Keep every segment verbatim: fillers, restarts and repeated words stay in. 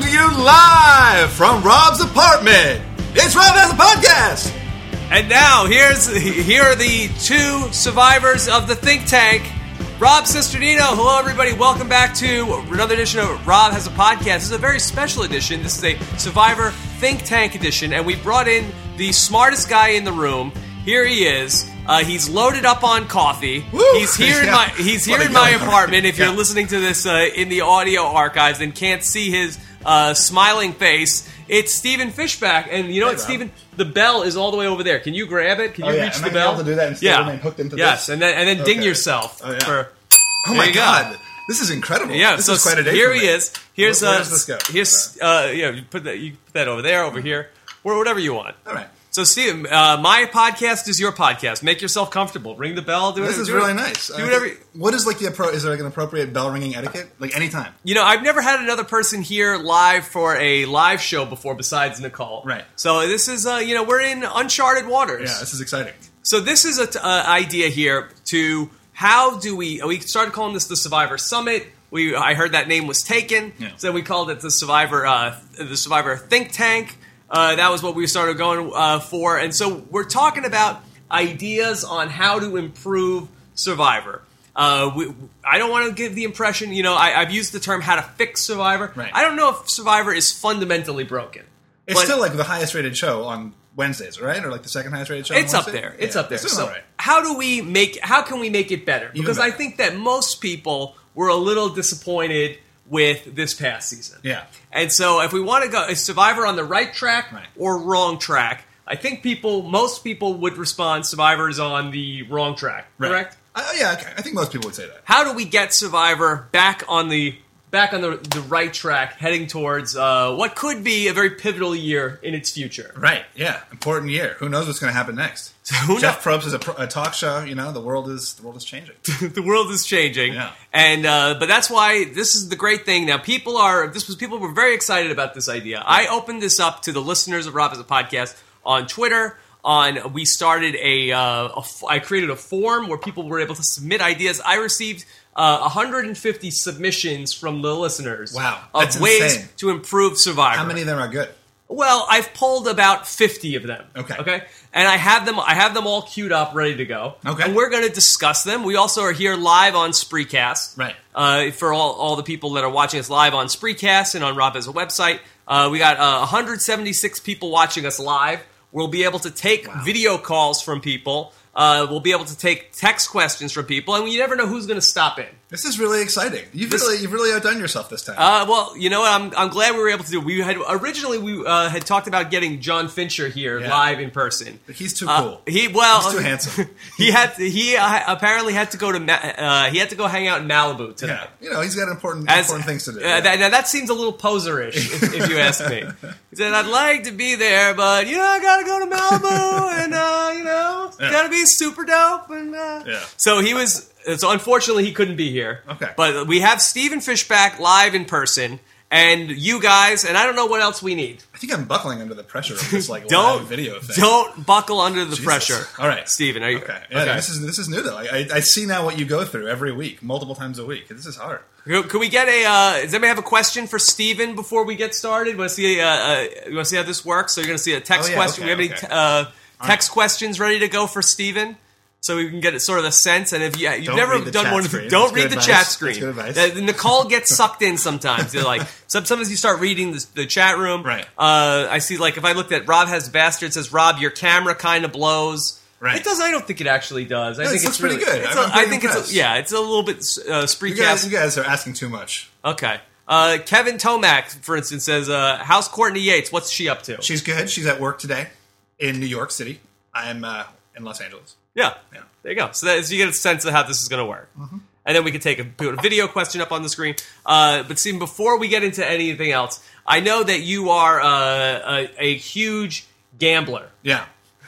you live from Rob's apartment. It's Rob Has a Podcast. And now, here's here are the two survivors of the think tank. Rob Cesternino. Hello, everybody. Welcome back to another edition of Rob Has a Podcast. This is a very special edition. This is a Survivor Think Tank edition, and we brought in the smartest guy in the room. Here he is. Uh, he's loaded up on coffee. Woo! He's here in Yeah. my he's here What a in my guy. apartment. If you're Yeah. listening to this uh, in the audio archives and can't see his uh, smiling face, it's Stephen Fishback. And you know Hey, what, Rob. Stephen? The bell is all the way over there. Can you grab it? Can you Oh, yeah. reach Am the I bell? able to do that and still remain hooked into yes, this? and then and then ding Okay. yourself. Oh, yeah. For, Oh there my you go. God. This is incredible. Yeah, this so is quite a day here for he me. is. Here's Where, where uh, does this go? here's uh, yeah. You put that you put that over there, over here, or whatever you want. All right. So, Steve, uh, my podcast is your podcast. Make yourself comfortable. Ring the bell. Do This it. is do really it, nice. Do I whatever. think- What is like the appro- is there like an appropriate bell ringing etiquette? Like anytime. You know, I've never had another person here live for a live show before besides Nicole. Right. So this is, uh, you know, we're in uncharted waters. Yeah, this is exciting. So this is an uh, idea here to how do we, we started calling this the Survivor Summit. We I heard that name was taken. Yeah. So we called it the Survivor uh, the Survivor Think Tank. Uh, that was what we started going uh, for. And so we're talking about ideas on how to improve Survivor. Uh, we, I don't want to give the impression, you know, I, I've used the term how to fix Survivor. Right. I don't know if Survivor is fundamentally broken. It's but still like the highest rated show on Wednesdays, right? Or like the second highest rated show. It's on up Wednesday? there. It's Yeah, up there. doing So all right. how do we make, how can we make it better? Because I better. think that most people were a little disappointed with this past season. Yeah. And so if we want to go, is Survivor on the right track Right. or wrong track? I think people, most people would respond Survivor is on the wrong track, Right. correct? Uh, yeah, okay. I think most people would say that. How do we get Survivor back on the back on the, the right track, heading towards uh, what could be a very pivotal year in its future? Right. Yeah. Important year. Who knows what's going to happen next? Who Jeff Probst is a, pro- a talk show. You know, the world is the world is changing. The world is changing, Yeah. and uh, but that's why this is the great thing. Now, people are this was people were very excited about this idea. I opened this up to the listeners of Rob Has a Podcast on Twitter. On we started a, uh, a f- I created a form where people were able to submit ideas. I received uh, one hundred fifty submissions from the listeners. Wow, of that's ways insane. to improve Survivor. How many of them are good? Well, I've pulled about fifty of them. Okay. Okay. And I have them I have them all queued up, ready to go. Okay. And we're going to discuss them. We also are here live on Spreecast. Right. Uh, for all, all the people that are watching us live on Spreecast and on Rob Has a website. Uh, we got uh, one hundred seventy-six people watching us live. We'll be able to take Wow. video calls from people. Uh, we'll be able to take text questions from people. And you never know who's going to stop in. This is really exciting. You've This- really you've really outdone yourself this time. Uh, well, you know what? I'm, I'm glad we were able to do. We had originally we uh, had talked about getting John Fincher here Yeah. live in person. He's too Uh, cool. he well, He's too handsome. he had to, he uh, apparently had to go to Ma- uh, he had to go hang out in Malibu today. Yeah, you know he's got important As- important things to do. Uh, yeah. that, now that seems a little poserish, if, if you ask me. He said, "I'd like to be there, but you know, I gotta go to Malibu, and uh, you know, Yeah. gotta be super dope." And uh, Yeah. so he was. So unfortunately, he couldn't be here. Okay. but we have Stephen Fishback live in person, and you guys, and I don't know what else we need. I think I'm buckling under the pressure of this like Don't live video thing. Don't buckle under the Jesus. pressure. All right, Stephen, are you Okay, yeah, okay? this is this is new though. I, I, I see now what you go through every week, multiple times a week. This is hard. Could could we get a? Uh, does anybody have a question for Steven before we get started? Want to see? Uh, uh, you want to see how this works? So you're going to see a text Oh, yeah, question. okay, we have okay. any uh, text questions ready to go for Steven? So we can get it sort of a sense. And if you, you've Don't never read the done chat one, of screen. don't That's read good the advice. chat That's screen. good advice. Uh, Nicole gets sucked in sometimes. You're like sometimes you start reading the, the chat room. Right. Uh, I see. Like if I looked at Rob Has Bastard, it says Rob, your camera kind of blows. Right. It does. I don't think it actually does. I No, think it it's looks pretty really, good. It's I'm a, I pretty think it's impressed. a, yeah. It's a little bit uh, You guys, Spreecast. you guys are asking too much. Okay. Uh, Kevin Tomac, for instance, says, uh, how's Courtney Yates? What's she up to? She's good. She's at work today in New York City. I'm uh, in Los Angeles. yeah. Yeah. There you go. So, that, so you get a sense of how this is going to work. Mm-hmm. And then we can take a, put a video question up on the screen. Uh, but see, before we get into anything else, I know that you are uh, a, a huge gambler. Yeah,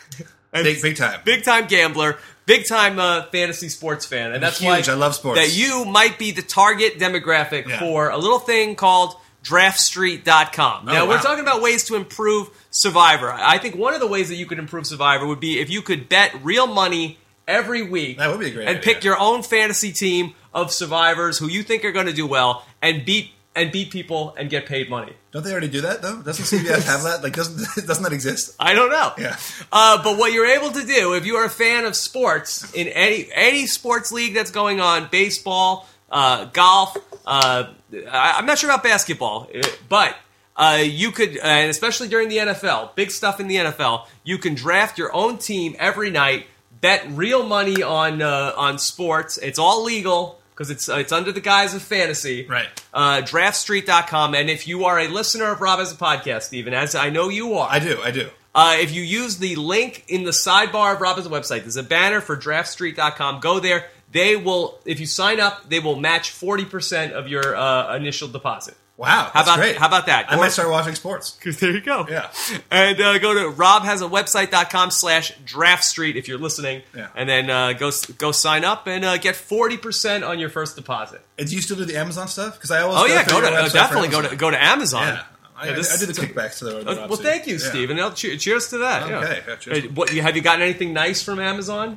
And big big time. Big time gambler. Big time uh, fantasy sports fan. And that's huge. why I love sports. that you might be the target demographic Yeah. for a little thing called draft street dot com. Oh, Now, we're wow. talking about ways to improve Survivor. I think one of the ways that you could improve Survivor would be if you could bet real money every week. That would be a great And idea. pick your own fantasy team of survivors who you think are going to do well and beat and beat people and get paid money. Don't they already do that though? Doesn't C B S have that? Like, doesn't doesn't that exist? I don't know. Yeah. Uh, but what you're able to do, if you are a fan of sports in any any sports league that's going on, baseball, uh, golf, uh, I, I'm not sure about basketball, but uh, you could, and especially during the N F L, big stuff in the N F L, you can draft your own team every night, bet real money on uh, on sports. It's all legal. Because it's uh, it's under the guise of fantasy. Right. Uh, draft street dot com. And if you are a listener of Rob Has a Podcast, Stephen, as I know you are. I do, I do. Uh, if you use the link in the sidebar of Rob Has a website, there's a banner for draft street dot com. Go there. They will, if you sign up, they will match forty percent of your uh, initial deposit. Wow, that's how about, great. How about that? I or, might start watching sports. There you go. Yeah. And uh, go to robhasawebsite.com slash draft street if you're listening. Yeah. And then uh, go go sign up and uh, get forty percent on your first deposit. And do you still do the Amazon stuff? Because I always Oh, go yeah, through go to, your uh, website definitely for go to, go to Amazon. Yeah. I, Yeah, this, I, I do the kickbacks to the, the uh, Rob Well, Suit. thank you, Yeah. Stephen. Yeah. Che- cheers to that. Okay. Yeah. Yeah, cheers. Hey, what, have you gotten anything nice from Amazon?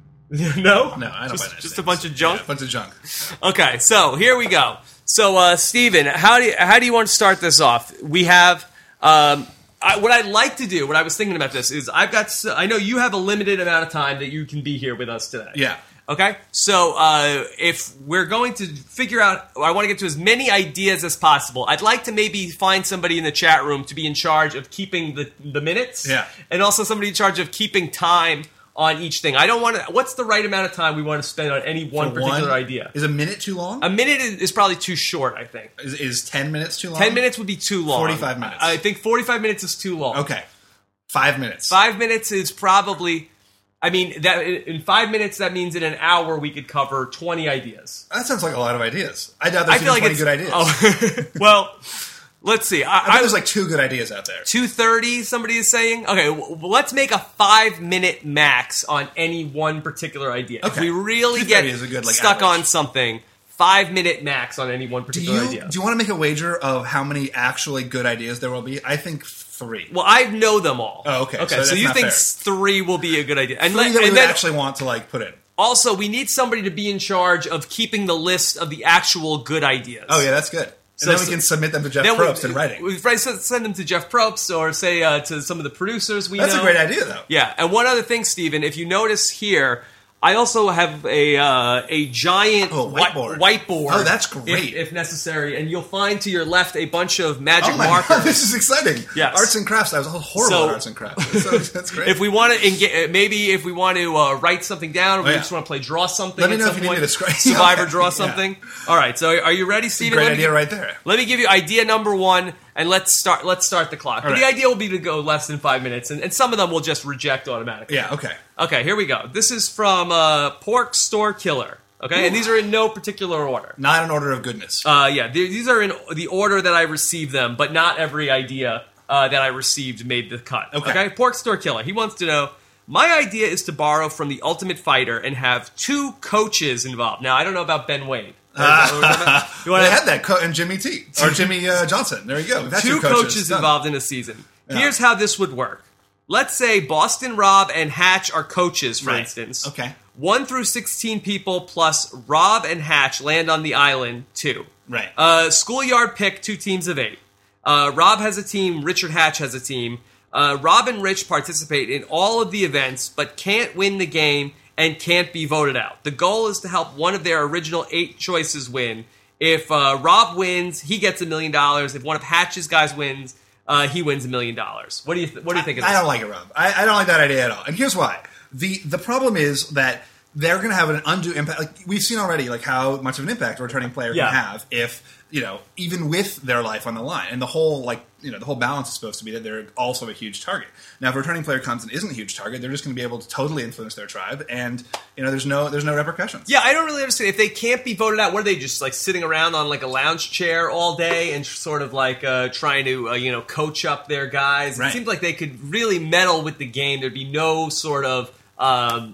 no? No, I don't just, buy nice Just things. a bunch of junk? Yeah, a bunch of junk. Okay, so here we go. So, uh, Stephen, how do you, how do you want to start this off? We have um, I, what I'd like to do. What I was thinking about this is I've got. s- I know you have a limited amount of time that you can be here with us today. Yeah. Okay. So, uh, if we're going to figure out, I want to get to as many ideas as possible. I'd like to maybe find somebody in the chat room to be in charge of keeping the the minutes. Yeah. And also somebody in charge of keeping time on each thing. I don't want to. What's the right amount of time we want to spend on any one For particular one, idea? Is a minute too long? A minute is, is probably too short, I think. Is, is ten minutes too long? Ten minutes would be too long. forty-five minutes. I I think forty-five minutes is too long. Okay. Five minutes. Five minutes is probably. I mean, that in five minutes, that means in an hour we could cover twenty ideas. That sounds like a lot of ideas. I doubt I there's feel like twenty it's good ideas. Oh, well, let's see. I, I think I there's like two good ideas out there. two thirty. Somebody is saying, okay, well, let's make a five minute max on any one particular idea. If Okay. we really two get thirty is a good, like, stuck average. on something, five minute max on any one Do particular you idea. do you want to make a wager of how many actually good ideas there will be? I think three. Well, I know them all. Oh, okay. Okay, So so, that's you not think fair. three will be a good idea? And, Three let- that we and would then actually want to like put in. also, we need somebody to be in charge of keeping the list of the actual good ideas. Oh yeah, that's good. And So- then we can submit them to Jeff Then we- Probst in writing. We we send them to Jeff Probst or say uh, to some of the producers we That's know. a great idea, though. Yeah, and one other thing, Stephen, if you notice here, I also have a uh, a giant Oh, whi- whiteboard. whiteboard. Oh, that's if- great. If, necessary, and you'll find to your left a bunch of magic Oh my markers. god, this is exciting! Yes. Arts and crafts. I was horrible So- at arts and crafts. So that's great. If we want to, enga- maybe if we want to uh, write something down, or we Oh, yeah. just want to play draw something. Let me at know some if you need point. me to scri- Survivor Okay. draw Yeah. something. All right, so are you ready, Stephen? Great Let me idea gi- right there. Let me give you idea number one, and let's start. Let's start the clock. But All the right. idea will be to go less than five minutes, and, and some of them we'll just reject automatically. Yeah. Okay. Okay, here we go. This is from uh, Pork Store Killer. Okay, and these are in no particular order. Not an order of goodness. Uh, yeah, th- these are in the order that I received them, but not every idea uh, that I received made the cut. Okay. Pork Store Killer. He wants to know, my idea is to borrow from the Ultimate Fighter and have two coaches involved. Now, I don't know about Ben Wade. You wanna- They had that co- and Jimmy T or Jimmy uh, Johnson. There you go. We've had two coaches, coaches Done. involved in a season. Yeah. Here's how this would work. Let's say Boston Rob and Hatch are coaches, for Right. instance. Okay. one through sixteen people plus Rob and Hatch land on the island, two. Right. Uh, schoolyard pick, two teams of eight. Uh, Rob has a team, Richard Hatch has a team. Uh, Rob and Rich participate in all of the events, but can't win the game and can't be voted out. The goal is to help one of their original eight choices win. If uh, Rob wins, he gets a million dollars. If one of Hatch's guys wins, uh, he wins a million dollars. What do you th- What do you think of I this? don't like it, Rob. I, I don't like that idea at all. And here's why. The the problem is that they're going to have an undue impact. Like we've seen already, like how much of an impact a returning player Yeah. can have if, you know, even with their life on the line. And the whole, like, you know, the whole balance is supposed to be that they're also a huge target. Now, if a returning player comes and isn't a huge target, they're just going to be able to totally influence their tribe. And, you know, there's no there's no repercussions. Yeah, I don't really understand. If they can't be voted out, what are they, just like sitting around on like a lounge chair all day and sort of like uh, trying to uh, you know coach up their guys? It Right. seems like they could really meddle with the game. There'd be no sort of um,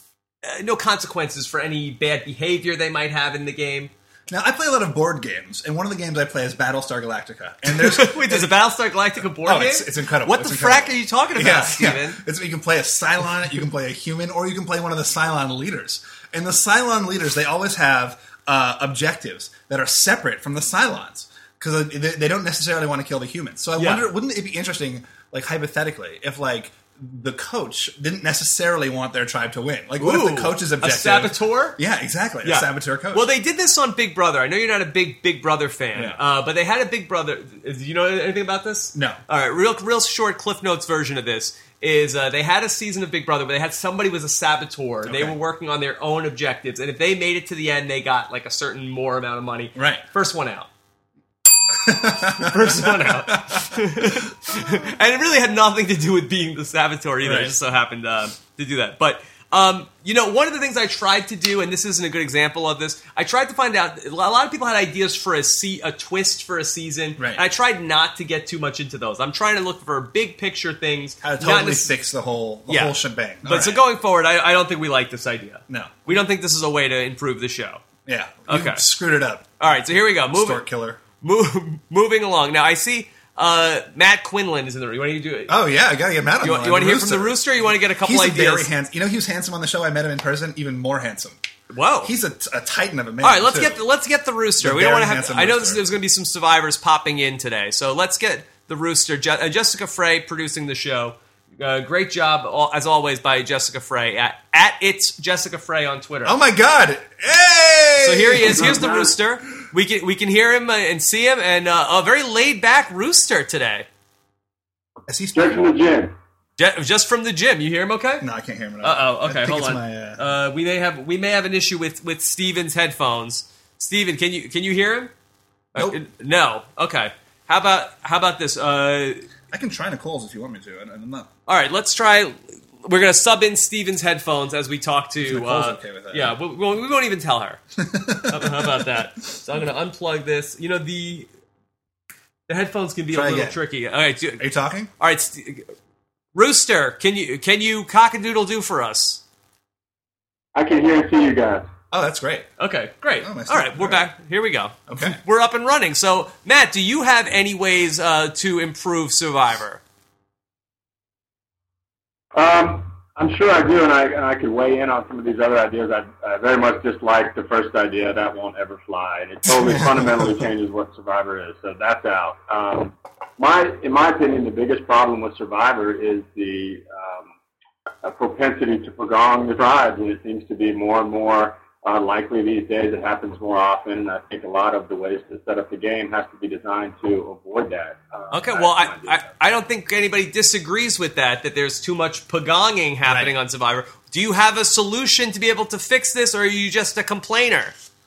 uh, no consequences for any bad behavior they might have in the game. Now, I play a lot of board games, and one of the games I play is Battlestar Galactica. And there's Wait, there's a Battlestar Galactica board Oh, game? it's- it's incredible. What It's the incredible. frack are you talking about, Yeah, Steven? yeah. It's, you can play a Cylon, you can play a human, or you can play one of the Cylon leaders. And the Cylon leaders, they always have uh, objectives that are separate from the Cylons. because they, they don't necessarily want to kill the humans. So I Yeah. wonder, wouldn't it be interesting, like hypothetically, if like the coach didn't necessarily want their tribe to win? Like, what Ooh, if the coach's objective? a saboteur? Yeah, exactly. Yeah. A saboteur coach. Well, they did this on Big Brother. I know you're not a big Big Brother fan, Yeah. uh, but they had a Big Brother. Do you know anything about this? No. All right, real, real short Cliff Notes version of this is uh, they had a season of Big Brother where they had somebody was a saboteur. They Okay. were working on their own objectives, and if they made it to the end, they got like a certain more amount of money. Right. First one out. First one out. And it really had nothing to do with being the saboteur either. Right. It just so happened uh, to do that. But, um, you know, one of the things I tried to do, and this isn't a good example of this, I tried to find out, a lot of people had ideas for a, se- a twist for a season, Right. and I tried not to get too much into those. I'm trying to look for big picture things. How to not totally nec- fix the whole the Yeah. whole shebang. But All so right. going forward, I, I don't think we like this idea. No. We don't think this is a way to improve the show. Yeah. Okay. You screwed it up. All right, so here we go. Moving, Stork killer. move, moving along. Now, I see uh, Matt Quinlan is in the room. You want to do it? Oh yeah, I gotta get mad at You, him. want- you want to hear from the Rooster? Or you want to get a couple He's ideas? very handsome. You know, he was handsome on the show. I met him in person. Even more handsome. Whoa! He's a, a titan of a man. All right, let's too. get the, let's get the Rooster. The we don't very want to have. handsome I know Rooster. this, there's going to be some survivors popping in today, so let's get the Rooster. Je- uh, Jessica Frey producing the show. Uh, great job all, as always by Jessica Frey at at it's Jessica Frey on Twitter. Oh my god! Hey! So here he is. Here's the Rooster. We can we can hear him uh, and see him, and uh, a very laid back Rooster today. Is he Straight speaking? from the gym. Je- just from the gym. You hear him? Okay. No, I can't hear him. Uh oh. I Okay. think Hold it's on. My, uh, uh, we may have we may have an issue with with Steven's headphones. Steven, can you can you hear him? Nope. Uh, no. Okay. How about how about this? Uh, I can try Nicole's if you want me to. I, I'm not. all right. Let's try. We're gonna sub in Steven's headphones as we talk to. Nicole's Uh, okay with that. Yeah. We, we won't we won't even tell her. how, how about that? So I'm gonna unplug this. You know the the headphones can be Try a little again. tricky. All right. Do, Are you talking? all right. St- Rooster, can you can you cock-a-doodle do for us? I can hear and see you guys. Oh, that's great. Okay, great. Oh, my All right, son. we're All right. back. Here we go. Okay. We're up and running. So, Matt, do you have any ways uh, to improve Survivor? Um, I'm sure I do, and I, and I could weigh in on some of these other ideas. I, I very much dislike the first idea, that won't ever fly, and it totally fundamentally changes what Survivor is. So that's out. Um, my, in my opinion, the biggest problem with Survivor is the um, a propensity to pagong the tribes, and it seems to be more and more uh, likely these days. It happens more often, and I think a lot of the ways to set up the game has to be designed to avoid that. Uh, Okay, well, I, that's my I, idea. I don't think anybody disagrees with that, that there's too much pagonging happening Right. on Survivor. Do you have a solution to be able to fix this, or are you just a complainer?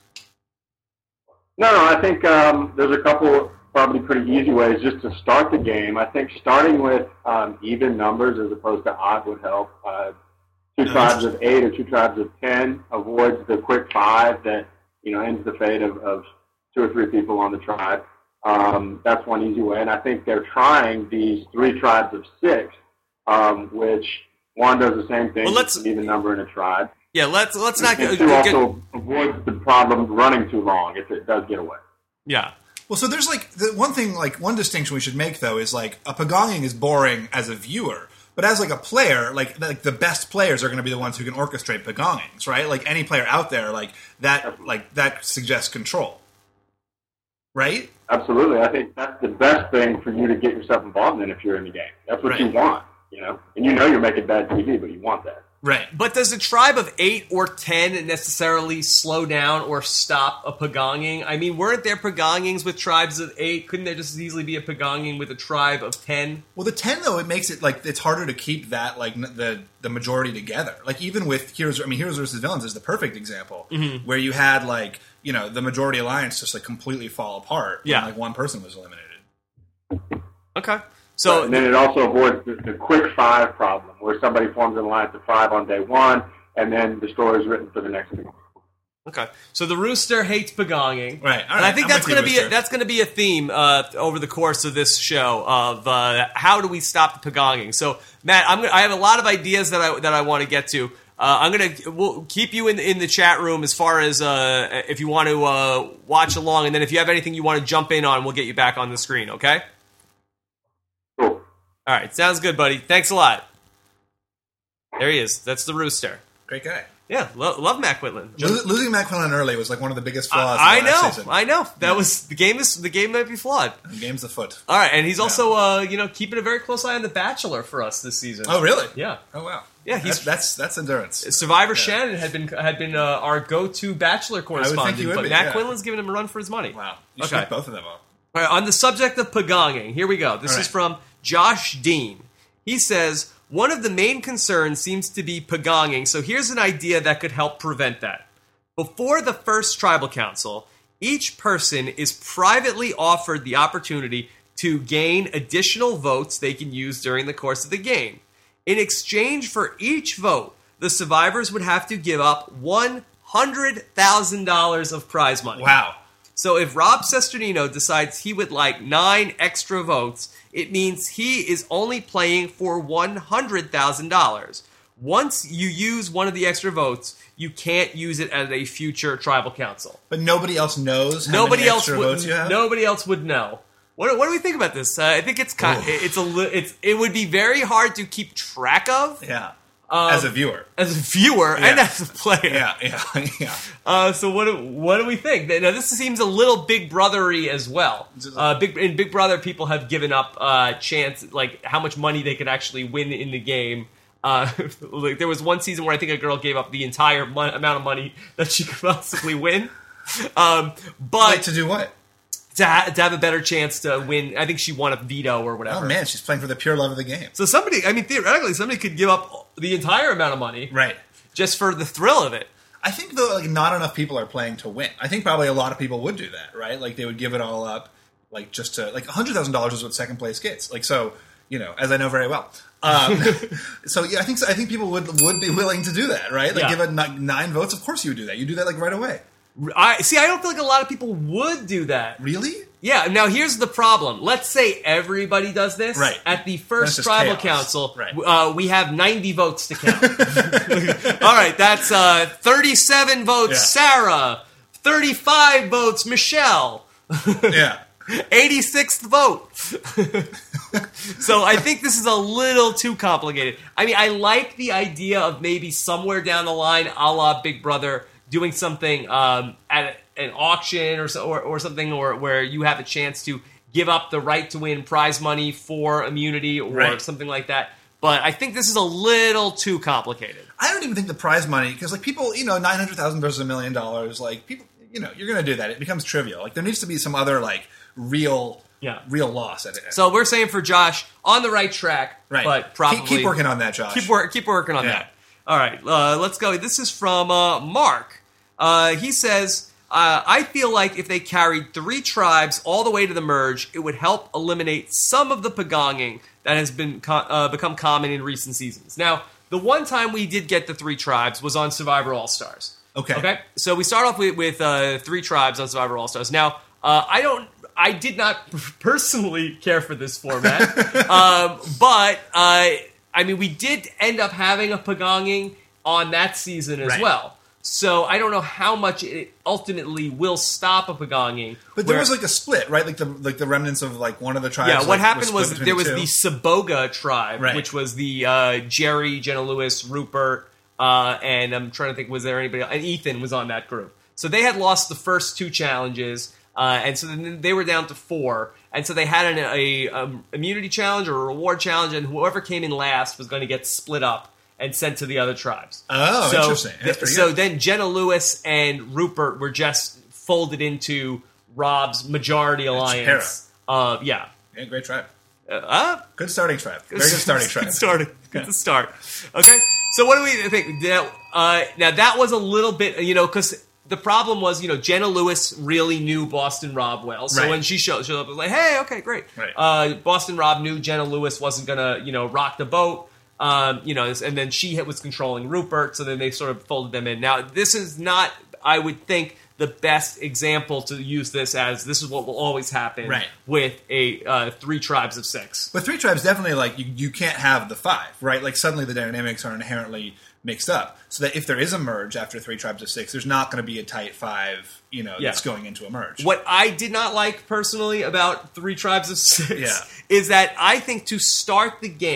No, no, I think um, there's a couple probably pretty easy ways just to start the game. I think starting with um, even numbers as opposed to odd would help. Uh, two tribes of eight or two tribes of ten avoids the quick five that, you know, ends the fate of, of two or three people on the tribe. Um, that's one easy way. And I think they're trying these three tribes of six, um, which one does the same thing, Well, let's- just an even number in a tribe. Yeah, let's let's not And get, two get also avoids the problem running too long if it does get away. yeah. Well, so there's like the one thing, like one distinction we should make though is like a pagonging is boring as a viewer, but as like a player, like like the best players are going to be the ones who can orchestrate pagongings, right? Like any player out there, like that, like that suggests control, right? Absolutely. I think that's the best thing for you to get yourself involved in if you're in the game. That's what Right. you want, you know? And you know you're making bad T V, but you want that. Right. But does a tribe of eight or ten necessarily slow down or stop a pagonging? I mean, weren't there pagongings with tribes of eight? Couldn't there just as easily be a pagonging with a tribe of ten? Well, the ten though, it makes it like it's harder to keep that like n- the the majority together. Like even with Heroes, I mean, Heroes versus Villains is the perfect example Mm-hmm. where you had like you know the majority alliance just like completely fall apart. Yeah. when, like one person was eliminated. Okay. So and then it also avoids the, the quick five problem, where somebody forms an alliance of five on day one, and then the story is written for the next week. Okay, so the Rooster hates pagonging, Right, all and I right, think I'm that's with you, going to be a, Rooster. that's going to be a theme uh, over the course of this show of uh, how do we stop the pagonging. So, Matt, I'm gonna, I have a lot of ideas that I that I want to get to. Uh, I'm going to we'll keep you in in the chat room as far as uh, if you want to uh, watch along, and then if you have anything you want to jump in on, we'll get you back on the screen. Okay. Cool. All right, sounds good, buddy. Thanks a lot. There he is. That's the Rooster. Great guy. Yeah, lo- love Matt Quinlan. Lo- losing Matt Quinlan early was like one of the biggest flaws. I, I of the know, last season. I know. That Yeah. was the game. Is the game might be flawed. The game's afoot. All right, and he's also, uh, you know, keeping a very close eye on The Bachelor for us this season. Oh, really? Yeah. Oh, wow. Yeah, he's- that's that's, that's endurance. Survivor Yeah. Shannon had been had been uh, our go-to Bachelor correspondent, he would but be, Matt yeah. Quinlan's giving him a run for his money. Wow. You Okay. should pick both of them up. All right, on the subject of pagonging, here we go. This All is right. from Josh Dean. He says, one of the main concerns seems to be pagonging, so here's an idea that could help prevent that. Before the first tribal council, each person is privately offered the opportunity to gain additional votes they can use during the course of the game. In exchange for each vote, the survivors would have to give up one hundred thousand dollars of prize money. Wow. So if Rob Sesternino decides he would like nine extra votes, it means he is only playing for one hundred thousand dollars. Once you use one of the extra votes, you can't use it at a future tribal council. But nobody else knows how Nobody many else extra would. votes you have? Nobody else would know. What, what do we think about this? Uh, I think it's kind. It's a. li- It's. It would be very hard to keep track of Yeah. Um, as a viewer. as a viewer and Yeah. as a player. Yeah, yeah, yeah. Uh, so what do, what do we think? Now this seems a little Big Brothery as well. Uh, Big in Big Brother, people have given up uh, chance, like how much money they could actually win in the game. Uh, like there was one season where I think a girl gave up the entire mon- amount of money that she could possibly win. Um, but Wait, to do what? to, ha- to have a better chance to win, I think she won a veto or whatever. Oh, man, she's playing for the pure love of the game. So somebody, I mean, theoretically, somebody could give up the entire amount of money Right. just for the thrill of it. I think, though, like, not enough people are playing to win. I think probably a lot of people would do that, right? Like, they would give it all up, like, just to, like, one hundred thousand dollars is what second place gets. Like, so, you know, as I know very well. Um, so, yeah, I think so, I think people would would be willing to do that, right? Like, Yeah. give it n- nine votes. Of course you would do that. You do that, like, right away. I see. I don't feel like a lot of people would do that. Really? Yeah. Now here's the problem. Let's say everybody does this. Right. At the That's first just tribal chaos. council, Right. uh, we have ninety votes to count. All right. That's uh, thirty-seven votes, Yeah. Sarah. thirty-five votes, Michelle. Yeah. eighty-sixth vote. So I think this is a little too complicated. I mean, I like the idea of maybe somewhere down the line, a la Big Brother, doing something um, at an auction or, so, or or something, or where you have a chance to give up the right to win prize money for immunity or Right. something like that. But I think this is a little too complicated. I don't even think the prize money, because, like, people, you know, nine hundred thousand dollars versus a million dollars, like, people, you know, you're going to do that. It becomes trivial. Like, there needs to be some other, like, real, Yeah. real loss at it. So we're saying for Josh, on the right track, Right. but probably Keep, keep working on that, Josh. Keep, work, keep working on Yeah. that. All right, uh, let's go. This is from uh, Mark. Uh, he says, uh, I feel like if they carried three tribes all the way to the merge, it would help eliminate some of the pagonging that has been co- uh, become common in recent seasons. Now, the one time we did get the three tribes was on Survivor All-Stars. Okay. Okay. So we start off with, with uh, three tribes on Survivor All-Stars. Now, uh, I don't... I did not personally care for this format, um, but uh, I mean, we did end up having a pagonging on that season as Right. well. So I don't know how much it ultimately will stop a pagonging. But there where- was like a split, right? Like the like the remnants of like one of the tribes. yeah, what like, happened was, split there between was two. the Saboga tribe, Right. which was the uh, Jerry, Jenna Lewis, Rupert, uh, and I'm trying to think, was there anybody else? And Ethan was on that group. So they had lost the first two challenges. Uh, and so then they were down to four, and so they had an a, um, immunity challenge or a reward challenge, and whoever came in last was going to get split up and sent to the other tribes. Oh, so, interesting. That's pretty so good. then Jenna Lewis and Rupert were just folded into Rob's majority alliance. Uh, yeah. Yeah, great tribe. Uh, uh, Good starting tribe. Very good starting tribe. Good starting. Good to start. Okay. So what do we think? Now, uh, now that was a little bit, you know, because the problem was, you know, Jenna Lewis really knew Boston Rob well. So Right. when she showed, showed up, it was like, hey, okay, great. Right. Uh, Boston Rob knew Jenna Lewis wasn't going to, you know, rock the boat. Um, you know, and then she was controlling Rupert, so then they sort of folded them in. Now, this is not, I would think, the best example to use this as this is what will always happen Right. with a uh, three tribes of six. But three tribes definitely like you, you can't have the five, right? Like suddenly the dynamics are inherently mixed up. So that if there is a merge after three tribes of six, there's not going to be a tight five, you know, Yeah. that's going into a merge. What I did not like personally about Three Tribes of Six Yeah. is that I think to start the game,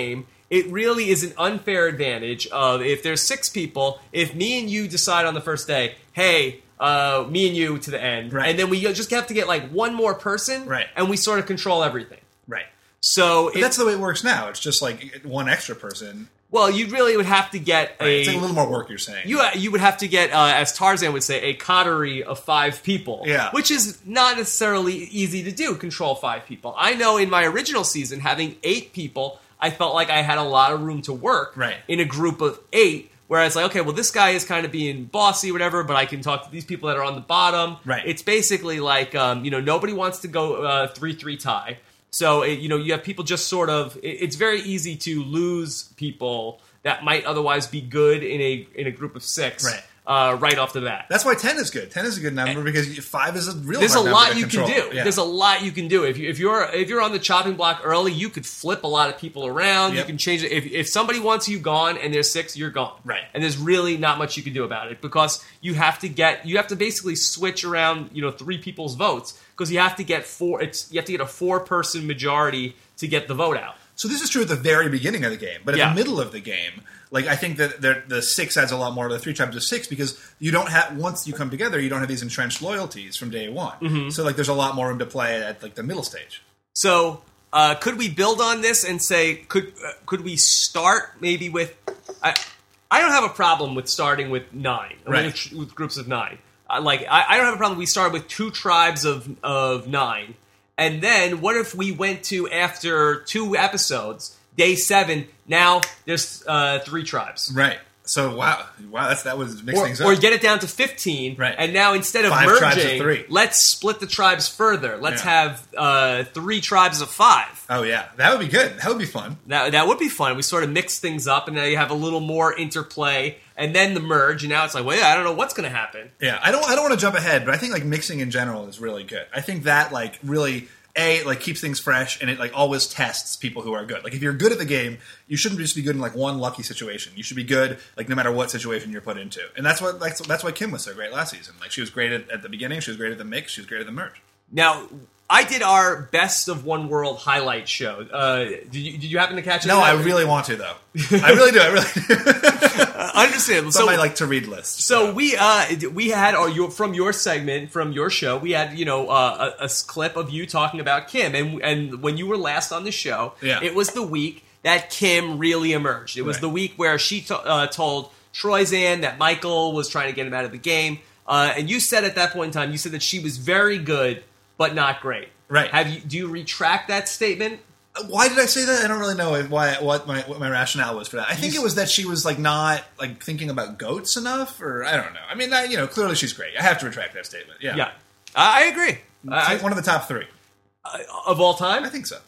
it really is an unfair advantage of if there's six people, if me and you decide on the first day, hey, uh, me and you to the end, right. and then we just have to get like one more person, right. and we sort of control everything. Right. So it, that's the way it works now. It's just like one extra person. Well, you really would have to get right. a... It's like a little more work, you're saying. You you would have to get, uh, as Tarzan would say, a coterie of five people. Yeah. Which is not necessarily easy to do, control five people. I know in my original season, having eight people, I felt like I had a lot of room to work right. in a group of eight, where I was like, okay, well, this guy is kind of being bossy, whatever, but I can talk to these people that are on the bottom. Right. It's basically like, um, you know, nobody wants to go uh, three three tie. So, it, you know, you have people just sort of... It, it's very easy to lose people that might otherwise be good in a in a group of six, right, uh, right off the bat. That's why ten is good. Ten is a good number and because five is a real. There's hard a number lot to you control. can do. Yeah. There's a lot you can do. If you if you're if you're on the chopping block early, you could flip a lot of people around. Yep. You can change it. If if somebody wants you gone and there's six, you're gone. Right. And there's really not much you can do about it because you have to get you have to basically switch around, you know, three people's votes because you have to get four. It's you have to get a four person majority to get the vote out. So this is true at the very beginning of the game, but at yeah. the middle of the game, like I think that the, the six adds a lot more to the three tribes of six because you don't have once you come together, you don't have these entrenched loyalties from day one. Mm-hmm. So like there's a lot more room to play at like the middle stage. So uh, could we build on this and say could uh, could we start maybe with? I I don't have a problem with starting with nine, right. with, with groups of nine. Uh, like I, I don't have a problem. We start with two tribes of of nine. And then, what if we went to, after two episodes, day seven, now there's uh, three tribes. Right. So, wow. Wow, that's, that was mix or, things up. Or get it down to fifteen, right. and now instead of five merging, tribes of three. Let's split the tribes further. Let's yeah. have uh, three tribes of five. Oh, yeah. That would be good. That would be fun. That, that would be fun. We sort of mix things up, and now you have a little more interplay, and then the merge, and now it's like, well, yeah, I don't know what's going to happen. Yeah, I don't I don't want to jump ahead, but I think, like, mixing in general is really good. I think that, like, really... A, like, keeps things fresh, and it, like, always tests people who are good. Like, if you're good at the game, you shouldn't just be good in, like, one lucky situation. You should be good, like, no matter what situation you're put into. And that's what that's, that's why Kim was so great last season. Like, she was great at, at the beginning, she was great at the mix, she was great at the merge. Now, I did our Best of One World highlight show. Uh, did, you, did you happen to catch it? No, I really want to, though. I really do, I really do. uh, understand. It's so, on my, like, to-read list. So, so. we uh, we had, our, your, from your segment, from your show, we had, you know, uh, a, a clip of you talking about Kim. And, and when you were last on the show, yeah. it was the week that Kim really emerged. It was right. the week where she to, uh, told Troyzan that Michael was trying to get him out of the game. Uh, and you said at that point in time, you said that she was very good, but not great. Right. Have you? Do you retract that statement? Why did I say that? I don't really know why what my what my rationale was for that. I think it was that she was like not like thinking about goats enough, or I don't know. I mean, that, you know, clearly she's great. I have to retract that statement. Yeah, yeah, I agree. I, one of the top three uh, of all time. I think so.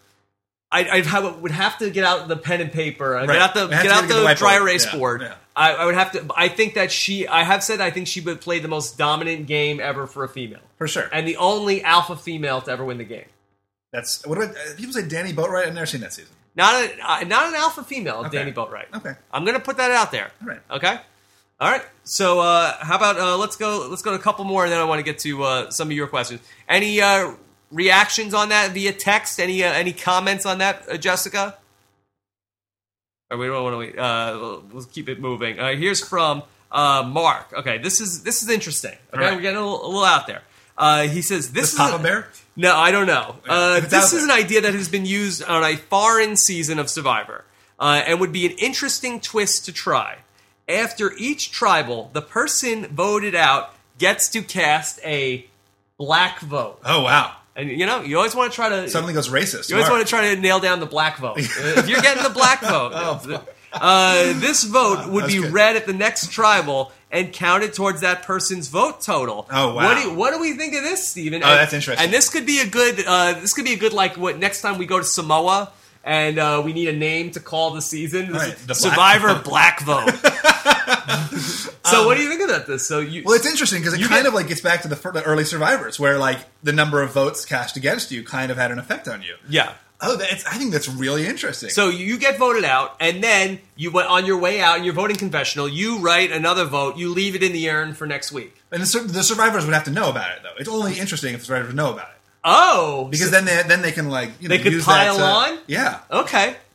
I I'd have, would have to get out the pen and paper, uh, right. get out the get out the, the dry erase yeah. board. Yeah. I, I would have to. I think that she. I have said I think she would play the most dominant game ever for a female, for sure, and the only alpha female to ever win the game. That's what about people say Danny Boatwright? I've never seen that season. Not a uh, not an alpha female, okay. Danny Boatwright. Okay, I'm gonna put that out there. All right. Okay. All right. So uh, how about uh, let's go let's go to a couple more, and then I want to get to uh, some of your questions. Any uh, reactions on that via text? Any uh, any comments on that, uh, Jessica? Or we don't want to. Uh, let's keep it moving. Uh, here's from uh, Mark. Okay, this is this is interesting. Okay, right. We're getting a little, a little out there. Uh, he says this is is Papa a, Bear. No, I don't know. Uh, this is there. an idea that has been used on a foreign season of Survivor, uh, and would be an interesting twist to try. After each tribal, the person voted out gets to cast a black vote. Oh wow! And you know, you always want to try to something goes racist. You always want to try to nail down the black vote. If you're getting the black vote, oh, uh, this vote would be good. read at the next tribal and counted towards that person's vote total. Oh wow! What do, you, what do we think of this, Stephen? Oh, and, that's interesting. And this could be a good. Uh, this could be a good like what next time we go to Samoa and uh, we need a name to call the season. Right, the Survivor Black Black Vote. So um, what do you think about this? So you, well, it's interesting because it kind get, of like gets back to the, the early Survivors, where like the number of votes cast against you kind of had an effect on you. Yeah. Oh, that's, I think that's really interesting. So you get voted out, and then you went on your way out in your voting confessional. You write another vote. You leave it in the urn for next week. And the, the survivors would have to know about it, though. It's only interesting if the survivors know about it. Oh, because so then they then they can like you know, they could use pile that to, on. Yeah. Okay.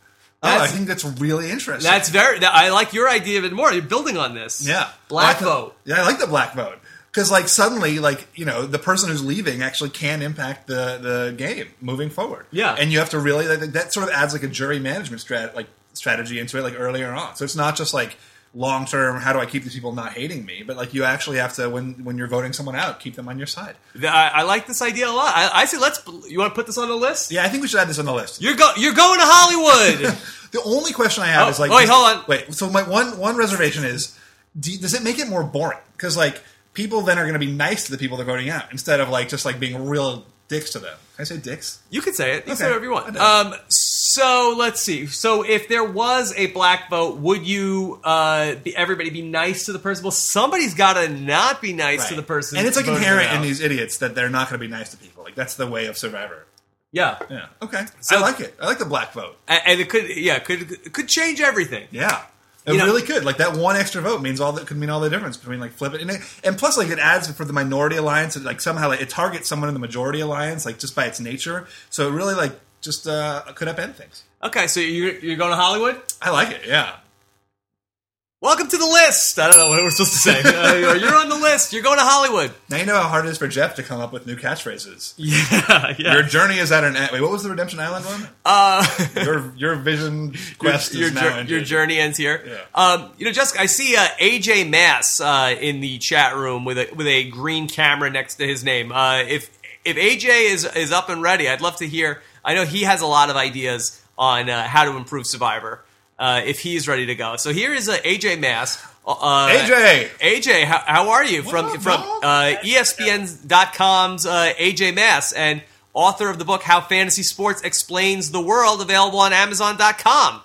Oh, I That's- think that's really interesting. That's very. I like your idea of it more. You're building on this. yeah, Black Well, I vote. th- Yeah, I like the black vote because like suddenly like you know the person who's leaving actually can impact the the game moving forward. Yeah. and you have to really like that sort of adds like a jury management strat like strategy into it like earlier on. So it's not just like long term. How do I keep these people not hating me? But like you actually have to when when you're voting someone out, keep them on your side. I, I like this idea a lot. I, I say let's. You want to put this on the list? Yeah, I think we should add this on the list. You're go. You're going to Hollywood. The only question I have Oh, is like, wait, does- hold on. Wait, so my one one reservation is, do, does it make it more boring? Because like people then are going to be nice to the people they're voting out instead of like just like being real dicks to them. Can I say dicks? You can say it. You can Okay. say whatever you want. I know. Um, so let's see. So if there was a black vote, would you uh, be, everybody be nice to the person? Well, somebody's got to not be nice to Right. the person. and it's like voting inherent them in out. these idiots that they're not going to be nice to people. Like that's the way of Survivor. Yeah, Yeah. Okay. So- I like it. I like the black vote. and, and it could. Yeah, could it could change everything. Yeah. It You know- really could. Like that one extra vote means all that could mean all the difference between like flip it and, it, and plus like it adds for the minority alliance. It, like somehow like it targets someone in the majority alliance like just by its nature. So it really like just uh, could upend things. Okay, so you're you're going to Hollywood. I like it. Yeah. Welcome to the list. I don't know what we're supposed to say. uh, you're on the list. You're going to Hollywood. Now you know how hard it is for Jeff to come up with new catchphrases. Yeah, yeah. Your journey is at an end. Wait, what was the Redemption Island one? Uh, Your your vision quest your, is your, now jour- ended. your journey ends here. Yeah. Um, you know, Jessica, I see uh, A J Mass uh, in the chat room with a with a green camera next to his name. Uh, if if A J is is up and ready, I'd love to hear. I know he has a lot of ideas on uh, how to improve Survivor. Uh, if he is ready to go, so here is uh, A J Mass. Uh, A J! A J, how, how are you? From up, from dog? uh, E S P N dot com's uh, A J Mass and author of the book How Fantasy Sports Explains the World, available on Amazon dot com.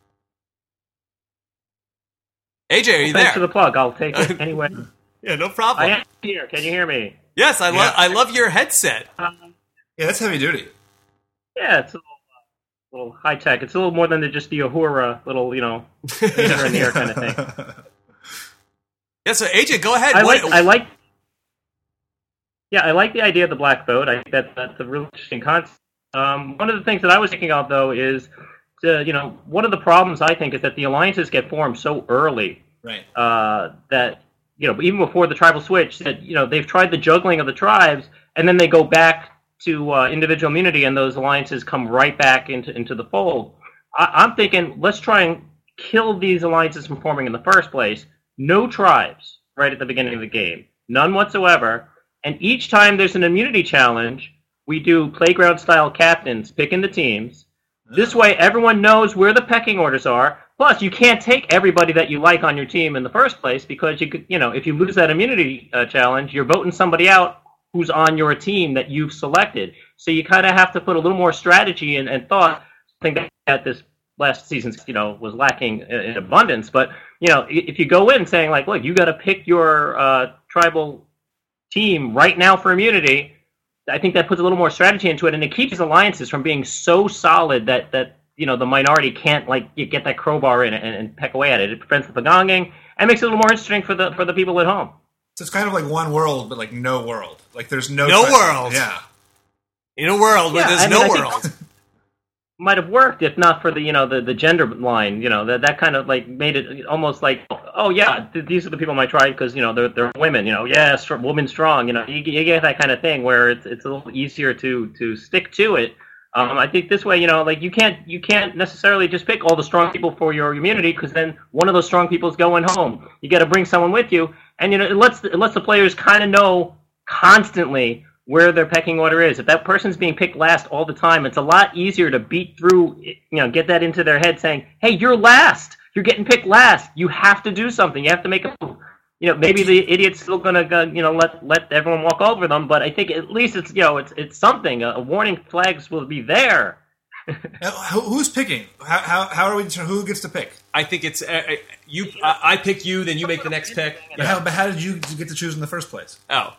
A J, are you Thanks there? for the plug. I'll take it anyway. Yeah, no problem. I am here. Can you hear me? yes, I love Yeah. I love your headset. Um, Yeah, that's heavy duty. yeah, it's a little, uh, little high tech. It's a little more than the, just the Uhura little, you know, here and there kind of thing. Yeah, so A J, go ahead. I What- like. I like. Yeah, I like the idea of the black vote. I think that that's a really interesting concept. Um, one of the things that I was thinking of though is, to, you know, one of the problems I think is that the alliances get formed so early Right. uh, that you know even before the tribal switch that you know they've tried the juggling of the tribes and then they go back to uh, individual immunity and those alliances come right back into into the fold. I, I'm thinking let's try and kill these alliances from forming in the first place. No tribes right at the beginning of the game, none whatsoever. And each time there's an immunity challenge, we do playground style captains picking the teams. This way, everyone knows where the pecking orders are. Plus, you can't take everybody that you like on your team in the first place because you could, you know, if you lose that immunity uh, challenge, you're voting somebody out who's on your team that you've selected. So you kind of have to put a little more strategy and, and thought. I think that this last season, you know, was lacking in, in abundance. But you know, if you go in saying like, look, you got to pick your uh, tribal team right now for immunity. I think that puts a little more strategy into it, and it keeps these alliances from being so solid that, that you know the minority can't like get that crowbar in and, and peck away at it. It prevents the pagonging and makes it a little more interesting for the for the people at home. So it's kind of like one world, but like no world. Like there's no No tri- world. Yeah. in a world where Yeah, there's I mean, no I think- world. Might have worked if not for the you know the, the gender line. You know that that kind of like made it almost like oh yeah th- these are the people in my tribe because you know they're they're women. You know yeah str- woman strong. You know you, you get that kind of thing where it's it's a little easier to to stick to it. Um, I think this way, you know, like you can't you can't necessarily just pick all the strong people for your immunity because then one of those strong people is going home. You got to bring someone with you, and you know it lets it lets the players kind of know constantly where their pecking order is. If that person's being picked last all the time, it's a lot easier to beat through, you know, get that into their head saying, hey, you're last. You're getting picked last. You have to do something. You have to make a move. You know, maybe the idiot's still going to, you know, let let everyone walk over them, but I think at least it's, you know, it's it's something. A, a warning flags will be there. Now, who- who's picking? How, how, how are we determining who gets to pick? I think it's uh, uh, you. I, I pick you, then you make the next pick. But how, but how did you get to choose in the first place? Oh,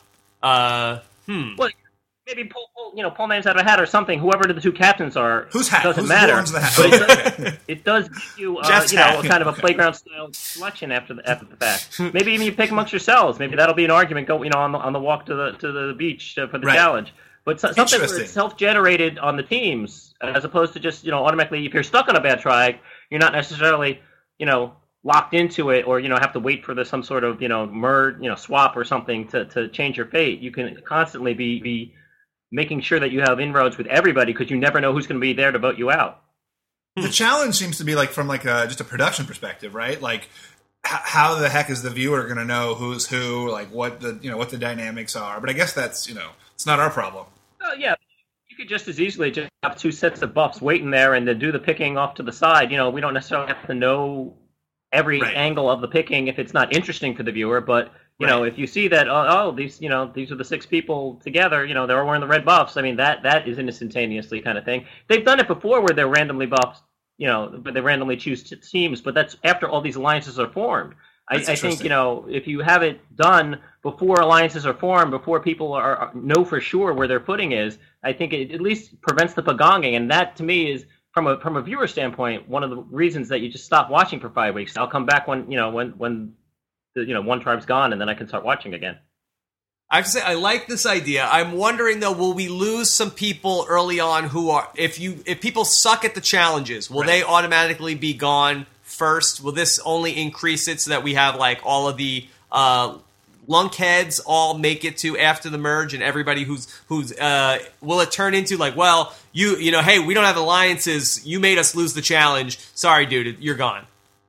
uh, hmm. Well, maybe pull, pull, you know, pull names out of a hat or something. Whoever the two captains are, Whose hat? doesn't Who's, matter. Who owns the hat? But it does, Okay. it does give you, uh, Jeff's you know, hat. a kind of a Okay. playground style selection after the after the fact. Maybe even you pick amongst yourselves. Maybe that'll be an argument. Go, you know, on the on the walk to the to the beach uh, for the Right. challenge. But so, something where it's self-generated on the teams, as opposed to just, you know, automatically, if you're stuck on a bad try, you're not necessarily, you know, locked into it, or, you know, have to wait for the, some sort of, you know, merge, you know, swap or something to, to change your fate. You can constantly be, be making sure that you have inroads with everybody, because you never know who's going to be there to vote you out. The challenge seems to be like from like a, just a production perspective, right? Like, h- how the heck is the viewer going to know who's who? Like, what the you know what the dynamics are? But I guess that's you know it's not our problem. Oh yeah, you could just as easily just have two sets of buffs waiting there and then do the picking off to the side. You know, we don't necessarily have to know every right. angle of the picking if it's not interesting for the viewer, but. You right. know, if you see that, oh, oh, these, you know, these are the six people together, you know, they're wearing the red buffs. I mean, that that is an instantaneously kind of thing. They've done it before where they're randomly buffed, you know, but they randomly choose t- teams. But that's after all these alliances are formed. I, I think, you know, if you have it done before alliances are formed, before people are, are know for sure where their footing is, I think it at least prevents the pagonging. And that, to me, is from a from a viewer standpoint, one of the reasons that you just stop watching for five weeks. I'll come back when, you know, when when. You know, one tribe's gone, and then I can start watching again. I have to say, I like this idea. I'm wondering though, will we lose some people early on who are if you if people suck at the challenges, will right. they automatically be gone first? Will this only increase it so that we have like all of the uh, lunkheads all make it to after the merge, and everybody who's who's uh, will it turn into like, well, you you know, hey, we don't have alliances. You made us lose the challenge. Sorry, dude, you're gone.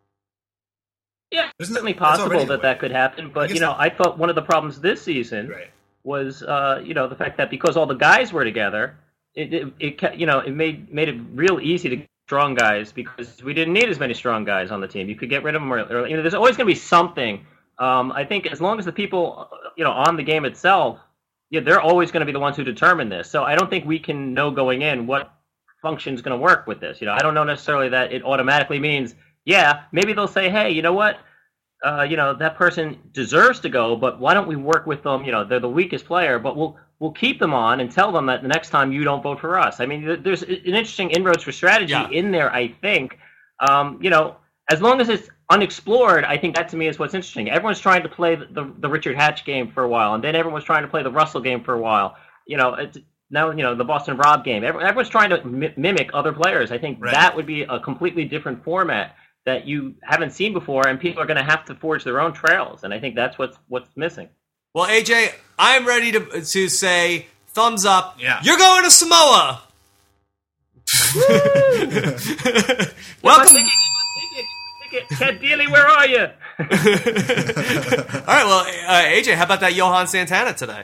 Yeah, it's certainly possible that that could happen. But, you know, I thought one of the problems this season right. was, uh, you know, the fact that because all the guys were together, it, it, it you know, it made made it real easy to get strong guys because we didn't need as many strong guys on the team. You could get rid of them early. You know, there's always going to be something. Um, I think as long as the people, you know, on the game itself, yeah, they're always going to be the ones who determine this. So I don't think we can know going in what function is going to work with this. You know, I don't know necessarily that it automatically means, yeah, maybe they'll say, hey, you know what? Uh, you know, that person deserves to go, but why don't we work with them? You know, they're the weakest player, but we'll we'll keep them on and tell them that the next time you don't vote for us. I mean, there's an interesting inroads for strategy yeah. in there, I think. Um, you know, as long as it's unexplored, I think that to me is what's interesting. Everyone's trying to play the, the, the Richard Hatch game for a while, and then everyone's trying to play the Russell game for a while. You know, it's, now, you know, the Boston Rob game. Everyone's trying to mi- mimic other players. I think right. that would be a completely different format that you haven't seen before, and people are going to have to forge their own trails, and I think that's what's what's missing. Well, A J, I'm ready to to say thumbs up. Yeah. You're going to Samoa. Welcome. Ticket, ticket, ticket. Ted Dealey, where are you? All right, well, uh, A J, how about that Johan Santana today?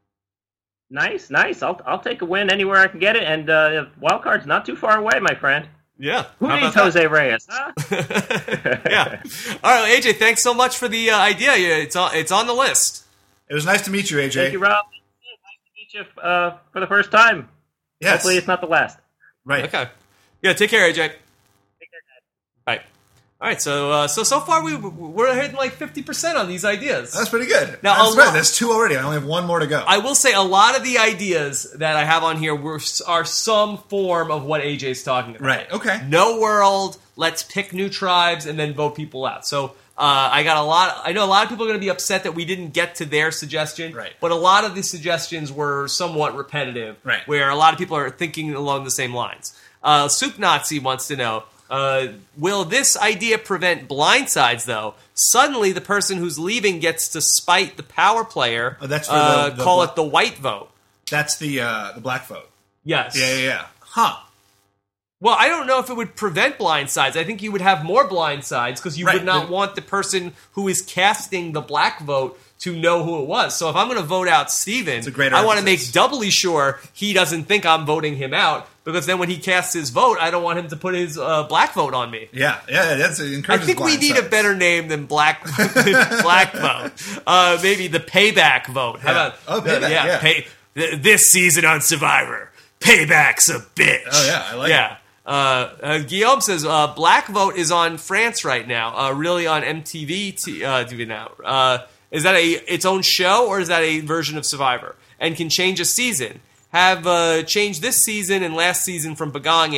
Nice, nice. I'll I'll take a win anywhere I can get it, and uh, wild card's not too far away, my friend. Yeah. Who needs Jose Reyes? Huh? Yeah. All right, well, A J, thanks so much for the uh, idea. It's on, it's on the list. It was nice to meet you, A J. Thank you, Rob. Nice to meet you uh, for the first time. Yes. Hopefully it's not the last. Right. Okay. Yeah, take care, A J. Take care, Dad. Bye. All right, so uh, so so far we we're hitting like fifty percent on these ideas. That's pretty good. Now, That's right. There's two already. I only have one more to go. I will say a lot of the ideas that I have on here were are some form of what A J's talking about. Right. Okay. No world. Let's pick new tribes and then vote people out. So uh, I got a lot. I know a lot of people are going to be upset that we didn't get to their suggestion. Right. But a lot of the suggestions were somewhat repetitive. Right. Where a lot of people are thinking along the same lines. Uh, Soup Nazi wants to know. Uh, will this idea prevent blindsides, though? Suddenly, the person who's leaving gets to spite the power player. Oh, that's for uh, the, the call bla- it the white vote. That's the uh, the black vote. Yes. Yeah, yeah, yeah. Huh. Well, I don't know if it would prevent blindsides. I think you would have more blindsides because you right. would not the- want the person who is casting the black vote to know who it was. So if I'm going to vote out Steven, I want to make doubly sure he doesn't think I'm voting him out, because then when he casts his vote, I don't want him to put his uh, black vote on me. Yeah, yeah, that's it. I think we need sides. a better name than black black vote. Uh, maybe the payback vote. How yeah. about oh payback? Uh, yeah, yeah. Pay, th- this season on Survivor, payback's a bitch. Oh yeah, I like yeah. it. Uh, uh, Guillaume says uh, Black Vote is on France right now. Uh, really on M T V t- uh, T V now. Uh, is that a its own show, or is that a version of Survivor? And can change a season. Have uh, changed this season and last season from begonging,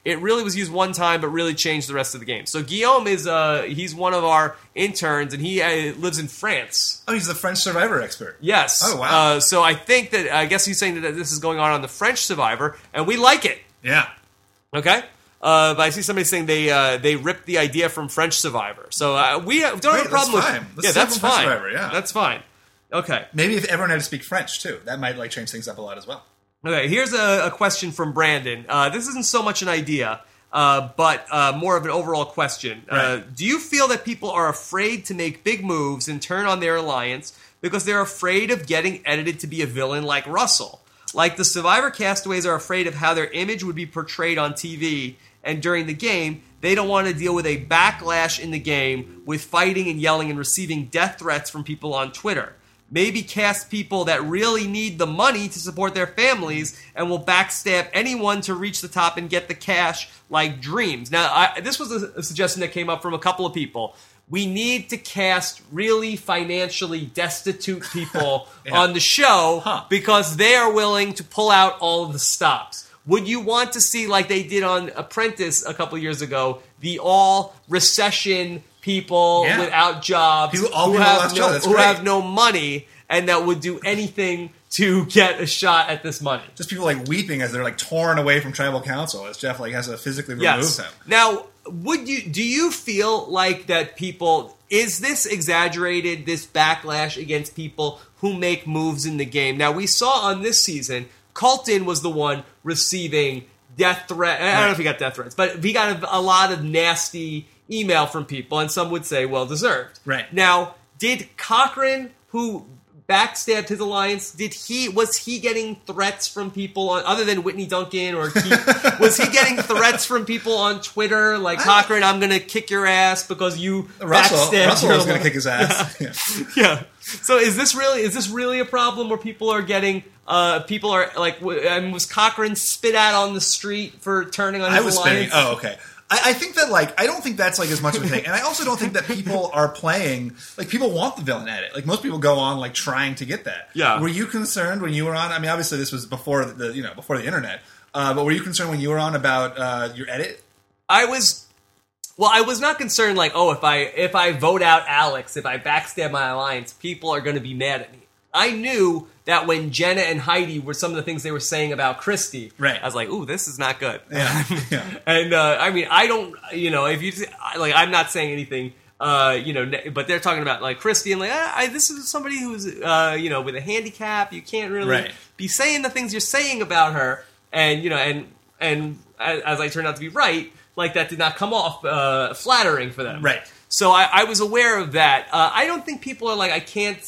it really was used one time, but really changed the rest of the game. So Guillaume is uh, he's one of our interns, and he uh, lives in France. Oh, he's the French Survivor expert. Yes. Oh, wow. Uh, so I think that, I guess he's saying that this is going on on the French Survivor, and we like it. Yeah. Okay? Uh, but I see somebody saying they uh, they ripped the idea from French Survivor. So uh, we don't Great, have a problem that's with fine. Let's yeah, see that's from French fine. Survivor, yeah. That's fine. Okay. Maybe if everyone had to speak French, too. That might like change things up a lot as well. Okay, here's a, a question from Brandon. Uh, this isn't so much an idea, uh, but uh, more of an overall question. Uh, Right. do you feel that people are afraid to make big moves and turn on their alliance because they're afraid of getting edited to be a villain like Russell? Like the Survivor castaways are afraid of how their image would be portrayed on T V, and during the game, they don't want to deal with a backlash in the game with fighting and yelling and receiving death threats from people on Twitter. Maybe cast people that really need the money to support their families and will backstab anyone to reach the top and get the cash like Dreams. Now, I, this was a, a suggestion that came up from a couple of people. We need to cast really financially destitute people Yeah. on the show Huh. because they are willing to pull out all of the stops. Would you want to see, like they did on Apprentice a couple years ago, the all recession people Yeah. without jobs People- all who, people have lost no, jobs. That's who great. have no money and that would do anything to get a shot at this money? Just people like weeping as they're like torn away from tribal council as Jeff like has to physically remove Yes. them. Now, would you do you feel like that people is this exaggerated, this backlash against people who make moves in the game? Now, we saw on this season, Colton was the one receiving death threat. I don't know if he got death threats, but he got a, a lot of nasty email from people, and some would say well deserved. Right. Now, did Cochran, who backstabbed his alliance, did he was he getting threats from people on, other than Whitney Duncan or Keith, was he getting threats from people on Twitter like, Cochran, I'm going to kick your ass because you Russell, backstabbed Russell your was going to alliance? kick his ass. Yeah. Yeah. So is this really is this really a problem where people are getting uh, people are like w- I mean, was Cochran spit at on the street for turning on his I was alliance? spinning. Oh, okay. I, I think that like I don't think that's like as much of a thing, and I also don't think that people are playing like people want the villain edit. Like most people go on like trying to get that. Yeah. Were you concerned when you were on? I mean, obviously this was before the you know before the internet, uh, but were you concerned when you were on about uh, your edit? I was. Well, I was not concerned like, oh, if I if I vote out Alex, if I backstab my alliance, people are going to be mad at me. I knew that when Jenna and Heidi were some of the things they were saying about Christy, Right. I was like, ooh, this is not good. Yeah. yeah. And uh, I mean, I don't, you know, if you I- like, I'm not saying anything, uh, you know, ne- but they're talking about like Christy and like, ah, I, this is somebody who's, uh, you know, with a handicap. You can't really Right. be saying the things you're saying about her, and you know, and and as, as I turned out to be right, like that did not come off uh, flattering for them. Right. So I, I was aware of that. Uh, I don't think people are like, I can't.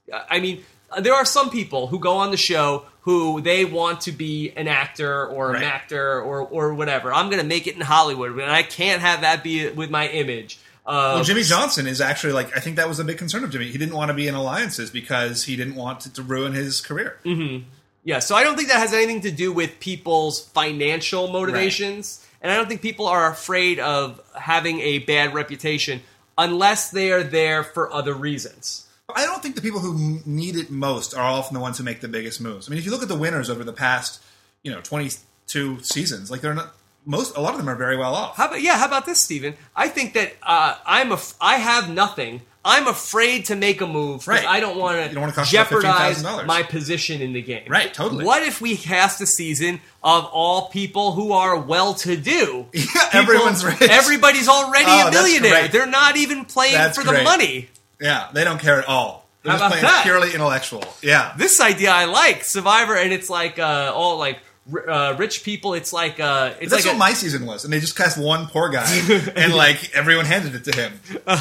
I mean, there are some people who go on the show who they want to be an actor or an Right. actor or or whatever. I'm going to make it in Hollywood, and I can't have that be with my image. Uh, Well, Jimmy Johnson is actually like I think that was a big concern of Jimmy. He didn't want to be in alliances because he didn't want to, to ruin his career. Yeah, so I don't think that has anything to do with people's financial motivations. And I don't think people are afraid of having a bad reputation unless they are there for other reasons. I don't think the people who need it most are often the ones who make the biggest moves. I mean, if you look at the winners over the past, you know, twenty-two seasons, like they're not most. A lot of them are very well off. How about yeah? How about this, Steven? I think that uh, I'm a I have nothing. I'm afraid to make a move because Right. I don't want You don't wanna to cost yourself jeopardize fifteen thousand dollars. my position in the game. Right, totally. What if we cast a season of all people who are well-to-do? Yeah, People- everyone's rich. Everybody's already Oh, a that's millionaire. great. They're not even playing That's for the great. money. Yeah, they don't care at all. They're How just about playing that? purely intellectual. Yeah. This idea I like, Survivor, and it's like uh, all like r- uh, rich people. It's like uh, it's That's like what a, my season was, and they just cast one poor guy, and like everyone handed it to him.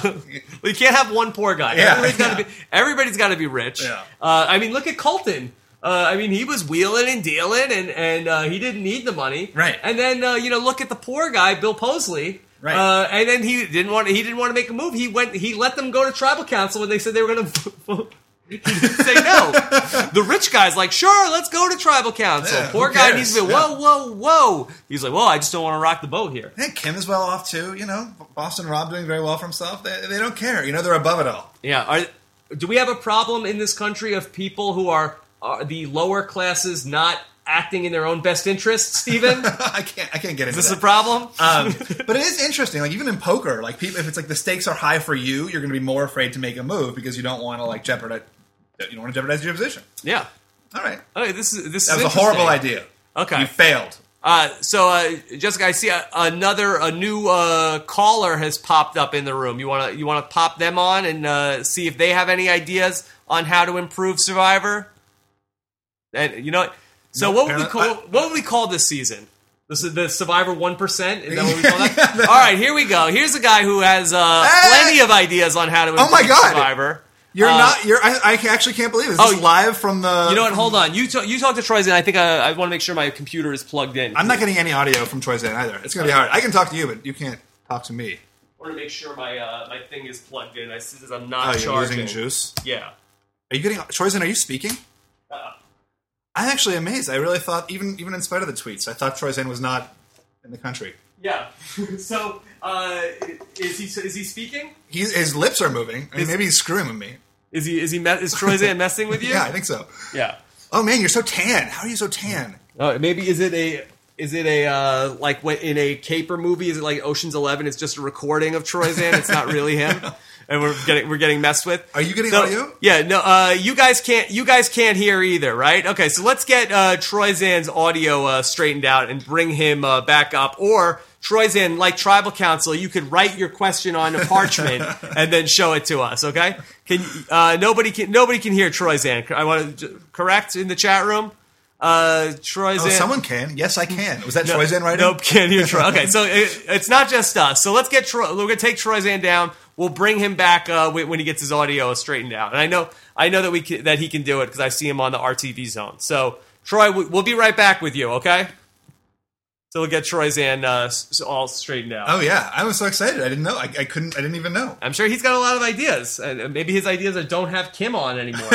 we can't have one poor guy. Yeah, everybody's got to yeah. be. Everybody's got to be rich. Yeah. Uh, I mean, look at Colton. Uh, I mean, he was wheeling and dealing, and and uh, he didn't need the money. Right. And then uh, you know, look at the poor guy, Bill Posley. Right. Uh, and then he didn't want. He didn't want to make a move. He went. He let them go to tribal council when they said they were going to. He didn't say no. The rich guy's like, sure, let's go to tribal council. Yeah, Poor who guy cares? needs to be, whoa, whoa, whoa. He's like, well, I just don't want to rock the boat here. Hey, Kim is well off too. You know, Boston Rob doing very well for himself. They, they don't care. You know, they're above it all. Yeah. Are, do we have a problem in this country of people who are, are the lower classes not acting in their own best interest, Steven? I can't. I can't get into Is this that. a problem? um, but it is interesting. Like even in poker, like people, if it's like the stakes are high for you, you're going to be more afraid to make a move because you don't want to like jeopardize. You don't want to jeopardize your position. Yeah. All right. Okay, this is this That is was a horrible idea. Okay. You failed. Uh, so, uh, Jessica, I see a, another a new uh, caller has popped up in the room. You want to you want to pop them on and uh, see if they have any ideas on how to improve Survivor? And you know, what? so No, what would we apparently- call what would we call this season? This is the Survivor one percent. Is that what we call that? All right, here we go. Here's a guy who has uh, Hey! plenty of ideas on how to improve Oh my God! Survivor. You're Uh, not. You're. I, I actually can't believe it. Is this Oh, live from the. You know what? Hold on. You talk, you talk to Troy Zan. I think I, I want to make sure my computer is plugged in. I'm not getting any audio from Troy Zan either. It's going to be hard. I can talk to you, but you can't talk to me. I want to make sure my uh, my thing is plugged in. I see that I'm Oh, not you're charging. losing juice. Yeah. Are you getting Troy Zan? Are you speaking? Uh, I'm actually amazed. I really thought, even even in spite of the tweets, I thought Troy Zan was not in the country. yeah. so, uh, is he is he speaking? He, his lips are moving. I mean, Is- maybe he's screwing with me. Is he is he me- is Troy Zan messing with you? Yeah, I think so. Yeah. Oh man, you're so tan. How are you so tan? Oh, maybe is it a is it a uh, like when, in a caper movie? Is it like Ocean's Eleven? It's just a recording of Troy Zan. It's not really him, and we're getting we're getting messed with. Are you getting So- audio? Yeah, no. Uh, you guys can't. You guys can't hear either, right? Okay, so let's get uh, Troy Zan's audio uh, straightened out and bring him uh, back up. Or Troy Zan, like Tribal Council, you could write your question on a parchment and then show it to us. Okay? Can uh, nobody can nobody can hear Troy Zan? I want to correct in the chat room. Uh, Troy Oh, Zan. someone can. Yes, I can. Was that Troy Zan writing? Nope, can't hear Troy. Okay, so it, it's not just us. So let's get Troy. We're gonna take Troy Zan down. We'll bring him back uh, when when he gets his audio straightened out. And I know, I know that we can, that he can do it because I see him on the R T V zone. So Troy, we- we'll be right back with you. Okay. So we'll get Troy Zan uh, s- all straightened out. Oh yeah, I was so excited. I didn't know. I, I couldn't. I didn't even know. I'm sure he's got a lot of ideas, and maybe his ideas are don't have Kim on anymore.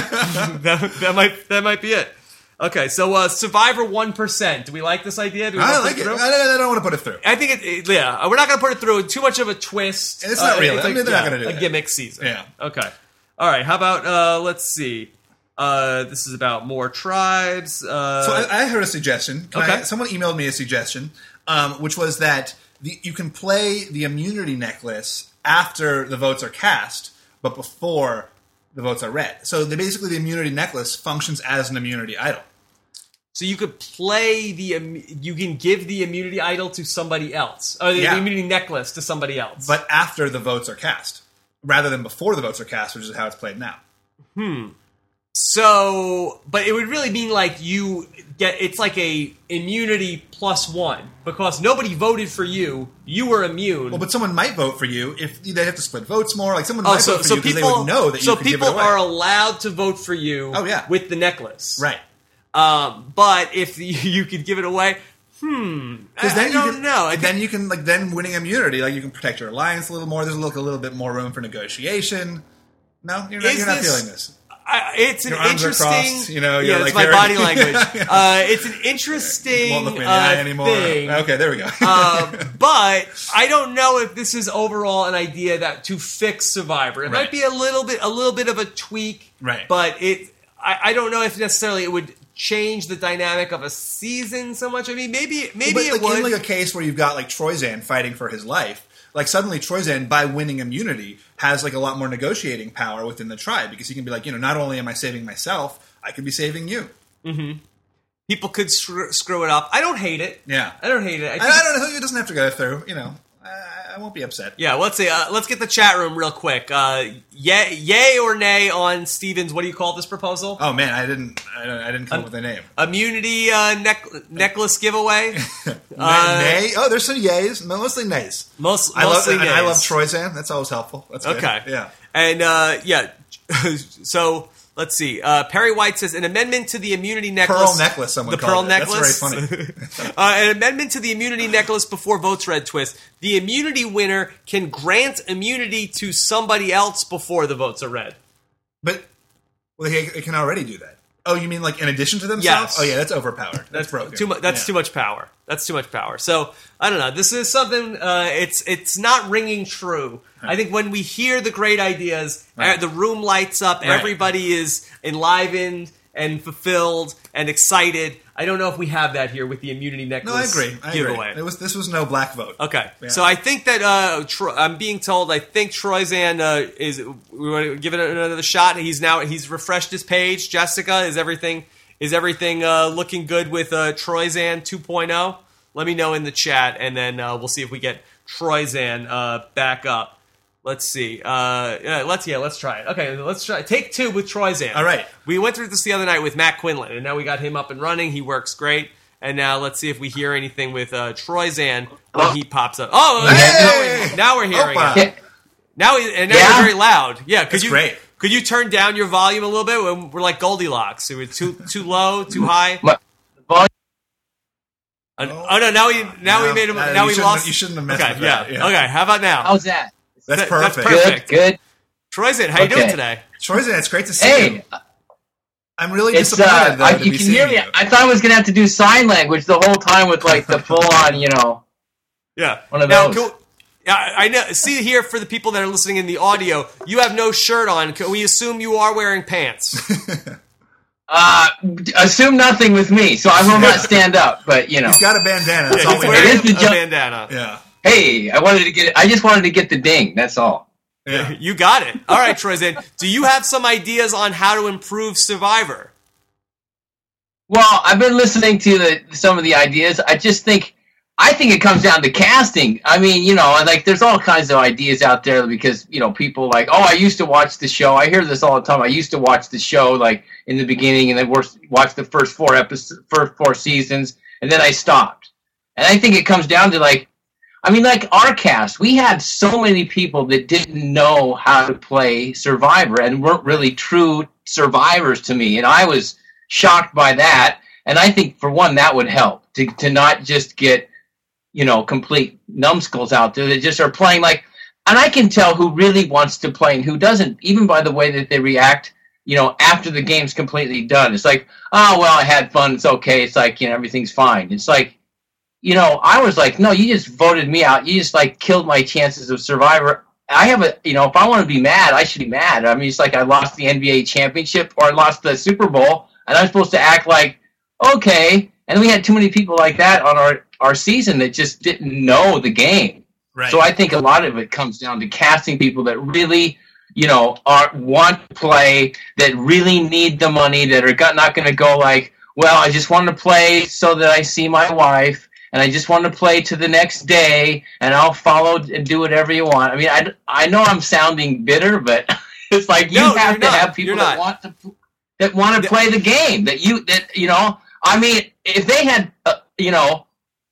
that, that might that might be it. Okay, so uh, Survivor one percent. Do we like this idea? Do we I want to like put it. through? I don't, I don't want to put it through. I think it, it- yeah, we're not going to put it through too much of a twist. It's not Uh, real. It's I like, mean, they're not yeah, gonna do a that. gimmick season. Yeah. Okay. All right. How about uh, let's see. Uh, this is about more tribes. Uh, So I, I heard a suggestion. Can Okay. I, someone emailed me a suggestion, um, which was that the, you can play the immunity necklace after the votes are cast, but before the votes are read. So the, basically, the immunity necklace functions as an immunity idol. so you could play the. im- You can give the immunity idol to somebody else, or the, Yeah. the immunity necklace to somebody else. But after the votes are cast, rather than before the votes are cast, which is how it's played now. So, but it would really mean like you get, it's like a immunity plus one because nobody voted for you. You were immune. Well, but someone might vote for you if they have to split votes more. Like someone oh, might so, vote for so you because people they would know that you so could give people it away. are allowed to vote for you. Oh, yeah. With the necklace, Right. Um, but if you, you could give it away, hmm, I, Because then I you don't can, know. I then you can like then winning immunity, like you can protect your alliance a little more. There's a little, a little bit more room for negotiation. No, you're not, Is you're not this- feeling this. I, it's an Your arms are interesting. crossed, you know, you're yeah, it's like my very- body language. uh, it's an interesting Won't look me in the uh, eye anymore. thing. Okay, there we go. uh, but I don't know if this is overall an idea that to fix Survivor. It Right. might be a little bit, a little bit of a tweak, Right. But it, I, I don't know if necessarily it would change the dynamic of a season so much. I mean, maybe, maybe but it like would. in like a case where you've got like Troyzan fighting for his life, like suddenly Troyzan, by winning immunity, has like a lot more negotiating power within the tribe because he can be like, you know, not only am I saving myself, I could be saving you. People could screw, screw it up. I don't hate it. Yeah. I don't hate it. I I, think I it's- don't know. It doesn't have to go through. You know, I, I won't be upset. Yeah, let's see. Uh, let's get the chat room real quick. Uh, yay, yay or nay on Steven's? What do you call this proposal? Oh man, I didn't. I, don't- I didn't come up with a name. Immunity uh, neck- necklace giveaway. Uh, Nay. Oh, there's some yays. Mostly nays. Most, I love. mostly And I nays. love Troyzan. That's always helpful. That's good. Okay. Yeah. And uh, yeah, so let's see. Uh, Perry White says an amendment to the immunity necklace. Pearl necklace. Someone the called pearl it. necklace. That's very funny. uh, an amendment to the immunity necklace before votes read twist. The immunity winner can grant immunity to somebody else before the votes are read. But well, they, they can already do that. Oh, you mean like in addition to themselves? Yes. Oh yeah, that's overpowered. That's, broken. Too much. That's Yeah. too much power. That's too much power. So I don't know. This is something. Uh, it's it's not ringing true. I think when we hear the great ideas, Right. uh, the room lights up. Right. Everybody is enlivened. and fulfilled and excited. I don't know if we have that here with the immunity No, I necklace agree. I giveaway. agree. It was this was no black vote. Okay, Yeah. so I think that uh, Tro- I'm being told. I think Troyzan uh, is. We want to give it another shot. He's now he's refreshed his page. Jessica, is everything is everything uh, looking good with uh, Troyzan two point oh? Let me know in the chat, and then uh, we'll see if we get Troyzan uh, back up. Let's see. Uh, yeah, let's yeah, let's try it. Okay, let's try take two with Troyzan. All right. We went through this the other night with Matt Quinlan, and now we got him up and running. He works great. And now let's see if we hear anything with uh, Troyzan when he pops up. Oh, Hey! now, we're, now we're hearing Opa. it. Now we, and now Yeah? you're very loud. Yeah, could That's you great. could you turn down your volume a little bit? When we're like Goldilocks. So we're too too low, too high. My- the volume- Uh, oh no! Now we now No, we made him. uh, now you we shouldn't lost. have- you shouldn't have messed okay, with yeah. that, yeah. Okay, how about now? How's that? That's That- perfect. that's perfect. Good, good. Troyzan, how you doing Okay. today? Troyzan, it's great to see Hey, you. I'm really it's disappointed uh, though, I, to you be can seeing hear me. you. I thought I was gonna have to do sign language the whole time with like the full on, you know. Yeah. One of now, those. can- yeah, I I know. See here for the people that are listening in the audio, you have no shirt on. Can we assume you are wearing pants? Uh, assume nothing with me, so I will not stand up. But you know, He's got a bandana. That's Yeah, all he's we wearing It have. is a, the ju- bandana. Yeah. hey, I wanted to get. I just wanted to get the ding. That's all. Yeah. You got it. All right, Troyzan. Do you have some ideas on how to improve Survivor? Well, I've been listening to the, some of the ideas. I just think, I think it comes down to casting. I mean, you know, like there's all kinds of ideas out there because, you know, people like, oh, I used to watch the show. I hear this all the time. I used to watch the show like in the beginning and then watch the first four episodes, first four seasons, and then I stopped. And I think it comes down to like, I mean, like our cast, we had so many people that didn't know how to play Survivor and weren't really true survivors to me. And I was shocked by that. And I think, for one, that would help to, to not just get, you know, complete numbskulls out there that just are playing like, and I can tell who really wants to play and who doesn't, even by the way that they react, you know, after the game's completely done. It's like, oh, well, I had fun. It's okay. It's like, you know, everything's fine. It's like, you know, I was like, no, you just voted me out. You just like killed my chances of Survivor. I have a, you know, if I want to be mad, I should be mad. I mean, it's like I lost the N B A championship or I lost the Super Bowl, and I'm supposed to act like, okay. And we had too many people like that on our, our season that just didn't know the game. Right. So I think a lot of it comes down to casting people that really, you know, are want to play, that really need the money, that are got, not going to go like, well, I just want to play so that I see my wife. And I just want to play to the next day, and I'll follow and do whatever you want. I mean, I, I know I'm sounding bitter, but it's like you No, have you're to not. have people You're that not. want to that want to play the game. That you that you know. I mean, if they had uh, you know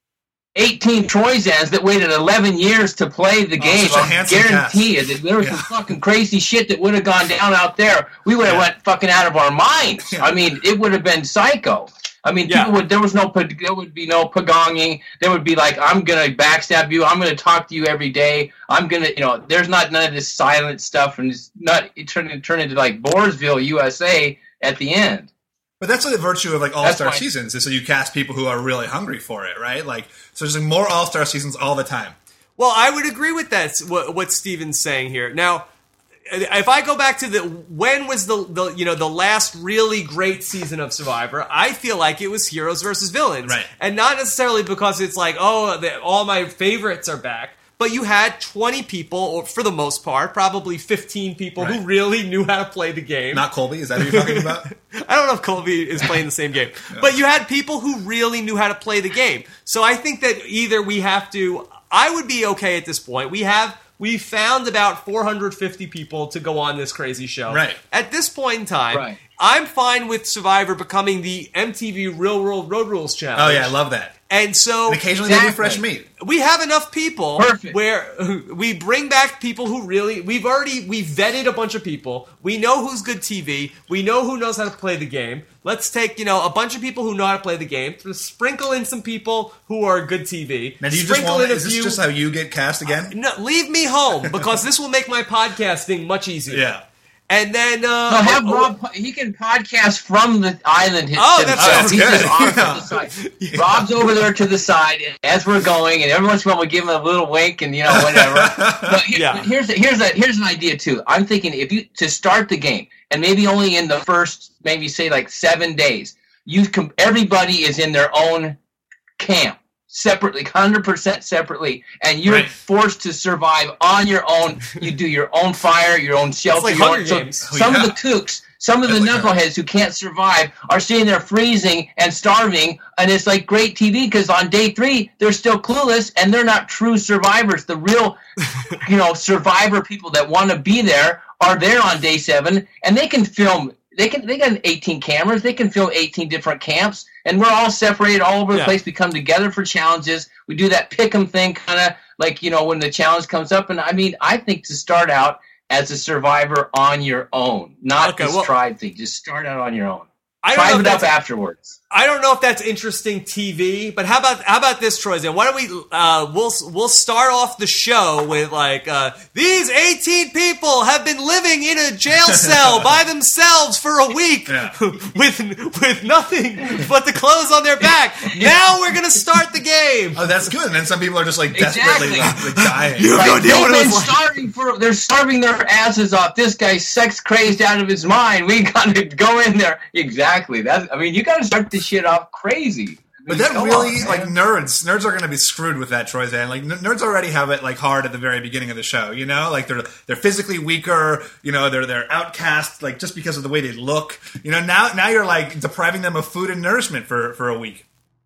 eighteen Troyzans that waited eleven years to play the game, such a I handsome guarantee you that there was Yeah. some fucking crazy shit that would have gone down out there. We would have Yeah. went fucking out of our minds. Yeah. I mean, it would have been psycho. I mean, Yeah. people would. There was no. There would be no pagonging. There would be like, I'm gonna backstab you. I'm gonna talk to you every day. I'm gonna, you know. There's not none of this silent stuff, and it's not. It turned turn into like Boresville, U S A at the end. But that's the virtue of like all That's star why- seasons is so you cast people who are really hungry for it, right? Like so there's like more all star seasons all the time. Well, I would agree with that. What, what Steven's saying here. Now, if I go back to the when was the, the you know the last really great season of Survivor, I feel like it was Heroes versus Villains, Right. and not necessarily because it's like oh the, all my favorites are back, but you had twenty people, or for the most part, probably fifteen people who Right. really knew how to play the game. Not Colby, is that who you're talking about? I don't know if Colby is playing the same game, but you had people who really knew how to play the game. So I think that either we have to. I would be okay at this point. We have. We found about four hundred fifty people to go on this crazy show. Right. At this point in time, Right. I'm fine with Survivor becoming the M T V Real World Road Rules Challenge. Oh yeah, I love that. And so And occasionally there'll be Exactly. fresh meat. we have enough people Perfect. where we bring back people who really we've already we vetted a bunch of people. We know who's good T V. We know who knows how to play the game. Let's take, you know, a bunch of people who know how to play the game, sprinkle in some people who are good T V. Now do you just sprinkle want in a is this few- just how you get cast again? No, leave me home because this will make my podcasting much easier. Yeah. And then uh So have oh, Rob. He can podcast from the island. Oh, that's- himself. that's He's good. just off Yeah. to the side. Rob's over there to the side as we're going, and every once in a while we give him a little wink and you know whatever. But here- Yeah. here's a, here's a here's an idea too. I'm thinking if you to start the game, and maybe only in the first, maybe say like seven days, you com- everybody is in their own camp. Separately, one hundred percent separately, and you're right. forced to survive on your own. You do your own fire, your own shelter. It's like your Hunger own, so Games. some Oh, yeah. of the kooks, some of the That's like knuckleheads who can't survive are sitting there freezing and starving, and it's like great T V because on day three they're still clueless and they're not true survivors. The real, you know, survivor people that want to be there are there on day seven, and they can film. They can. They got eighteen cameras. They can film eighteen different camps, and we're all separated all over the Yeah. place. We come together for challenges. We do that pick 'em thing, kind of like, you know, when the challenge comes up. And I mean, I think to start out as a survivor on your own, not Okay, this well- tribe thing. Just start out on your own. I don't know Tribe if it up that's- afterwards. I don't know if that's interesting T V, but how about how about this, Troy? Why don't we uh, we'll we'll start off the show with like uh, these eighteen people have been living in a jail cell by themselves for a week Yeah. with with nothing but the clothes on their back. Now we're gonna start the game. Oh, that's good. And then some people are just like desperately Exactly. like, like dying. You have no Like, idea what they've it been was like. starving for. They're starving their asses off. This guy's sex crazed out of his mind. We got to go in there. Exactly. That's. I mean, you got to start this shit off crazy. But that Come really, on, like, man. nerds, nerds are going to be screwed with that, Troy Zan. Like, n- nerds already have it, like, hard at the very beginning of the show, you know? Like, they're they're physically weaker, you know, they're they're outcast, like, just because of the way they look. You know, now now you're, like, depriving them of food and nourishment for, for a week.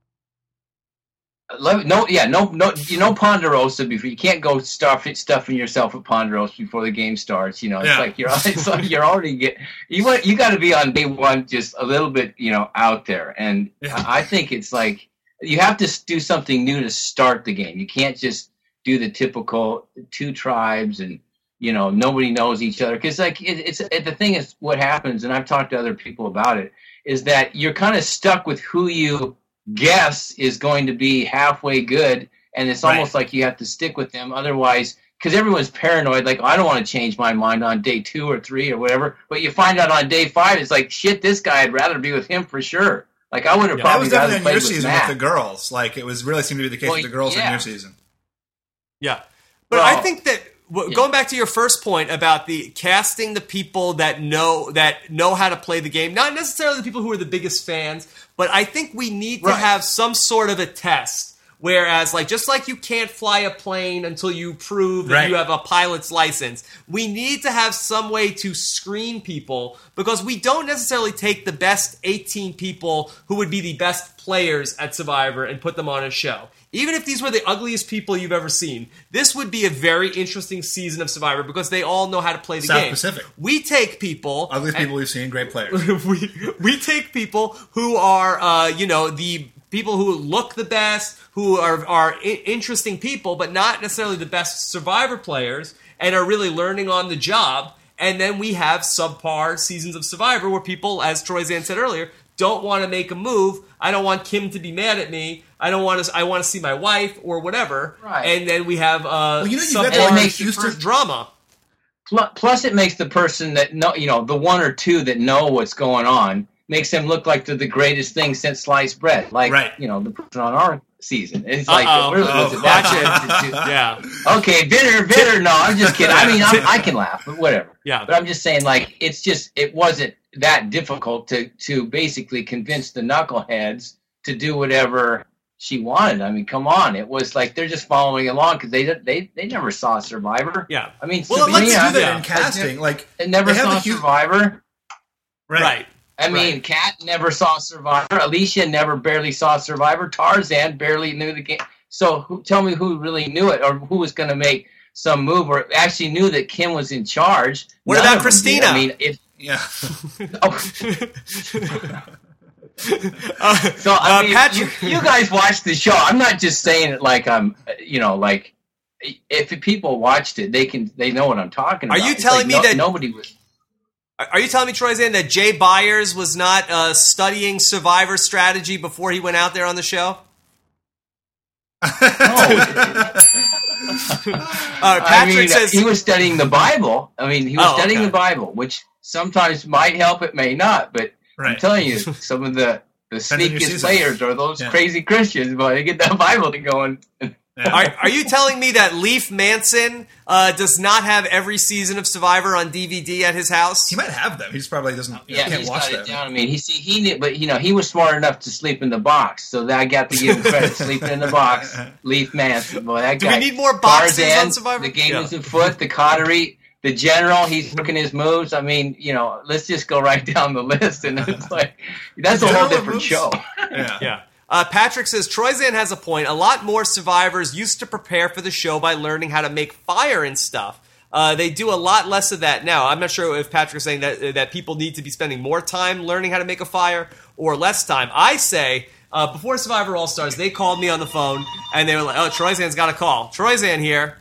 Let- No, yeah, no, no. You know Ponderosa before. You can't go stuff stuffing yourself with Ponderosa before the game starts. You know, it's Yeah. like you're. It's like you're already get. You want. You got to be on day one, just a little bit, you know, out there. And Yeah. I I think it's like you have to s- do something new to start the game. You can't just do the typical two tribes and, you know, nobody knows each other. Because like it, it's it, the thing is, what happens, and I've talked to other people about it, is that you're kind of stuck with who you guess is going to be halfway good, and it's Right. almost like you have to stick with them. Otherwise, because everyone's paranoid, like, I don't want to change my mind on day two or three or whatever. But you find out on day five, it's like, shit, this guy, I'd rather be with him for sure. Like, I would have Yeah, That probably was rather definitely on played your with season Matt. with the girls. Like, it was really seemed to be the case Well, with the girls yeah. in your season. Yeah. But Well, I think that w- yeah. going back to your first point about the casting the people that know that know how to play the game, not necessarily the people who are the biggest fans, but I think we need to Right. have some sort of a test. Whereas, like, just like you can't fly a plane until you prove that Right. you have a pilot's license, we need to have some way to screen people because we don't necessarily take the best eighteen people who would be the best players at Survivor and put them on a show. Even if these were the ugliest people you've ever seen, this would be a very interesting season of Survivor because they all know how to play the South game. Pacific. We take people, Ugliest and- people we've seen, great players. we we take people who are uh, you know the people who look the best, who are are I- interesting people, but not necessarily the best Survivor players, and are really learning on the job. And then we have subpar seasons of Survivor where people, as Troy Zan said earlier, don't want to make a move. I don't want Kim to be mad at me. I don't want to. I want to see my wife or whatever. Right. And then we have uh, you know, you've got subpar to make Houston- drama. Pl- Plus, it makes the person that know, you know, the one or two that know what's going on, makes them look like they're the greatest thing since sliced bread. Like, Right. you know, the person on our season. It's like, Uh-oh. really, was Oh, it that watch it. bad? Yeah. Okay, bitter, bitter. No, I'm just kidding. I mean, I'm, I can laugh, but whatever. Yeah. But I'm just saying, like, it's just, it wasn't that difficult to, to basically convince the knuckleheads to do whatever she wanted. I mean, come on. It was like they're just following along because they, they they never saw Survivor. Yeah. I mean, Well, let's Sabrina, do that yeah. in casting. Like, They never they have saw the huge- Survivor. right. Right. I mean, Kat never saw Survivor. Alicia never barely saw Survivor. Tarzan barely knew the game. So who, tell me who really knew it or who was going to make some move or actually knew that Kim was in charge. What None about of them did. Christina? I mean, if Yeah. oh, Uh, so I uh, mean, Patrick, you, you guys watch the show. I'm not just saying it like I'm, you know, like if people watched it, they can they know what I'm talking Are about. you It's telling like me no- that- nobody was? are you telling me, Troy Zan, that Jay Byers was not uh, studying Survivor strategy before he went out there on the show? No. Uh, Patrick I mean, says he was studying the Bible. I mean, he was Oh, studying okay. the Bible, which sometimes might help, it may not. But I'm Right. telling you, some of the the Depends on your sneakiest season. players are those Yeah. crazy Christians, but they get that Bible to go and Yeah. Are, are you telling me that Leif Manson uh, does not have every season of Survivor on D V D at his house? He might have them. He just probably doesn't. You know, Yeah, can't he's watch got them. it down. I mean, he see he knew, but you know, he was smart enough to sleep in the box, so that I got to give him credit. Sleeping in the box, Leif Manson. Boy, that Do guy. we need more boxes Tarzan, on Survivor? The game Yeah. is afoot. The Coterie, the general. He's working his moves. I mean, you know, let's just go right down the list, and it's like that's a whole General different moves? show. Yeah. Yeah. Uh, Patrick says, Troyzan has a point. A lot more survivors used to prepare for the show by learning how to make fire and stuff. Uh, they do a lot less of that now. I'm not sure if Patrick's saying that that people need to be spending more time learning how to make a fire or less time. I say, uh, before Survivor All-Stars, they called me on the phone, and they were like, oh, Troyzan's got a call. Troyzan here.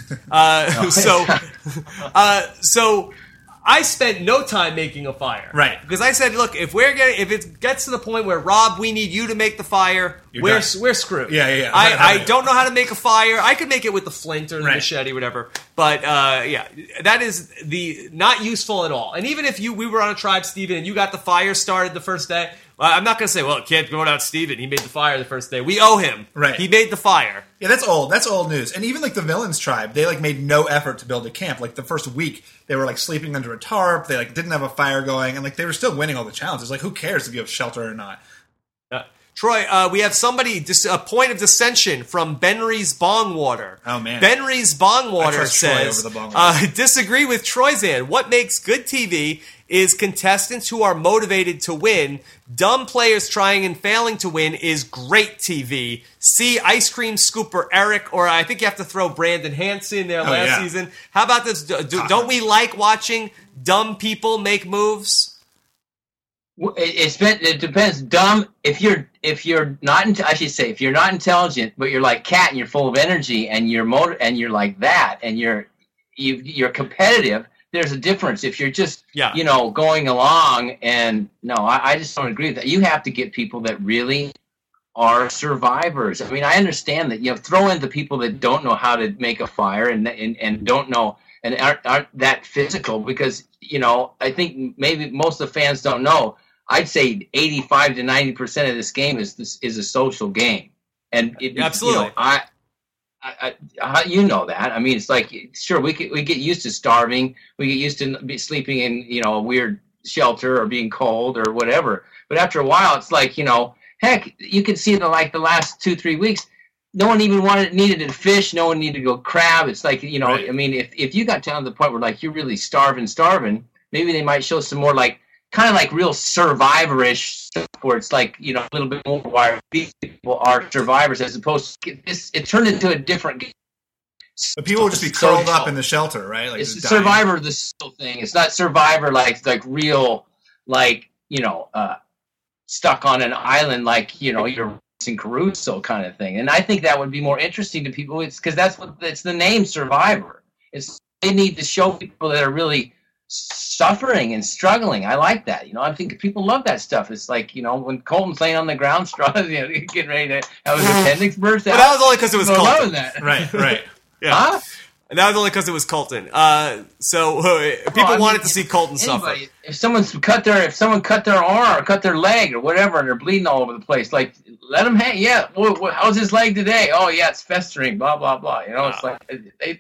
Uh, so, uh, so... I spent no time making a fire, Right. Because I said, "Look, if we're getting, if it gets to the point where Rob, we need you to make the fire, You're we're done. we're screwed." Yeah, yeah, yeah. I, Right, I right. don't know how to make a fire. I could make it with the flint or the Right. machete, whatever. But uh, yeah, that is the not useful at all. And even if you, we were on a tribe, Steven, and you got the fire started the first day, well, I'm not going to say, "Well, it can't go without Steven. He made the fire the first day." We owe him. Right. He made the fire. Yeah, that's old. That's old news. And even like the villains tribe, they like made no effort to build a camp. Like the first week, they were like sleeping under a tarp. They like didn't have a fire going, and like they were still winning all the challenges. Like who cares if you have shelter or not? Uh, Troy, uh, we have somebody, dis- a point of dissension from Benry's Bongwater. Oh, man. Benry's Bongwater trust Troy says, over the Bongwater. uh, disagree with Troyzan. What makes good T V is contestants who are motivated to win. Dumb players trying and failing to win is great T V. See Ice Cream Scooper Eric, or I think you have to throw Brandon Hansen there Oh, last yeah. season. How about this? Do, do, don't we like watching dumb people make moves? Well, It, it's been, it depends. Dumb. If you're if you're not, inte- I should say, if you're not intelligent, but you're like Cat and you're full of energy and you're motor and you're like that and you're you you're competitive. There's a difference. If you're just Yeah. you know going along and no, I, I just don't agree with that. You have to get people that really are survivors. I mean, I understand that you know throw in the people that don't know how to make a fire and and, and don't know and aren't, aren't that physical because you know I think maybe most of the fans don't know. I'd say eighty-five to ninety percent of this game is this is a social game, and it, Absolutely. You know, I, I, I, you know that. I mean, it's like sure we get, we get used to starving, we get used to be sleeping in you know a weird shelter or being cold or whatever. But after a while, it's like you know, heck, you can see the like the last two three weeks. No one even wanted needed to fish. No one needed to go crab. It's like you know. Right. I mean, if if you got down to the point where like you're really starving, starving, maybe they might show some more like. Kind of like real survivor-ish stuff where it's like, you know, a little bit more where these people are survivors as opposed to this. It turned into a different game. But people will just be curled up in the shelter, right? Like It's just dying. Survivor, the still thing. It's not Survivor like like real, like, you know, uh, stuck on an island like, you know, you're in Caruso kind of thing. And I think that would be more interesting to people. It's because that's what it's the name Survivor. It's they need to show people that are really suffering and struggling. I like that. You know, I think people love that stuff. It's like, you know, when Colton's laying on the ground, struggling, you know, getting ready to have his appendix burst out. Well, that was only because it was People Colton. love that. Right, right. Yeah. Huh? And that was only because it was Colton. Uh, so uh, people Well, I mean, wanted to see Colton Anybody, suffer. if someone's cut their, if someone cut their arm or cut their leg or whatever, and they're bleeding all over the place, like let them hang. Yeah, well, well, how's his leg today? Oh, yeah, it's festering. Blah blah blah. You know, it's like they,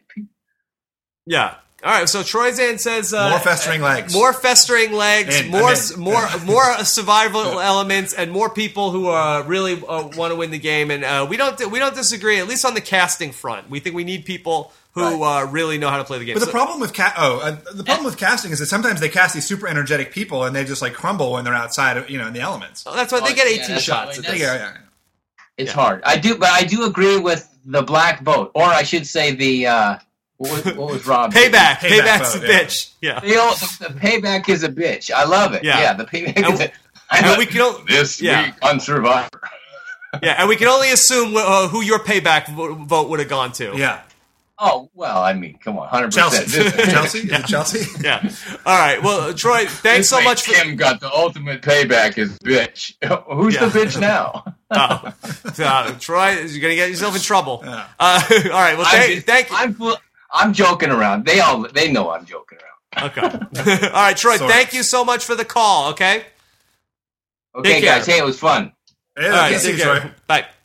Yeah. All right. So Troyzan says uh, More festering legs. more festering legs, In, more I'm in. more more survival elements, and more people who uh, really uh, want to win the game. And uh, we don't we don't disagree. At least on the casting front, we think we need people who uh, really know how to play the game. But the So- problem with ca- oh, uh, the problem with casting is that sometimes they cast these super energetic people and they just like crumble when they're outside of you know in the elements. that's why they Oh, get yeah, eighteen that's shots. why- at Yeah, this. yeah, yeah. it's Yeah. hard. I do, but I do agree with the black vote, or I should say the uh, what, was- what was Rob? Payback. Payback Payback's vote, a yeah. bitch. Yeah. The, old, the, the payback is a bitch. I love it. Yeah. Yeah, the payback And is we- a. I And know- we can o- this yeah. week on Survivor. Yeah, and we can only assume uh, who your payback vo- vote would have gone to. Yeah. Oh well, I mean, come on, hundred Chelsea. percent. Chelsea? Is it Chelsea? Yeah. All right. Well, uh, Troy, thanks so much for. Kim got the ultimate payback as bitch. Who's Yeah. the bitch now? Oh. Uh, Troy, you're gonna get yourself in trouble. Yeah. Uh, all right. Well, I'm, thank, thank you. I'm full- I'm joking around. They all they know I'm joking around. Okay. All right, Troy. Sort Thank of. you so much for the call. Okay. Okay, Take care. guys. Hey, it was fun. Yeah, All right. good to see Take you, care. Troy. Bye.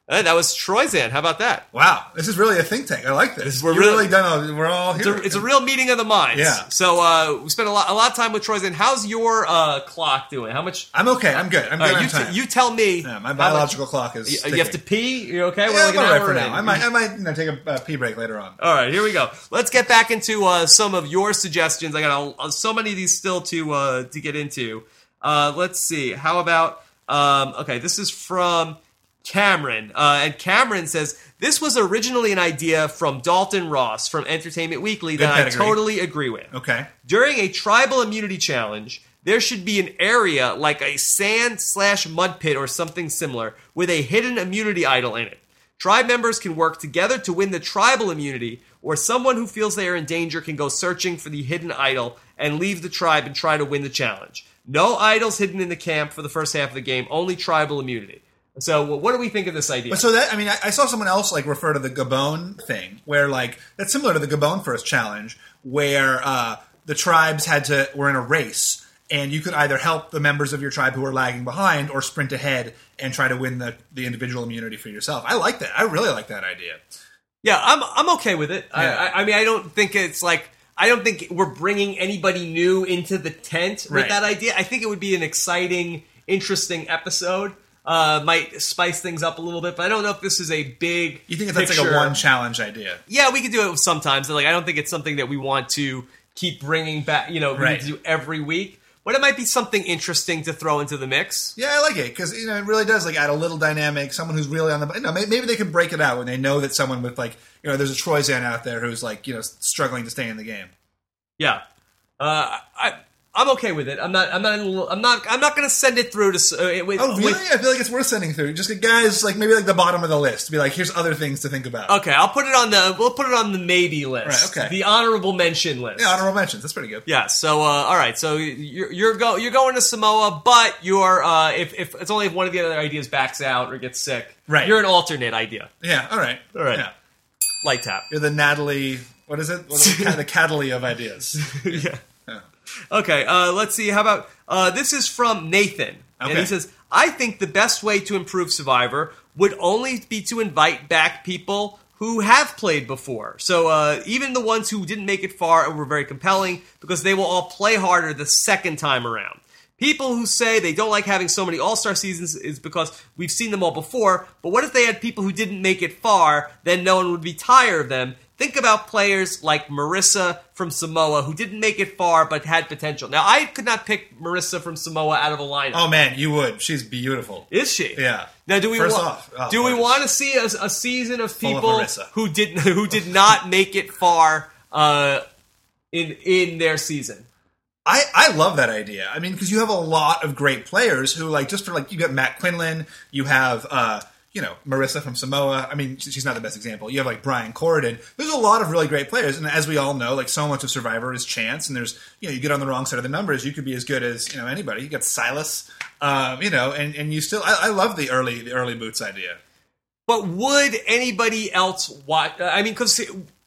Uh, that was Troyzan. How about that? Wow, this is really a think tank. I like this. We're You're really- really done. A, we're all It's here. a, it's a real meeting of the minds. Yeah. So uh, we spent a lot, a lot of time with Troyzan. How's your uh, clock doing? How much? I'm okay. I'm good. I'm All good right, on you, time. t- you tell me. yeah, my how much- biological clock is. You, you have to ticking. pee? You okay? Yeah, We're like I'm an all right hour for in. now. I might, I might, you know, take a uh, pee break later on. All right, here we go. Let's get back into uh, some of your suggestions. I got a, so many of these still to uh, to get into. Uh, let's see. How about? Um, okay, this is from Cameron, uh, and Cameron says this was originally an idea from Dalton Ross from Entertainment Weekly Good that pedigree. I totally agree with. Okay. During a tribal immunity challenge, there should be an area like a sand slash mud pit or something similar with a hidden immunity idol in it. Tribe members can work together to win the tribal immunity, or someone who feels they are in danger can go searching for the hidden idol and leave the tribe and try to win the challenge. No idols hidden in the camp for the first half of the game, only tribal immunity. So well, what do we think of this idea? But so that I mean, I, I saw someone else like refer to the Gabon thing, where like that's similar to the Gabon first challenge, where uh, the tribes had to were in a race, and you could either help the members of your tribe who were lagging behind, or sprint ahead and try to win the, the individual immunity for yourself. I like that. I really like that idea. Yeah, I'm I'm okay with it. I, Yeah. I, I mean, I don't think it's like I don't think we're bringing anybody new into the tent with Right. that idea. I think it would be an exciting, interesting episode. Uh, might spice things up a little bit, but I don't know if this is a big. You think if that's like picture. a one challenge idea? Yeah, we could do it sometimes. But like, I don't think it's something that we want to keep bringing back. You know, we Right. need to do every week. But it might be something interesting to throw into the mix. Yeah, I like it because you know it really does like add a little dynamic. Someone who's really on the you know maybe, maybe they can break it out when they know that someone with like you know there's a Troyzan out there who's like you know struggling to stay in the game. Yeah, uh, I I'm okay with it. I'm not I'm not I'm not I'm not going to send it through to. Uh, with, Oh, really? with- I feel like it's worth sending through. Just get guys like maybe like the bottom of the list. Be like, here's other things to think about. Okay, I'll put it on the. We'll put it on the maybe list. Right, okay. The honorable mention list. Yeah, honorable mentions. That's pretty good. Yeah. So, uh, all right. So you're you're go you're going to Samoa, but you're uh, if if it's only if one of the other ideas backs out or gets sick, Right. You're an alternate idea. Yeah. All right. All right. Yeah. Light tap. You're the Natalie. What is it? What is it? The Cataly of ideas. yeah. Yeah. Okay. Uh, let's see. How about uh, this is from Nathan, and Okay. he says, "I think the best way to improve Survivor would only be to invite back people who have played before. So uh, even the ones who didn't make it far and were very compelling, because they will all play harder the second time around. People who say they don't like having so many All-Star seasons is because we've seen them all before, but what if they had people who didn't make it far, then no one would be tired of them? Think about players like Marissa from Samoa who didn't make it far but had potential." Now, I could not pick Marissa from Samoa out of a lineup. Oh man, you would. She's beautiful. Is she? Yeah. Now, do we First wa- off, oh, do we gorgeous. want to see a, a season of Full of people Marissa. who did who did not make it far uh, in in their season? I, I love that idea. I mean, because you have a lot of great players who, like, just for, like, you got Matt Quinlan, you have, uh, you know, Marissa from Samoa. I mean, she's not the best example. You have, like, Brian Corridon. There's a lot of really great players. And as we all know, like, so much of Survivor is chance. And there's, you know, you get on the wrong side of the numbers, you could be as good as, you know, anybody. You got Silas, um, you know, and, and you still, I, I love the early, the early boots idea. But would anybody else watch? I mean, because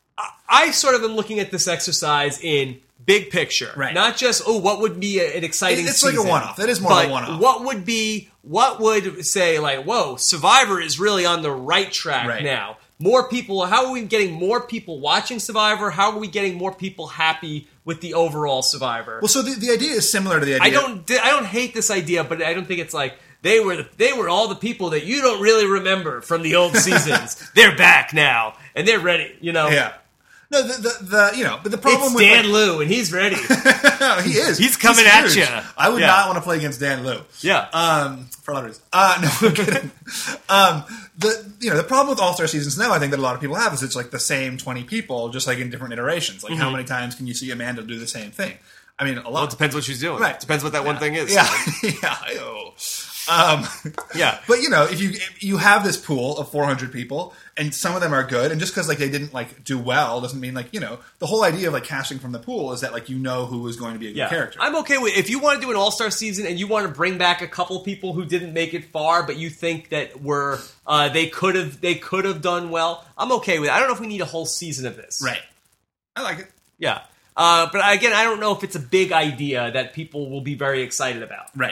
I sort of am looking at this exercise in big picture, Right. Not just oh, what would be a- an exciting. It's like a season, one-off. That is more but of a one-off. What would be? What would say like, whoa, Survivor is really on the right track Right. now. More people. How are we getting more people watching Survivor? How are we getting more people happy with the overall Survivor? Well, so the, the idea is similar to the idea. I don't. I don't hate this idea, but I don't think it's like they were. The, they were all the people that you don't really remember from the old seasons. They're back now and they're ready. You know. Yeah. No, the, the, the you know, but the problem It's with Dan like, Lou, and he's ready. no, he is. He's coming at huge. ya. I would Yeah. not want to play against Dan Lou. Yeah. Um, for a lot of reasons. Uh, no, I'm kidding. um, the you know the problem with All Star seasons now, I think that a lot of people have is it's like the same twenty people, just like in different iterations. Like how many times can you see Amanda do the same thing? I mean, a lot. Well, it depends what she's doing. Right. Depends what that one thing is. Yeah, yeah. Ew. Um, Yeah. But you know, if you if you have this pool of four hundred people, and some of them are good, and just because like they didn't like do well doesn't mean like you know the whole idea of like casting from the pool is that like you know who is going to be a good Yeah. character. I'm okay with if you want to do an All Star season and you want to bring back a couple people who didn't make it far, but you think that were uh, they could have they could have done well. I'm okay with it. I don't know if we need a whole season of this. Right. I like it. Yeah. Uh, but again, I don't know if it's a big idea that people will be very excited about. Right.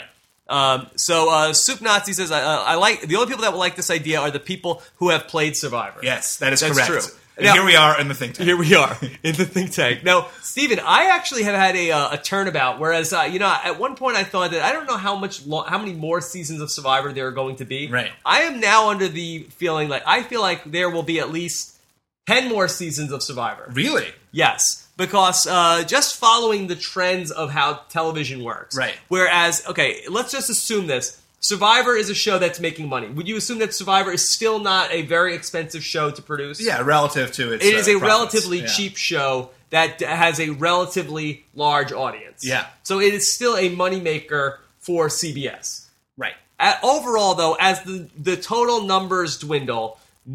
Um, so uh, Soup Nazi says, I, uh, I like the only people that will like this idea are the people who have played Survivor. Yes, that is That's correct. true. And Now- here we are in the think tank. Here we are in the think tank. Now, Steven, I actually have had a, uh, a turnabout. Whereas, uh, you know, at one point I thought that I don't know how much, lo- how many more seasons of Survivor there are going to be. Right. I am now under the feeling like I feel like there will be at least ten more seasons of Survivor. Really? Yes, because uh, just following the trends of how television works. Right. Whereas, okay, let's just assume this. Survivor is a show that's making money. Would you assume that Survivor is still not a very expensive show to produce? Yeah, relative to its It is uh, a profits. relatively Yeah. cheap show that has a relatively large audience. Yeah. So it is still a moneymaker for C B S. Right. At, overall, though, as the, the total numbers dwindle,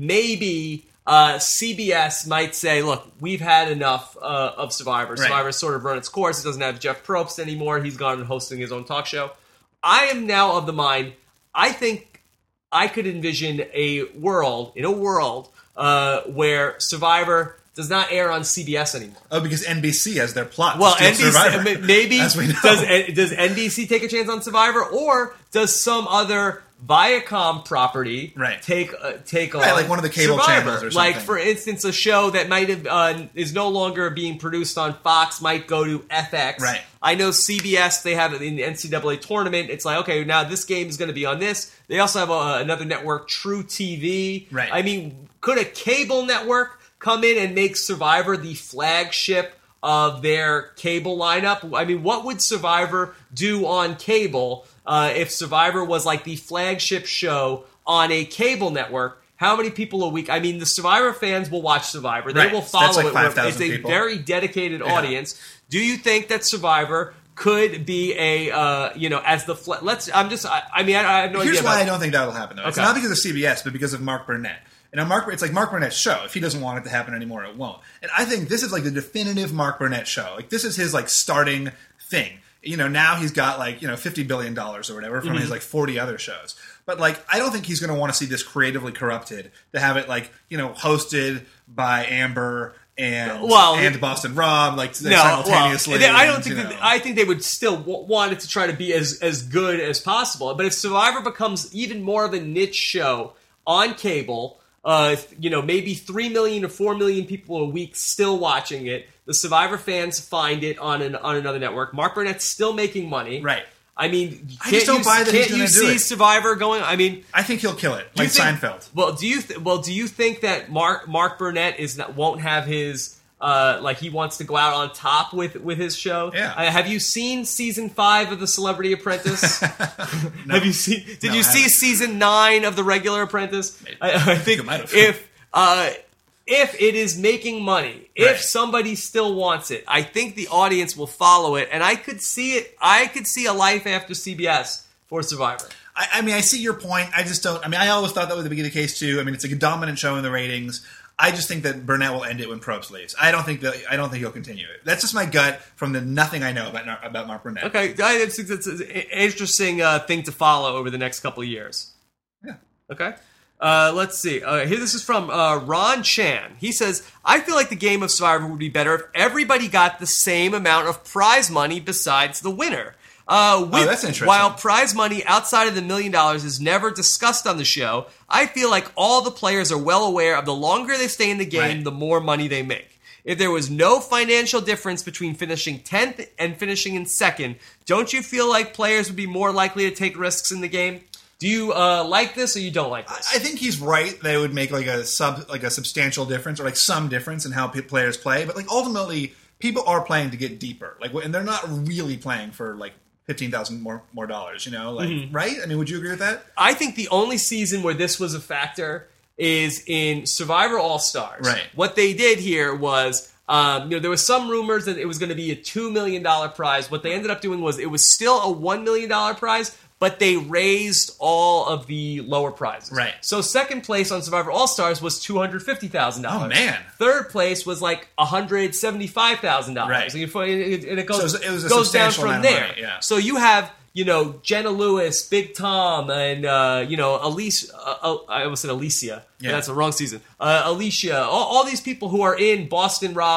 maybe uh, C B S might say, look, we've had enough uh, of Survivor. Right. Survivor's sort of run its course. It doesn't have Jeff Probst anymore. He's gone and hosting his own talk show. I am now of the mind, I think I could envision a world, in a world, uh, where Survivor does not air on C B S anymore. Oh, because N B C has their plot. to Well, steal N B C Survivor, ma- maybe as we know. does does N B C take a chance on Survivor, or does some other Viacom property Right. take uh, take on Right, like one of the cable Survivor? channels or Like, something. for instance, a show that might have uh, is no longer being produced on Fox might go to F X. Right. I know C B S, they have it in the N C double A tournament. It's like, okay, now this game is going to be on this. They also have uh, another network, True T V. Right. I mean, could a cable network come in and make Survivor the flagship of their cable lineup? I mean, what would Survivor do on cable uh, if Survivor was like the flagship show on a cable network? How many people a week? I mean, the Survivor fans will watch Survivor. They Right. will That's follow like it. five thousand It's a people. very dedicated audience. Do you think that Survivor could be a, uh, you know, as the fl- let's? I'm just. I, I mean, I, I have no Here's idea. why about, I don't think that'll happen, though. It's Okay. not because of C B S, but because of Mark Burnett. And now Mark, it's like Mark Burnett's show. If he doesn't want it to happen anymore, it won't. And I think this is like the definitive Mark Burnett show. Like, this is his like starting thing. You know, now he's got like, you know, fifty billion dollars or whatever from Mm-hmm. his like forty other shows. But like, I don't think he's going to want to see this creatively corrupted, to have it like, you know, hosted by Amber and Well, and Boston Rob, like No, simultaneously. well, I don't and, think you that, know. I think they would still w- want it to try to be as as good as possible. But if Survivor becomes even more of a niche show on cable, uh, you know, maybe three million or four million people a week still watching it. The Survivor fans find it on an on another network. Mark Burnett's still making money, Right. I mean, I can't just don't you, buy that he's can't you gonna do see it. Survivor going? I mean, I think he'll kill it, do you like think- Seinfeld. Well, do you th- well do you think that Mark Mark Burnett is not, won't have his uh, like he wants to go out on top with with his show? Yeah. Uh, have you seen season five of The Celebrity Apprentice? Have you seen? Did No, you I see haven't. season nine of The Regular Apprentice? I, I think you might have. if. Uh, If it is making money, if Right. somebody still wants it, I think the audience will follow it, and I could see it. I could see a life after C B S for Survivor. I, I mean, I see your point. I just don't. I mean, I always thought that would be the case too. I mean, it's like a dominant show in the ratings. I just think that Burnett will end it when Probst leaves. I don't think that. I don't think he'll continue it. That's just my gut from the nothing I know about about Mark Burnett. Okay, I- it's, it's, it's an interesting uh, thing to follow over the next couple of years. Yeah. Okay. Uh, let's see. Uh, here, this is from uh, Ron Chan. He says, I feel like the game of Survivor would be better if everybody got the same amount of prize money besides the winner. Uh, with, Oh, that's interesting. While prize money outside of the million dollars is never discussed on the show, I feel like all the players are well aware of the longer they stay in the game, Right. the more money they make. If there was no financial difference between finishing tenth and finishing in second, don't you feel like players would be more likely to take risks in the game? Do you uh, like this or you don't like this? I think he's right. They would make like a sub, like a substantial difference, or like some difference in how p- players play. But like ultimately, people are playing to get deeper. Like, and they're not really playing for like fifteen thousand more more dollars. You know, like Mm-hmm. right? I mean, would you agree with that? I think the only season where this was a factor is in Survivor All Stars. Right. What they did here was, um, you know, there was some rumors that it was going to be a two million dollars prize. What they ended up doing was it was still a one million dollars prize, but they raised all of the lower prizes. Right. So second place on Survivor All Stars was two hundred fifty thousand dollars. Oh, man. Third place was like one hundred seventy-five thousand dollars. Right. And it, and it goes, So it was a goes down substantial from amount of there. money, yeah. So you have, you know, Jenna Lewis, Big Tom, and, uh, you know, Elise, uh, uh, I almost said Alicia. Yeah. That's the wrong season. Uh, Alicia, all, all these people who are in Boston Rob's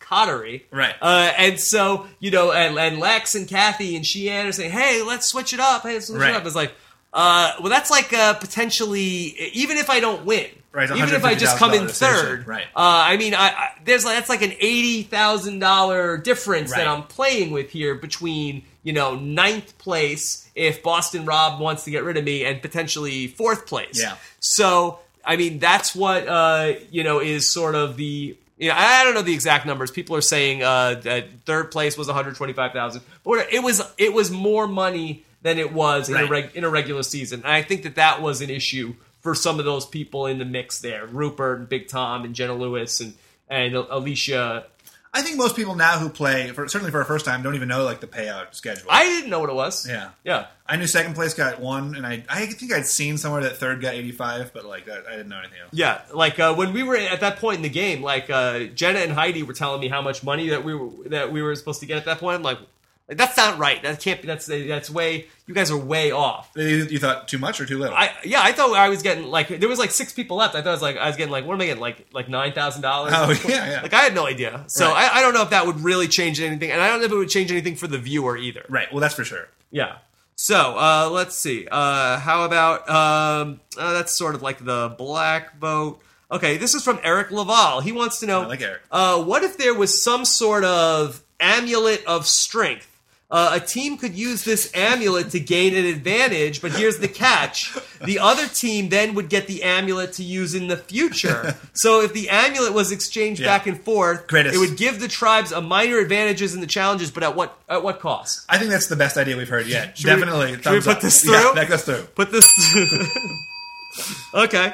Cottery. Right. Uh, and so, you know, and, and Lex and Kathy and Sheehan are saying, hey, let's switch it up. Hey, let's switch Right. it up. It's like, uh, well, that's like uh, potentially, even if I don't win, Right, even if I just come in one hundred fifty thousand dollars third, decision. Right. uh, I mean, I, I, there's like, that's like an eighty thousand dollars difference Right. that I'm playing with here between, you know, ninth place if Boston Rob wants to get rid of me and potentially fourth place. Yeah. So, I mean, that's what, uh, you know, is sort of the, you know, I don't know the exact numbers. People are saying uh, that third place was one hundred twenty-five thousand dollars. But whatever, it was, it was more money than it was in, Right. a reg- in a regular season. And I think that that was an issue for some of those people in the mix there. Rupert and Big Tom and Jenna Lewis and, and Alicia. I think most people now who play, for, certainly for a first time, don't even know like the payout schedule. I didn't know what it was. yeah. Yeah. I knew second place got one, and I I think I'd seen somewhere that third got eighty-five, but like that, I didn't know anything else. Yeah, like uh, when we were at that point in the game, like uh, Jenna and Heidi were telling me how much money that we were that we were supposed to get at that point. I'm like, like that's not right. That can't be. That's that's way. You guys are way off. You, you thought too much or too little? I yeah, I thought I was getting like there was like six people left. I thought I was like I was getting like what am I getting like like nine thousand dollars? Oh, yeah, yeah. Like I had no idea. So Right. I, I don't know if that would really change anything, and I don't know if it would change anything for the viewer either. Right. Well, that's for sure. Yeah. So uh, let's see. Uh, how about um, uh, that's sort of like the black vote. Okay, this is from Eric Laval. He wants to know, I like Eric. Uh, what if there was some sort of amulet of strength? Uh, a team could use this amulet to gain an advantage, but here's the catch. The other team then would get the amulet to use in the future. So if the amulet was exchanged Yeah. back and forth, Greatest. it would give the tribes a minor advantages in the challenges, but at what at what cost? I think that's the best idea we've heard yet. Should we- Definitely. should we thumbs put up. this Yeah, through? that goes through. Put this. Okay.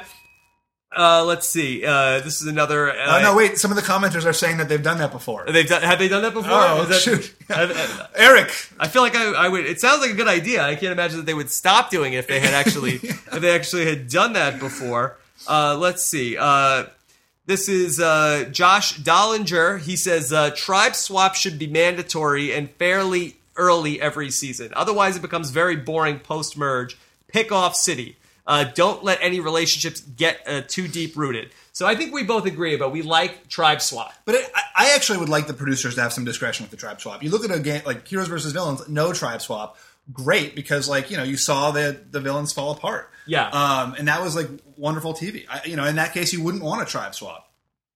Uh, let's see. Uh, this is another. Uh, Oh no! Wait. Some of the commenters are saying that they've done that before. They've done, have they done that before? Oh Is that- shoot! I, I- Eric. I feel like I, I would. It sounds like a good idea. I can't imagine that they would stop doing it if they had actually if they actually had done that before. Uh, let's see. Uh, this is uh, Josh Dollinger. He says uh, tribe swap should be mandatory and fairly early every season. Otherwise, it becomes very boring post merge. Pick off city. Uh, don't let any relationships get uh, too deep rooted. So I think we both agree about we like tribe swap. But it, I, I actually would like the producers to have some discretion with the tribe swap. You look at a game like Heroes versus Villains, no tribe swap. Great, because like you know you saw the the villains fall apart. Yeah. Um, and that was like wonderful T V. I, you know, in that case, you wouldn't want a tribe swap.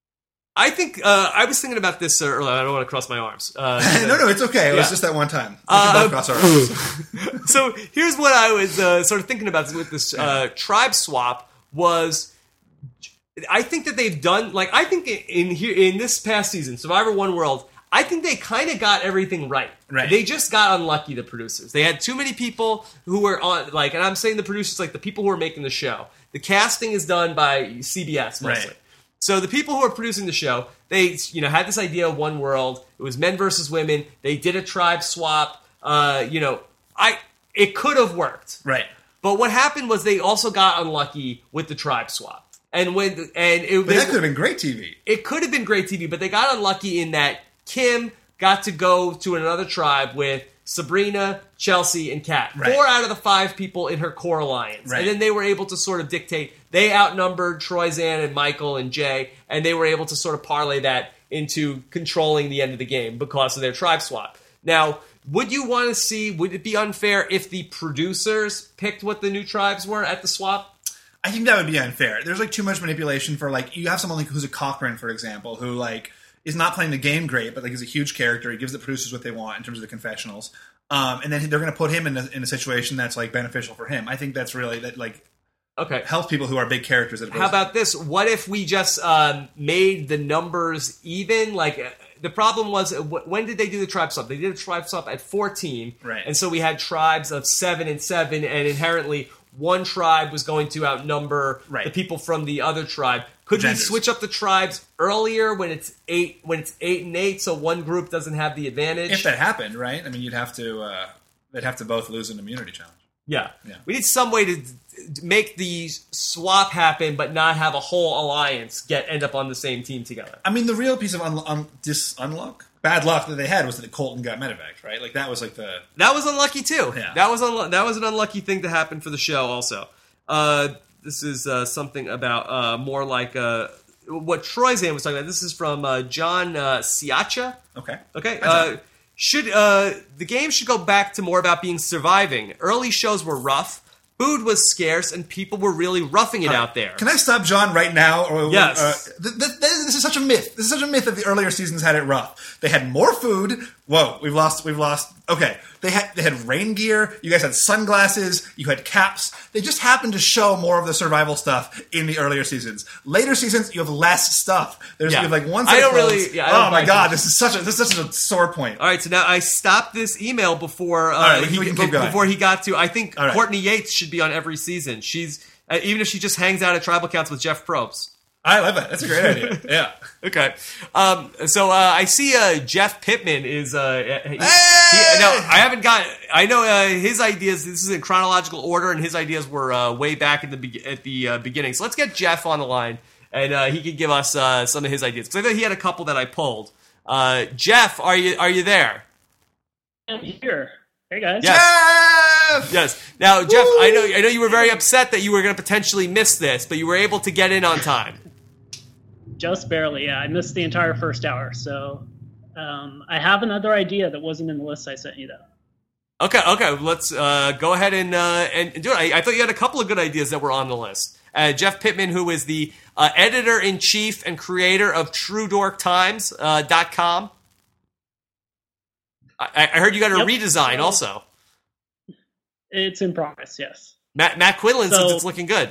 I think uh, I was thinking about this uh, earlier. I don't want to cross my arms. Uh, no, no, it's okay. It was Yeah. just that one time. We Uh, can both cross our arms. So here's what I was uh, sort of thinking about with this uh, tribe swap was I think that they've done like I think in here in this past season Survivor One World I think they kind of got everything right. Right. They just got unlucky, the producers. They had too many people who were on like and I'm saying the producers like the people who are making the show. The casting is done by C B S mostly. Right. So the people who are producing the show, they you know had this idea of one world. It was men versus women. They did a tribe swap. Uh, you know, I it could have worked, Right. but what happened was they also got unlucky with the tribe swap. And when and it, But they- that could have been great T V. it could have been great T V, but they got unlucky in that Kim got to go to another tribe with Sabrina, Chelsea, and Kat. Right. Four out of the five people in her core alliance. Right. And then they were able to sort of dictate. They outnumbered Troyzan and Michael and Jay, and they were able to sort of parlay that into controlling the end of the game because of their tribe swap. Now, would you want to see, would it be unfair if the producers picked what the new tribes were at the swap? I think that would be unfair. There's like too much manipulation for like you have someone like who's a Cochran, for example, who like is not playing the game great, but like is a huge character. He gives the producers what they want in terms of the confessionals, um, and then they're going to put him in a, in a situation that's like beneficial for him. I think that's really that like Okay. helps people who are big characters. That How about this? What if we just um, made the numbers even? Like uh, the problem was, uh, wh- when did they do the tribe swap? They did a tribe swap at fourteen, Right. And so we had tribes of seven and seven, and inherently one tribe was going to outnumber Right. the people from the other tribe. Could we Genders. switch up the tribes earlier when it's eight? When it's eight and eight, so one group doesn't have the advantage. if that happened, right? I mean, you'd have to uh, they'd have to both lose an immunity challenge. Yeah. Yeah. We need some way to d- make the swap happen, but not have a whole alliance get end up on the same team together. I mean, the real piece of un- un- dis unluck, bad luck that they had was that Colton got medevaced, right? Like that was like the That was unlucky too. Yeah. That was unlu- that was an unlucky thing to happen for the show. Also, uh, this is uh, something about uh, more like uh, what Troyzan was talking about. This is from uh, John uh, Siacha. Okay. Okay. Hi, John. Uh, should uh, the game should go back to more about being surviving. Early shows were rough. Food was scarce, and people were really roughing it out there. Can I stop John right now? Or, Yes. Uh, th- th- th- this is such a myth. This is such a myth that the earlier seasons had it rough. They had more food. Whoa, we've lost. We've lost. Okay, they had they had rain gear. You guys had sunglasses. You had caps. They just happened to show more of the survival stuff in the earlier seasons. Later seasons, you have less stuff. There's Yeah. you have like one. Set I of don't clothes. really- yeah, I don't oh my buy god, too- this is such a this is such a sore point. All right, so now I stopped this email before uh, right, we can- he, we can keep going. before he got to. I think All right. Courtney Yates should be on every season. She's uh, even if she just hangs out at tribal counts with Jeff Probst. I love that. That's a great idea. Yeah. Okay, um, so uh, I see uh, Jeff Pittman is. Uh, he, he, Hey! no, I haven't got. I know uh, his ideas. This is in chronological order, and his ideas were uh, way back in the be- at the uh, beginning. So let's get Jeff on the line, and uh, he can give us uh, some of his ideas because I think he had a couple that I pulled. Uh, Jeff, are you are you there? I'm here. Hey guys. Yes. Jeff! Yes. Now, Jeff, I know I know you were very upset that you were going to potentially miss this, but you were able to get in on time. Just barely. Yeah, I missed the entire first hour. So um, I have another idea that wasn't in the list I sent you though. Okay, okay. Let's uh, go ahead and, uh, and and do it. I, I thought you had a couple of good ideas that were on the list. Uh, Jeff Pittman, who is the uh, editor in chief and creator of True Dork Times uh, dot com. I, I heard you got a Yep. redesign So- also. It's in progress. Yes. Matt Matt Quinlan says So- it's looking good.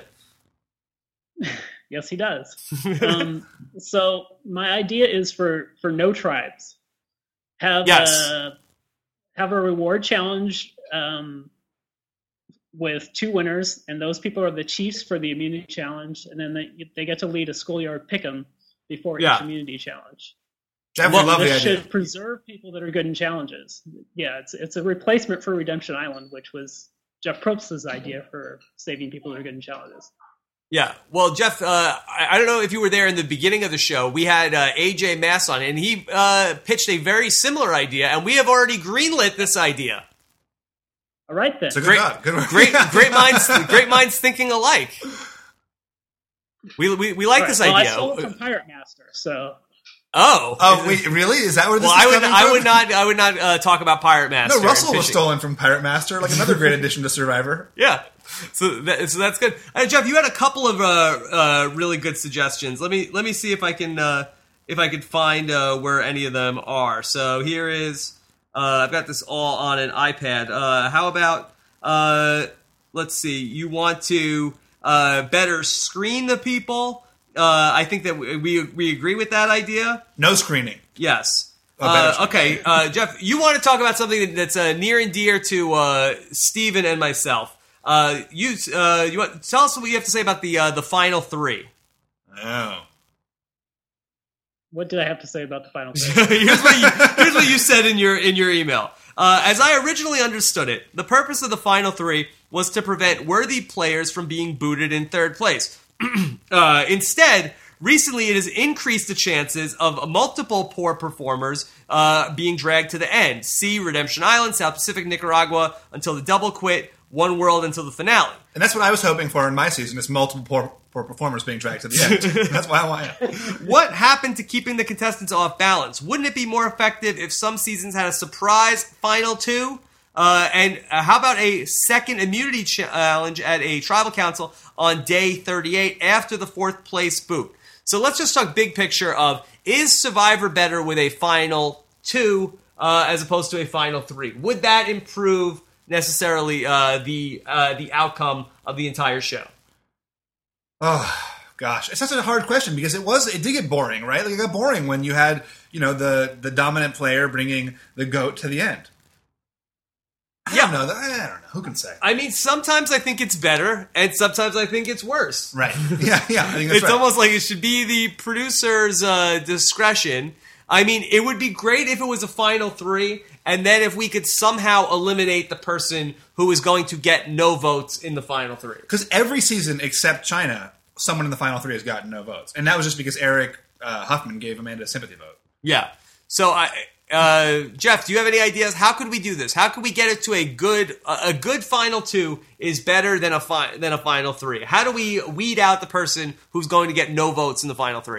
Yes, he does. um, so my idea is for for no tribes. Have Yes. a, have a reward challenge um, with two winners, and those people are the chiefs for the immunity challenge, and then they they get to lead a schoolyard pick'em before Yeah. each immunity challenge. Jeff, Well, we love the This idea. should preserve people that are good in challenges. Yeah, it's it's a replacement for Redemption Island, which was Jeff Probst's idea for saving people that are good in challenges. Yeah. Well, Jeff, uh, I, I don't know if you were there in the beginning of the show. We had uh, A J Mass on, and he uh, pitched a very similar idea, and we have already greenlit this idea. All right then. So good Great, job. Good work. great, great minds, great minds thinking alike. We we, we like All right, this well, idea. I stole it from Pirate Master, so Oh, Oh wait, really? Is that where this well, is I would coming I from? would not I would not uh, talk about Pirate Master. No, Russell and was fishing. stolen from Pirate Master, like another great addition to Survivor. Yeah, so that, so that's good. Uh, Jeff, you had a couple of uh, uh, really good suggestions. Let me let me see if I can uh, if I can find uh, where any of them are. So here is uh, I've got this all on an iPad. Uh, how about uh, let's see? You want to uh, better screen the people? Uh, I think that we, we we agree with that idea. No screening. Yes. Oh, better Uh, screen. okay, uh, Jeff, you want to talk about something that's uh, near and dear to uh, Steven and myself. Uh, you, uh, you want, tell us what you have to say about the uh, the final three. Oh. what did I have to say about the final thing? here's, what you, here's what you said in your in your email. Uh, as I originally understood it, the purpose of the final three was to prevent worthy players from being booted in third place. uh, instead, recently it has increased the chances of multiple poor performers uh, being dragged to the end. See Redemption Island, South Pacific, Nicaragua, until the double quit, One World until the finale. And that's what I was hoping for in my season, is multiple poor, poor performers being dragged to the end. That's why I want it. What happened to keeping the contestants off balance? Wouldn't it be more effective if some seasons had a surprise final two? Uh, and uh, how about a second immunity challenge at a tribal council on day thirty-eight after the fourth place boot? So let's just talk big picture of, is Survivor better with a final two uh, as opposed to a final three? Would that improve necessarily uh, the uh, the outcome of the entire show? Oh gosh, it's such a hard question because it was it did get boring, right? Like it got boring when you had you know the the dominant player bringing the goat to the end. I Yeah. don't know. I don't know. Who can say? I mean, sometimes I think it's better, and sometimes I think it's worse. Right? Yeah, yeah. I think that's It's right. almost like it should be the producer's uh, discretion. I mean, it would be great if it was a final three, and then if we could somehow eliminate the person who is going to get no votes in the final three. Because every season except China, someone in the final three has gotten no votes, and that was just because Eric uh, Huffman gave Amanda a sympathy vote. Yeah. So I uh, Jeff, do you have any ideas? How could we do this? How could we get it to a good a good final two is better than a fi- than a final three? How do we weed out the person who's going to get no votes in the final three?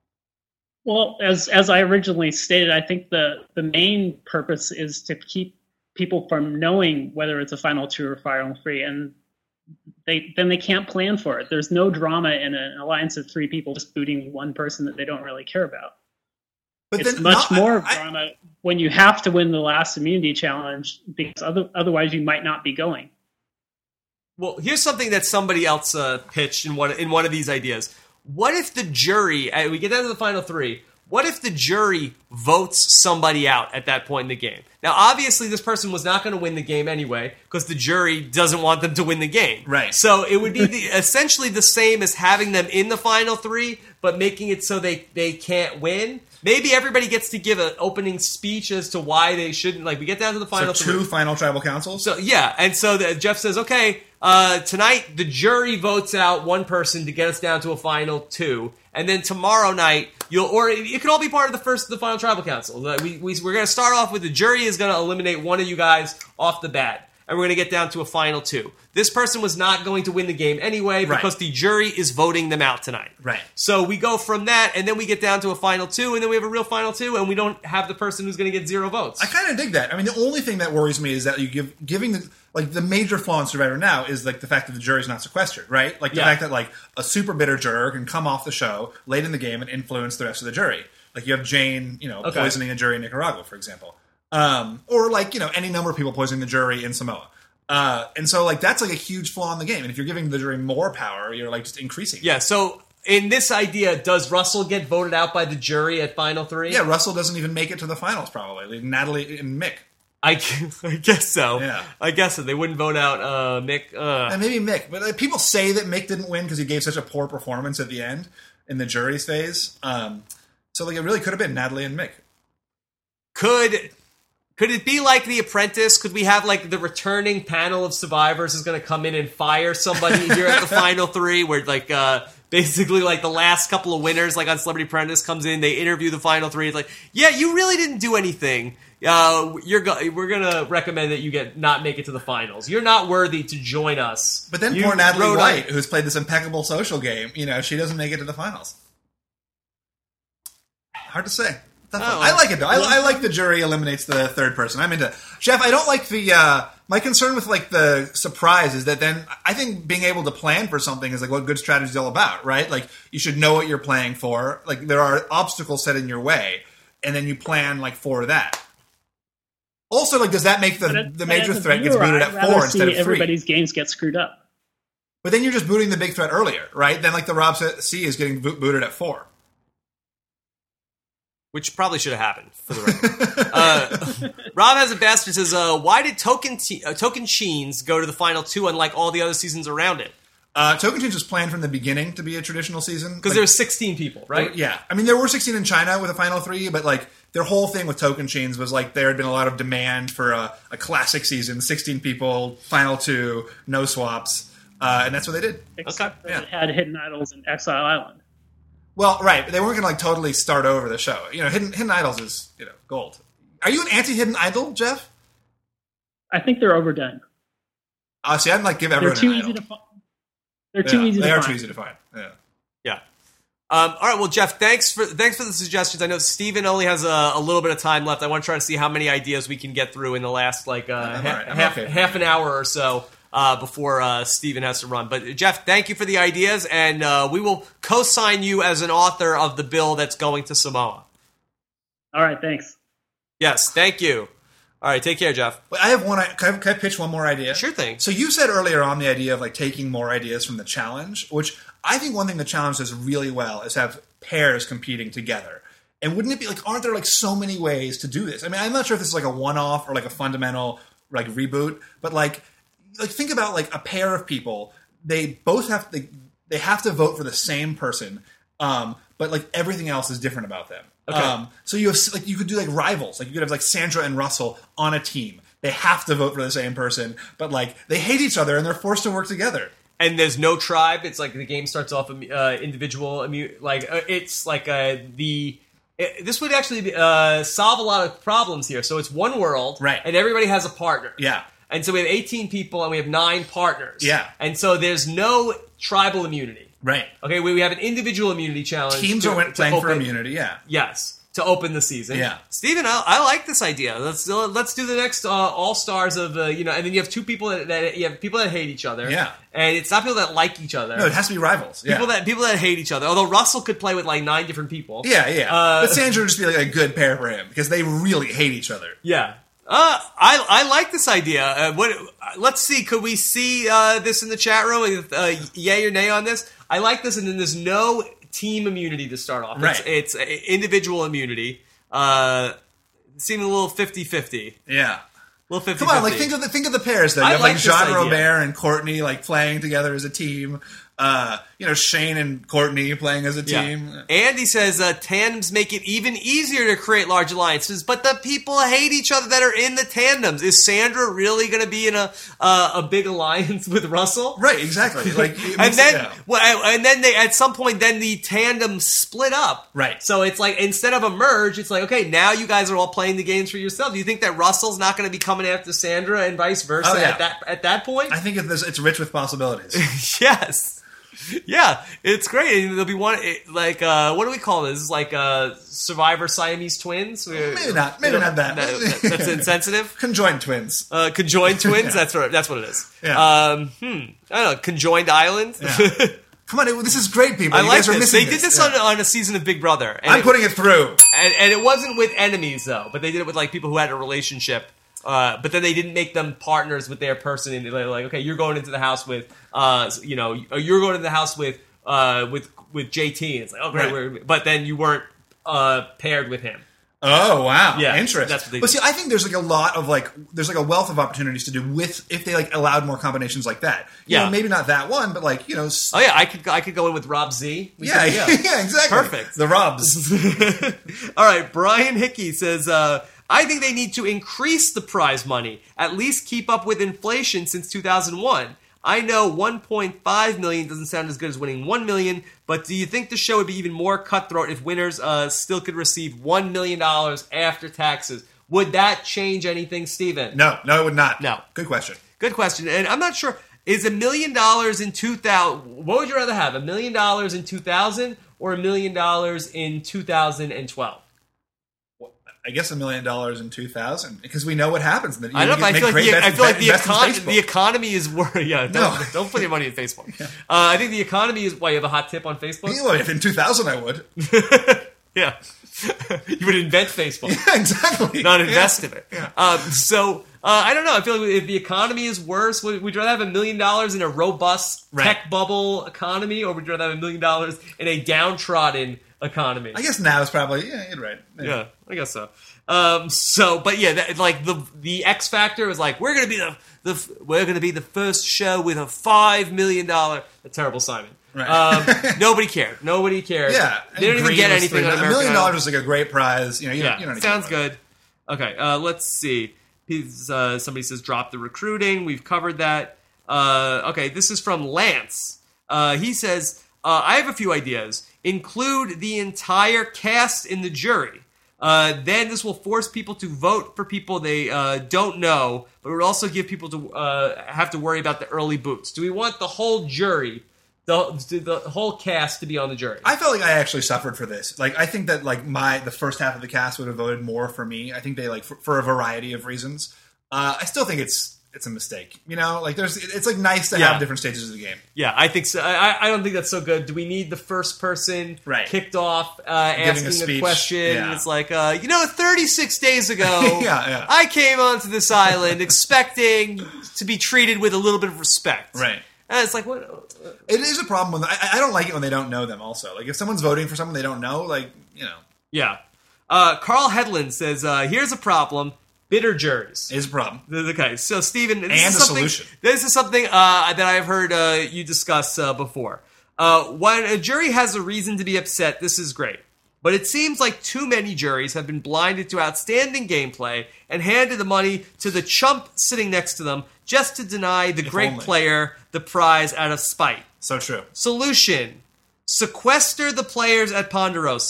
Well, as as I originally stated, I think the the main purpose is to keep people from knowing whether it's a final two or final three, and they then they can't plan for it. There's no drama in an alliance of three people just booting one person that they don't really care about. But it's then, much no, more I, drama I, when you have to win the last immunity challenge, because other, otherwise you might not be going. Well, here's something that somebody else uh, pitched in one in one of these ideas. What if the jury, we get down to the final three, what if the jury votes somebody out at that point in the game? Now, obviously, this person was not going to win the game anyway, because the jury doesn't want them to win the game. Right. So it would be the, essentially the same as having them in the final three, but making it so they, they can't win. Maybe everybody gets to give an opening speech as to why they shouldn't. Like, we get down to the final so two three. final tribal councils? So, yeah. And so the, Jeff says, okay, uh, tonight the jury votes out one person to get us down to a final two. And then tomorrow night, you'll, or it could all be part of the first, the final tribal council. We, we, we're going to start off with the jury is going to eliminate one of you guys off the bat. And we're going to get down to a final two. This person was not going to win the game anyway because right. the jury is voting them out tonight. Right. So we go from that, and then we get down to a final two, and then we have a real final two, and we don't have the person who's going to get zero votes. I kind of dig that. I mean, the only thing that worries me is that you give giving the like the major flaw in Survivor now is like the fact that the jury's not sequestered, right? Like the yeah. fact that like a super bitter juror can come off the show late in the game and influence the rest of the jury. Like you have Jane, you know, okay. poisoning a jury in Nicaragua, for example, um, or like you know any number of people poisoning the jury in Samoa. Uh, and so, like, that's like a huge flaw in the game. And if you're giving the jury more power, you're like just increasing. Yeah. So, in this idea, does Russell get voted out by the jury at final three? Yeah, Russell doesn't even make it to the finals. Probably like Natalie and Mick. I, I guess so. Yeah, I guess so. They wouldn't vote out uh, Mick. Uh. And maybe Mick, but like, people say that Mick didn't win because he gave such a poor performance at the end in the jury's phase. Um, so, like, it really could have been Natalie and Mick. Could. Could it be like The Apprentice? Could we have, like, the returning panel of survivors is going to come in and fire somebody here at the final three where, like, uh, basically, like, the last couple of winners, like, on Celebrity Apprentice comes in, they interview the final three. It's like, yeah, you really didn't do anything. Uh, you're go- we're going to recommend that you get not make it to the finals. You're not worthy to join us. But then you poor Natalie White, who's played this impeccable social game, you know, she doesn't make it to the finals. Hard to say. Oh, I like it though. I, I like the jury eliminates the third person. I'm into Jeff. I don't like the. Uh, my concern with like the surprise is that then I think being able to plan for something is like what good strategy is all about, right? Like you should know what you're playing for. Like there are obstacles set in your way, and then you plan like for that. Also, like does that make the it, the major threat viewer, gets booted I'd at four instead of three? Everybody's games get screwed up. But then you're just booting the big threat earlier, right? Then like the Rob C is getting bo- booted at four. Which probably should have happened, for the record. uh, Rob has a bastard says, uh, why did Token te- uh, Tocantins go to the final two unlike all the other seasons around it? Uh, Tocantins was planned from the beginning to be a traditional season. Because like, there were sixteen people, right? There, yeah. I mean, there were sixteen in China with a final three, but like their whole thing with Tocantins was like there had been a lot of demand for a, a classic season, sixteen people, final two, no swaps, uh, and that's what they did. Except okay. Yeah. It had Hidden Idols and Exile Island. Well, right, but they weren't going to like totally start over the show. You know, Hidden Hidden Idols is you know gold. Are you an anti-Hidden Idol, Jeff? I think they're overdone. Oh, see, I'd like give everyone. They're too an easy idol. to find. They're too yeah, easy. They to are find. too easy to find. Yeah. Yeah. Um, all right. Well, Jeff, thanks for thanks for the suggestions. I know Steven only has a, a little bit of time left. I want to try to see how many ideas we can get through in the last like uh, I'm ha- right. I'm half okay. half an hour or so. Uh, before uh, Steven has to run. But Jeff, thank you for the ideas, and uh, we will co-sign you as an author of the bill that's going to Samoa. All right, thanks. Yes, thank you. All right, take care, Jeff. I have one. Can I, can I pitch one more idea? Sure thing. So you said earlier on the idea of like taking more ideas from the challenge, which I think one thing the challenge does really well is have pairs competing together. And wouldn't it be like, aren't there like so many ways to do this? I mean, I'm not sure if this is like a one-off or like a fundamental like reboot, but like, like think about like a pair of people. They both have they, they have to vote for the same person, um, but like everything else is different about them. Okay. Um, so you have like you could do like rivals. Like you could have like Sandra and Russell on a team. They have to vote for the same person, but like they hate each other and they're forced to work together. And there's no tribe. It's like the game starts off uh, individual. Like uh, it's like uh, the It, this would actually uh, solve a lot of problems here. So it's one world, Right. and everybody has a partner. Yeah. And so we have eighteen people, and we have nine partners. Yeah. And so there's no tribal immunity. Right. Okay, we, we have an individual immunity challenge. Teams to, are win- to playing for open- immunity, yeah. Yes, to open the season. Yeah. Steven, I, I like this idea. Let's let's do the next uh, All Stars of uh, you know, and then you have two people that, that you have people that hate each other. Yeah. And it's not people that like each other. No, it has to be rivals. Yeah. People that people that hate each other. Although Russell could play with like nine different people. Yeah, yeah. Uh, but Sandra would just be like a good pair for him because they really hate each other. Yeah. Uh, I I like this idea. Uh, what? Let's see. Could we see uh, this in the chat room? Uh, yay or nay on this? I like this, and then there's no team immunity to start off. Right. It's, it's individual immunity. Uh, seeming a little fifty-fifty. Yeah. A little fifty-fifty. Come on, like think of the think of the pairs though. You I have like like this Jean idea. Robert and Courtney like playing together as a team. Uh, you know, Shane and Courtney playing as a Yeah. team. Andy says uh, tandems make it even easier to create large alliances, but the people hate each other that are in the tandems. Is Sandra really going to be in a uh, a big alliance with Russell? Right, exactly. Like, it and makes- then, yeah. well, and then they at some point, then the tandem split up. Right. So it's like instead of a merge, it's like okay, now you guys are all playing the games for yourself. Do you think that Russell's not going to be coming after Sandra and vice versa Oh, yeah. at that at that point? I think it's, it's rich with possibilities. Yes. Yeah, it's great. And there'll be one it- like uh, what do we call this? This is like uh, Survivor Siamese twins. Maybe not. Maybe not that. No, that- that's insensitive. Conjoined twins. Uh, conjoined twins. Yeah. That's what that's what it is. Yeah. Um, hmm. I don't know. Conjoined island. Yeah. Come on, it, this is great, people. I You like guys are this. They missing did this Yeah. on, on a season of Big Brother. And I'm it, putting it through. and, and it wasn't with enemies though, but they did it with like people who had a relationship. Uh, but then they didn't make them partners with their person. And they're like, okay, you're going into the house with, uh, you know, or you're going into the house with, uh, with with J T. And it's like, oh great, Right. we're, but then you weren't uh, paired with him. Oh wow! Yeah, Interesting. that's what they but do. see, I think there's like a lot of like there's like a wealth of opportunities to do with if they like allowed more combinations like that. You Yeah. know, maybe not that one, but like you know. s- Oh yeah, I could I could go in with Rob Z. We yeah, could- yeah, exactly. Perfect. The Robs. All right, Brian Hickey says, uh, I think they need to increase the prize money, at least keep up with inflation since two thousand one. I know one point five million dollars doesn't sound as good as winning one million dollars, but do you think the show would be even more cutthroat if winners uh, still could receive one million dollars after taxes? Would that change anything, Steven? No, no, it would not. No. Good question. Good question. And I'm not sure, is a million dollars in two thousand, what would you rather have, a million dollars in two thousand or a million dollars in two thousand twelve? I guess a million dollars in two thousand because we know what happens. You I don't know. get- I feel like make the, great I bets- feel like the, invest in econ- Facebook. the economy is worth. Yeah, don't, No. don't put your money in Facebook. uh, I think the economy is. Why you have a hot tip on Facebook? Well, if in two thousand I would. Yeah, you would invent Facebook, Yeah, exactly. not Yeah. invest in it. Yeah. Um, so uh, I don't know. I feel like if the economy is worse, would would you rather have a million dollars in a robust Right. tech bubble economy, or would you rather have a million dollars in a downtrodden economy? I guess now is probably yeah. You're right. Yeah, I guess so. Um, so, but yeah, that, like the the X Factor was like we're gonna be the the we're gonna be the first show with a five million dollar. A terrible Simon. Right. Um, nobody cared. Nobody cared. Yeah, they didn't even Green get was anything three- on A American million Idol. dollars is like a great prize. You know, you, Yeah, don't, you don't need to sounds worry. good. Okay, uh, let's see. He's, uh, somebody says drop the recruiting. We've covered that. Uh, okay, this is from Lance. Uh, he says, uh, I have a few ideas. Include the entire cast in the jury. Uh, then this will force people to vote for people they uh, don't know, but it would also give people to uh, have to worry about the early boots. Do we want the whole jury, the, the whole cast to be on the jury? I felt like I actually suffered for this. Like, I think that like my the first half of the cast would have voted more for me. I think they like for, for a variety of reasons. Uh, I still think it's it's a mistake. You know, like there's it's like nice to Yeah. have different stages of the game. Yeah, I think so. I, I don't think that's so good. Do we need the first person Right. kicked off uh, asking a, speech. question? Yeah. It's like, uh, you know, thirty-six days ago, Yeah, yeah. I came onto this island expecting to be treated with a little bit of respect. Right. And it's like, what? It is a problem when I, I don't like it when they don't know them. Also, like if someone's voting for someone they don't know, like you know, Yeah. Uh, Carl Hedlund says, uh, here's a problem. Bitter juries. is a problem. Okay, so Stephen, this And is a something, solution. This is something uh, that I've heard uh, you discuss uh, before. Uh, when a jury has a reason to be upset, this is great. But it seems like too many juries have been blinded to outstanding gameplay and handed the money to the chump sitting next to them just to deny the If great only. player the prize out of spite. So true. Solution: sequester the players at Ponderosa.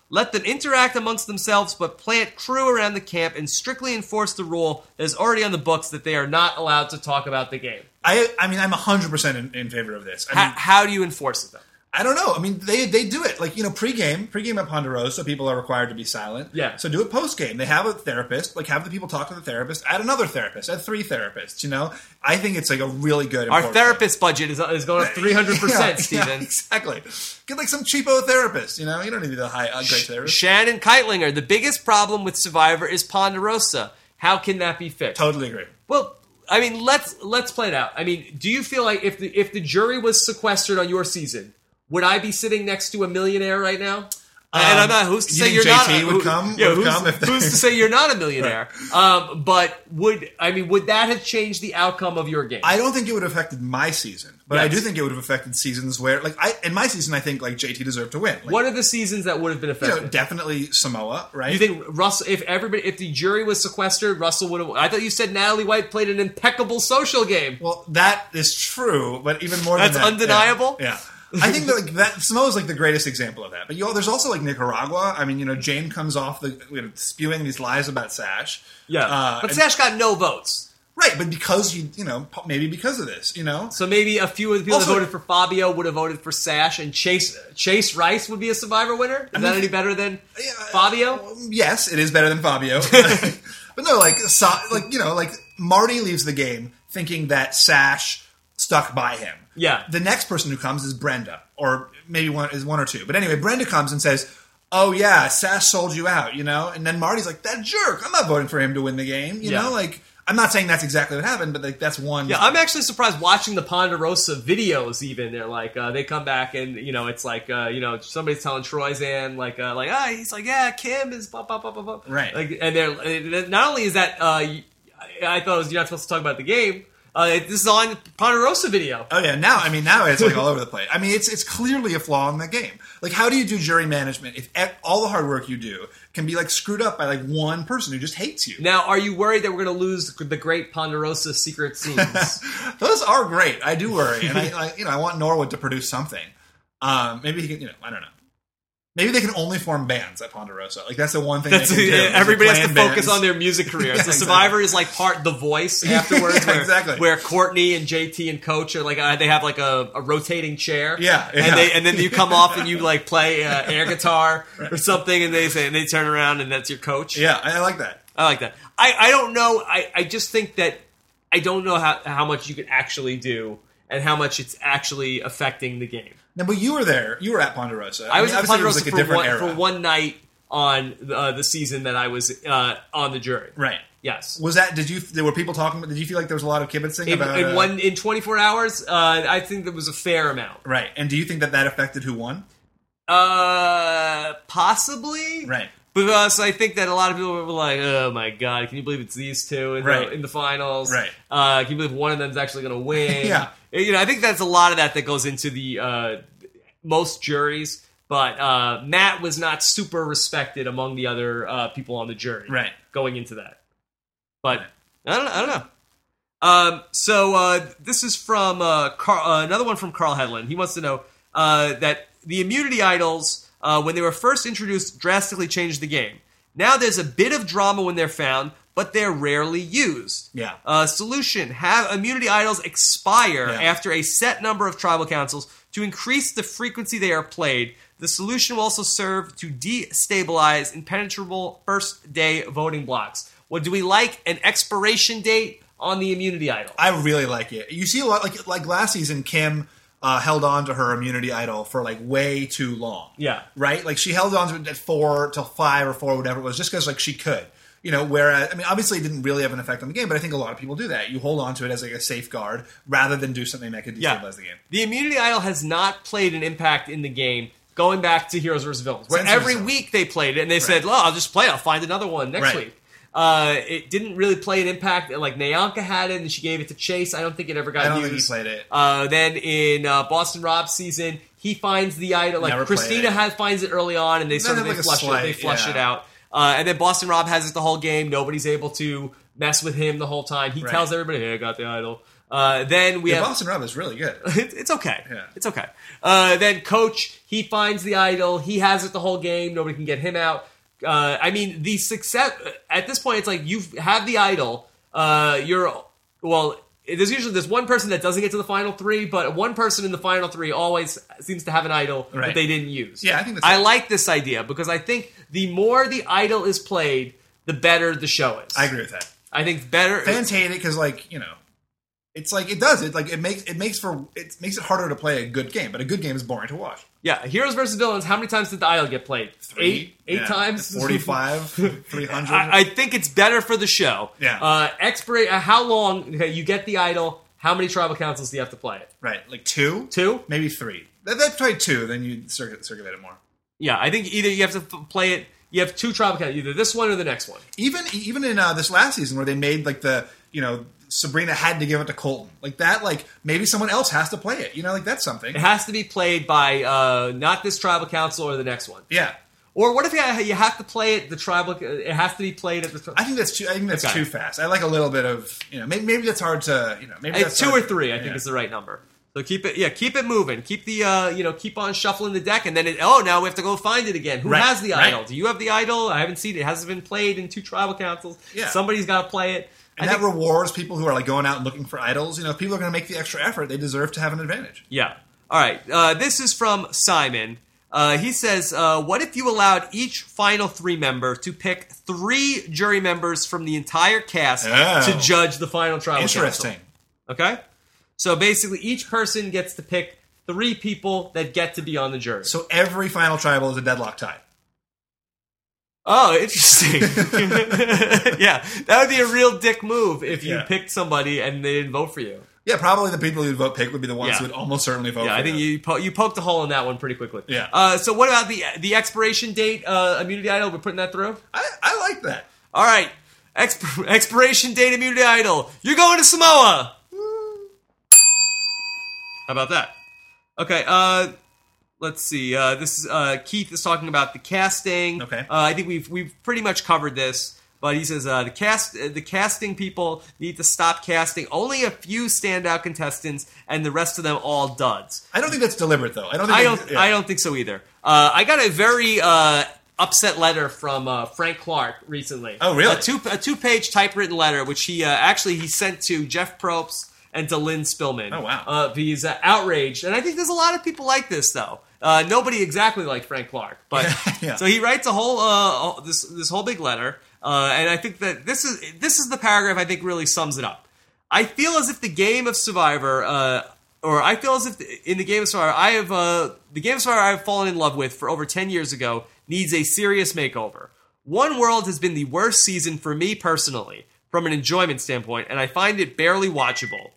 Let them interact amongst themselves, but plant crew around the camp and strictly enforce the rule that is already on the books that they are not allowed to talk about the game. I I mean, I'm one hundred percent in, in favor of this. I How, mean, how do you enforce it, though? I don't know. I mean, they they do it. Like, you know, pre-game, pre-game at Ponderosa, people are required to be silent. Yeah. So do it post-game. They have a therapist. Like, have the people talk to the therapist. Add another therapist. Add three therapists, you know? I think it's, like, a really good... Our therapist budget is, is going up three hundred percent, yeah, Steven. Yeah, exactly. Get, like, some cheapo therapist, you know? You don't need the high, uh, great therapist. Shannon Keitlinger, the biggest problem with Survivor is Ponderosa. How can that be fixed? Totally agree. Well, I mean, let's let's play it out. I mean, do you feel like if the if the jury was sequestered on your season, would I be sitting next to a millionaire right now? Um, and I'm not. Who's to you say think you're J T not? would who, come? Yeah, would who's, come if they- who's to say you're not a millionaire? um, but would I mean? Would that have changed the outcome of your game? I don't think it would have affected my season, but Yes. I do think it would have affected seasons where, like, I in my season, I think like J T deserved to win. Like, what are the seasons that would have been you affected? know, definitely Samoa, right? You think Russell? If everybody, if the jury was sequestered, Russell would have. I thought you said Natalie White played an impeccable social game. Well, that is true, but even more That's than that, undeniable? Yeah. yeah. I think that like that Samoa is like the greatest example of that. But you know, there's also like Nicaragua. I mean, you know, Jane comes off the you know, spewing these lies about Sash. Yeah, uh, but and- Sash got no votes. right? But because you you know maybe because of this, you know, So maybe a few of the people Also- that voted for Fabio would have voted for Sash, and Chase Chase Rice would be a Survivor winner. Is I that mean- any better than Yeah, Fabio? yes, it is better than Fabio. But no, like so, like you know, like Marty leaves the game thinking that Sash stuck by him. Yeah. The next person who comes is Brenda, or maybe one is one or two. But anyway, Brenda comes and says, "Oh yeah, Sash sold you out," you know. And then Marty's like, "That jerk! I'm not voting for him to win the game." You Yeah. know, like I'm not saying that's exactly what happened, but like that's one. Yeah, I'm actually surprised watching the Ponderosa videos. Even they're like, uh, they come back and you know, it's like, uh, you know, somebody's telling Troyzan like, uh, like, ah, he's like, yeah, Kim is blah blah blah blah blah. Right. Like, and they're not only is that, uh, I I thought it was, you're not supposed to talk about the game. Uh, this is on Ponderosa video. Oh yeah, now I mean now it's like all over the place. I mean it's it's clearly a flaw in the game. Like how do you do jury management if e- all the hard work you do can be like screwed up by like one person who just hates you? Now, are you worried that we're going to lose the great Ponderosa secret scenes? Those are great. I do worry, and I, I you know I want Norwood to produce something. Um, maybe he can. You know, I don't know. Maybe they can only form bands at Ponderosa. Like that's the one thing. That's, they can do, is everybody has to plan focus bands. on their music careers. Yeah, the exactly. Survivor is like part The Voice afterwards, Yeah, where, exactly. where Courtney and J T and Coach are like uh, they have like a, a rotating chair. Yeah, yeah. and they and then you come off and you like play uh, air guitar or something, and they say and they turn around and that's your coach. Yeah, I like that. I like that. I, I don't know. I, I just think that I don't know how how much you can actually do and how much it's actually affecting the game. No, but you were there. You were at Ponderosa. I was mean, at obviously it was Ponderosa like a for, different one, era. for one night on uh, the season that I was uh, on the jury. Right. Yes. Was that? Did you? There were people talking. Did you feel like there was a lot of kibitzing In, about? in uh, one in twenty-four hours, uh, I think there was a fair amount. Right. And do you think that that affected who won? Uh, possibly. Right. Because I think that a lot of people were like, "Oh my god, can you believe it's these two in, Right. the, in the finals? Right. Uh, can you believe one of them's actually going to win?" Yeah. You know, I think that's a lot of that that goes into the uh, most juries. But uh, Matt was not super respected among the other uh, people on the jury. Right. Going into that, but I don't know. I don't know. Um, so uh, this is from uh, Carl, uh, another one from Carl Hedlund. He wants to know uh, that the immunity idols, uh, when they were first introduced, drastically changed the game. Now there's a bit of drama when they're found, but they're rarely used. Yeah. Uh, solution: have immunity idols expire Yeah. after a set number of tribal councils to increase the frequency they are played. The solution will also serve to destabilize impenetrable first-day voting blocks. Well, do we like an expiration date on the immunity idol? I really like it. You see a lot like like last season, Kim uh, held on to her immunity idol for like way too long. Yeah. Right. Like she held on to it at four till five or four, whatever it was, just because like she could. You know, whereas I mean, obviously, it didn't really have an effect on the game, but I think a lot of people do that. You hold on to it as like a safeguard rather than do something that could destabilize Yeah. the game. The immunity idol has not played an impact in the game going back to Heroes versus Villains, where Since every Heroes. week they played it and they said, "Well, I'll just play it. I'll find another one next Right. week." Uh, it didn't really play an impact. Like Nayanka had it, and she gave it to Chase. I don't think it ever got I don't used. think he played it. Uh, then in uh, Boston Rob's season, he finds the idol. Like Never played Christina it. has finds it early on, and they sort of had they like a flush it. slight- They flush yeah. it out. Uh, and then Boston Rob has it the whole game. Nobody's able to mess with him the whole time. He Right. tells everybody, "Hey, I got the idol." Uh, then we yeah, have Boston Rob is really good. It, it's okay. Yeah. It's okay. Uh, then Coach, he finds the idol. He has it the whole game. Nobody can get him out. Uh, I mean, the success at this point, it's like you have the idol. Uh, you're well. There's usually there's one person that doesn't get to the final three, but one person in the final three always seems to have an idol Right. that they didn't use. Yeah, I think that's I right. like this idea because I think the more the idol is played, the better the show is. I agree with that. I think better. Fans hate it because, like, you know, it's like it does it like it makes it makes for it makes it harder to play a good game, but a good game is boring to watch. Yeah, Heroes versus Villains. How many times did the idol get played? Three, Eight, eight yeah. times. forty-five, three hundred. I, I think it's better for the show. Yeah. Uh, expira- uh, How long? Okay, you get the idol. How many tribal councils do you have to play it? Right, like two, Two? maybe three. That, that's probably two. Then you circulate, circulate it more. Yeah, I think either you have to f- play it. You have two tribal councils, either this one or the next one. Even even in uh, this last season where they made like the you know Sabrina had to give it to Colton like that. Like maybe someone else has to play it. You know, like that's something. It has to be played by uh, not this tribal council or the next one. Yeah, Or what if you you have to play it? The tribal. It has to be played at the. Tri- I think that's too. I think that's Okay. too fast. I like a little bit of you know. Maybe, maybe that's hard to you know. Maybe It's that's two hard or three, I to, think, yeah. is the right number. So keep it, yeah, keep it moving. Keep the, uh, you know, keep on shuffling the deck, and then it, oh, now we have to go find it again. Who Right, has the right. idol? Do you have the idol? I haven't seen it. It hasn't been played in two tribal councils. Yeah. Somebody's got to play it. And I that think- rewards people who are like going out and looking for idols. You know, if people are going to make the extra effort, they deserve to have an advantage. Yeah. All right. Uh, this is from Simon. Uh, he says, uh, what if you allowed each final three member to pick three jury members from the entire cast Oh. to judge the final tribal Interesting. council? Okay? So basically, each person gets to pick three people that get to be on the jury. So every final tribal is a deadlock tie. Oh, interesting. Yeah, that would be a real dick move if you Yeah. picked somebody and they didn't vote for you. Yeah, probably the people who'd vote pick would be the ones Yeah. who would almost certainly vote Yeah, for I think them. you po- you poked a hole in that one pretty quickly. Yeah. Uh, so what about the the expiration date uh, immunity idol? We're putting that through. I, I like that. All right, Exp- expiration date immunity idol. You're going to Samoa. How about that? Okay. Uh, let's see. Uh, this is uh, Keith is talking about the casting. Okay. Uh, I think we've we've pretty much covered this. But he says uh, the cast, uh, the casting people need to stop casting only a few standout contestants, and the rest of them all duds. I don't think that's deliberate, though. I don't. Think I they- don't. yeah. I don't think so either. Uh, I got a very uh, upset letter from uh, Frank Clark recently. Oh, really? A two a two page typewritten letter, which he uh, actually he sent to Jeff Probst and to Lynn Spillman. Oh, wow. Uh, he's uh, outraged, and I think there's a lot of people like this though. Uh, nobody exactly like Frank Clark, but Yeah. so he writes a whole uh, this this whole big letter. Uh, and I think that this is this is the paragraph I think really sums it up. I feel as if the game of Survivor, uh, or I feel as if the, in the game of Survivor, I have uh, the game of Survivor I've fallen in love with for over ten years ago needs a serious makeover. One World has been the worst season for me personally, from an enjoyment standpoint, and I find it barely watchable.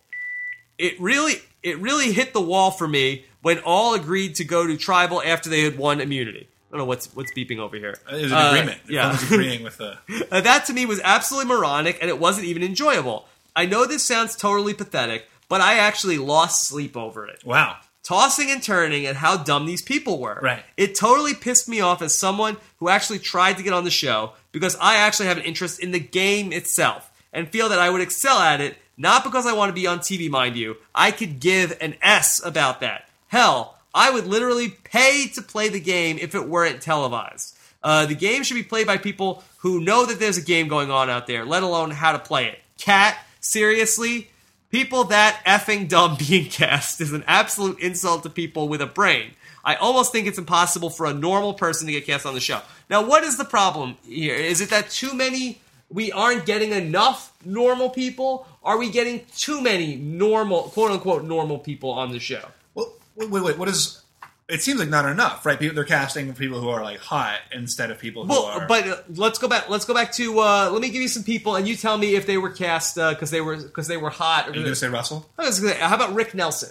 It really it really hit the wall for me when all agreed to go to tribal after they had won immunity. I don't know what's what's beeping over here. There's an Uh, agreement. yeah. Everyone's agreeing with the. Uh, that to me was absolutely moronic, and it wasn't even enjoyable. I know this sounds totally pathetic, but I actually lost sleep over it. Wow. Tossing and turning and how dumb these people were. Right. It totally pissed me off as someone who actually tried to get on the show because I actually have an interest in the game itself and feel that I would excel at it, not because I want to be on T V, mind you. I could give an S about that. Hell, I would literally pay to play the game if it weren't televised. Uh, the game should be played by people who know that there's a game going on out there, let alone how to play it. Cat, seriously? People that effing dumb being cast is an absolute insult to people with a brain. I almost think it's impossible for a normal person to get cast on the show. Now, what is the problem here? Is it that too many, we aren't getting enough normal people? Are we getting too many normal, quote-unquote, normal people on the show? Well, wait, wait, wait. What is? It seems like not enough, right? People, they're casting people who are like hot instead of people who Well, are. but uh, let's go back. Let's go back to. Uh, let me give you some people, and you tell me if they were cast because uh, they were because they were hot. Or Are you going to say Russell? I was gonna say, how about Rick Nelson?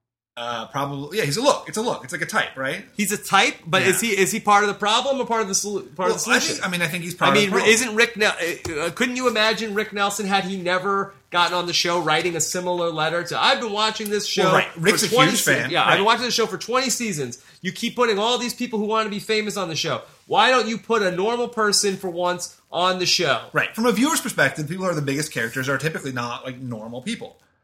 Uh, probably. Yeah, he's a look. It's a look. It's like a type, right? He's a type, but Yeah. is he is he part of the problem or part of the solu- part Well, of the I, solution? think, I mean, I think he's part I mean, of the problem. isn't Rick? Nel- uh, couldn't you imagine Rick Nelson had he never gotten on the show writing a similar letter to? I've been watching this show. Well, right. Rick's for a twenty huge se- fan. Yeah, Right. I've been watching this show for twenty seasons. You keep putting all these people who want to be famous on the show. Why don't you put a normal person for once on the show? Right. From a viewer's perspective, people who are the biggest characters are typically not like normal people.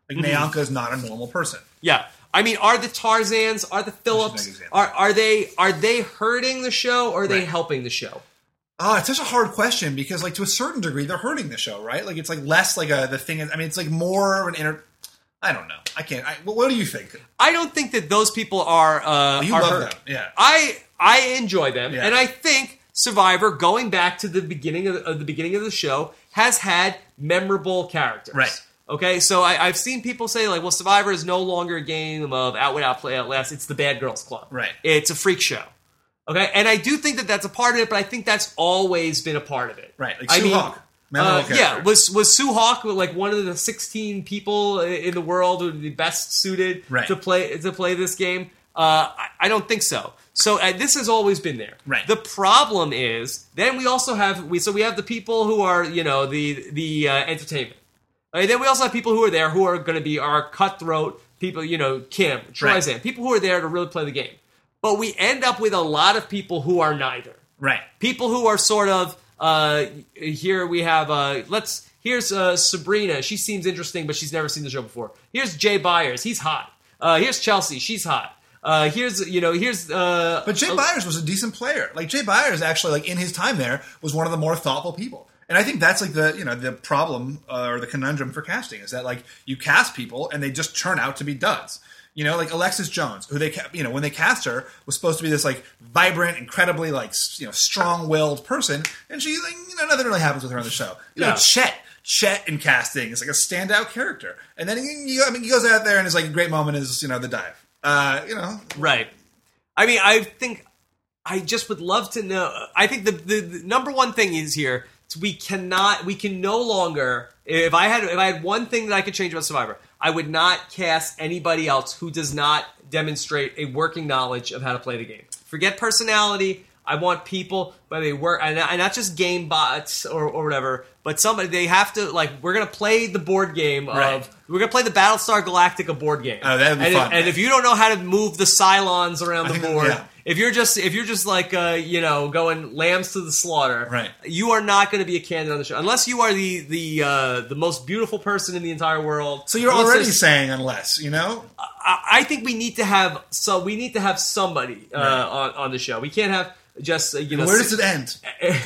Like, Mm-hmm. Nyanka is not a normal person. Yeah. I mean, are the Tarzans, are the Phillips, example. are are they are they hurting the show or are they Right. helping the show? Oh, it's such a hard question because, like, to a certain degree, they're hurting the show, right? Like, it's like less like a the thing. I mean, it's like more of an inner. I don't know. I can't. I, what, what do you think? I don't think that those people are. Uh, You are love hurt. them, yeah. I I enjoy them, Yeah. and I think Survivor, going back to the beginning of the, of the beginning of the show, has had memorable characters. Right. Okay, so I, I've seen people say, like, well, Survivor is no longer a game of outwit, outplay, outlast. It's the Bad Girls Club. Right. It's a freak show. Okay, and I do think that that's a part of it, but I think that's always been a part of it. Right, like I Sue mean, Hawk. Memorable uh, character. yeah, was was Sue Hawk like one of the sixteen people in the world who would be best suited Right. to play to play this game? Uh, I, I don't think so. So uh, this has always been there. Right. The problem is then we also have we so we have the people who are you know the the uh, entertainment. And then we also have people who are there who are going to be our cutthroat people. You know, Kim, Trizan, Right. people who are there to really play the game. But we end up with a lot of people who are neither. Right. People who are sort of uh, here we have uh, let's here's uh, Sabrina. She seems interesting, but she's never seen the show before. Here's Jay Byers. He's hot. Uh, here's Chelsea. She's hot. Uh, here's you know here's uh, But Jay uh, Byers was a decent player. Like, Jay Byers actually, like, in his time there, was one of the more thoughtful people. And I think that's like the you know the problem uh, or the conundrum for casting is that, like, you cast people and they just turn out to be duds. You know, like Alexis Jones, who they ca- you know when they cast her was supposed to be this like vibrant, incredibly like s- you know strong-willed person, and she like you know nothing really happens with her on the show. You know, Yeah. Chet. Chet in casting is like a standout character, and then he, he, I mean, he goes out there and his like great moment is you know the dive. Uh, you know, Right. I mean, I think I just would love to know. I think the, the, the number one thing is here. is We cannot. We can no longer. If I had. If I had one thing that I could change about Survivor, I would not cast anybody else who does not demonstrate a working knowledge of how to play the game. Forget personality. I want people, but they work, and and not just game bots or, or whatever, but somebody they have to like. We're gonna play the board game of. Right. We're gonna play the Battlestar Galactica board game. Oh, that'd be and fun. If, and if you don't know how to move the Cylons around I the think- board, yeah. if you're just if you're just like uh, you know going lambs to the slaughter, Right. you are not going to be a candidate on the show unless you are the the uh, the most beautiful person in the entire world. so you're Unless already there's- saying unless you know. I, I think we need to have so we need to have somebody uh, Right. on on the show. We can't have just uh, you know. Where does it end?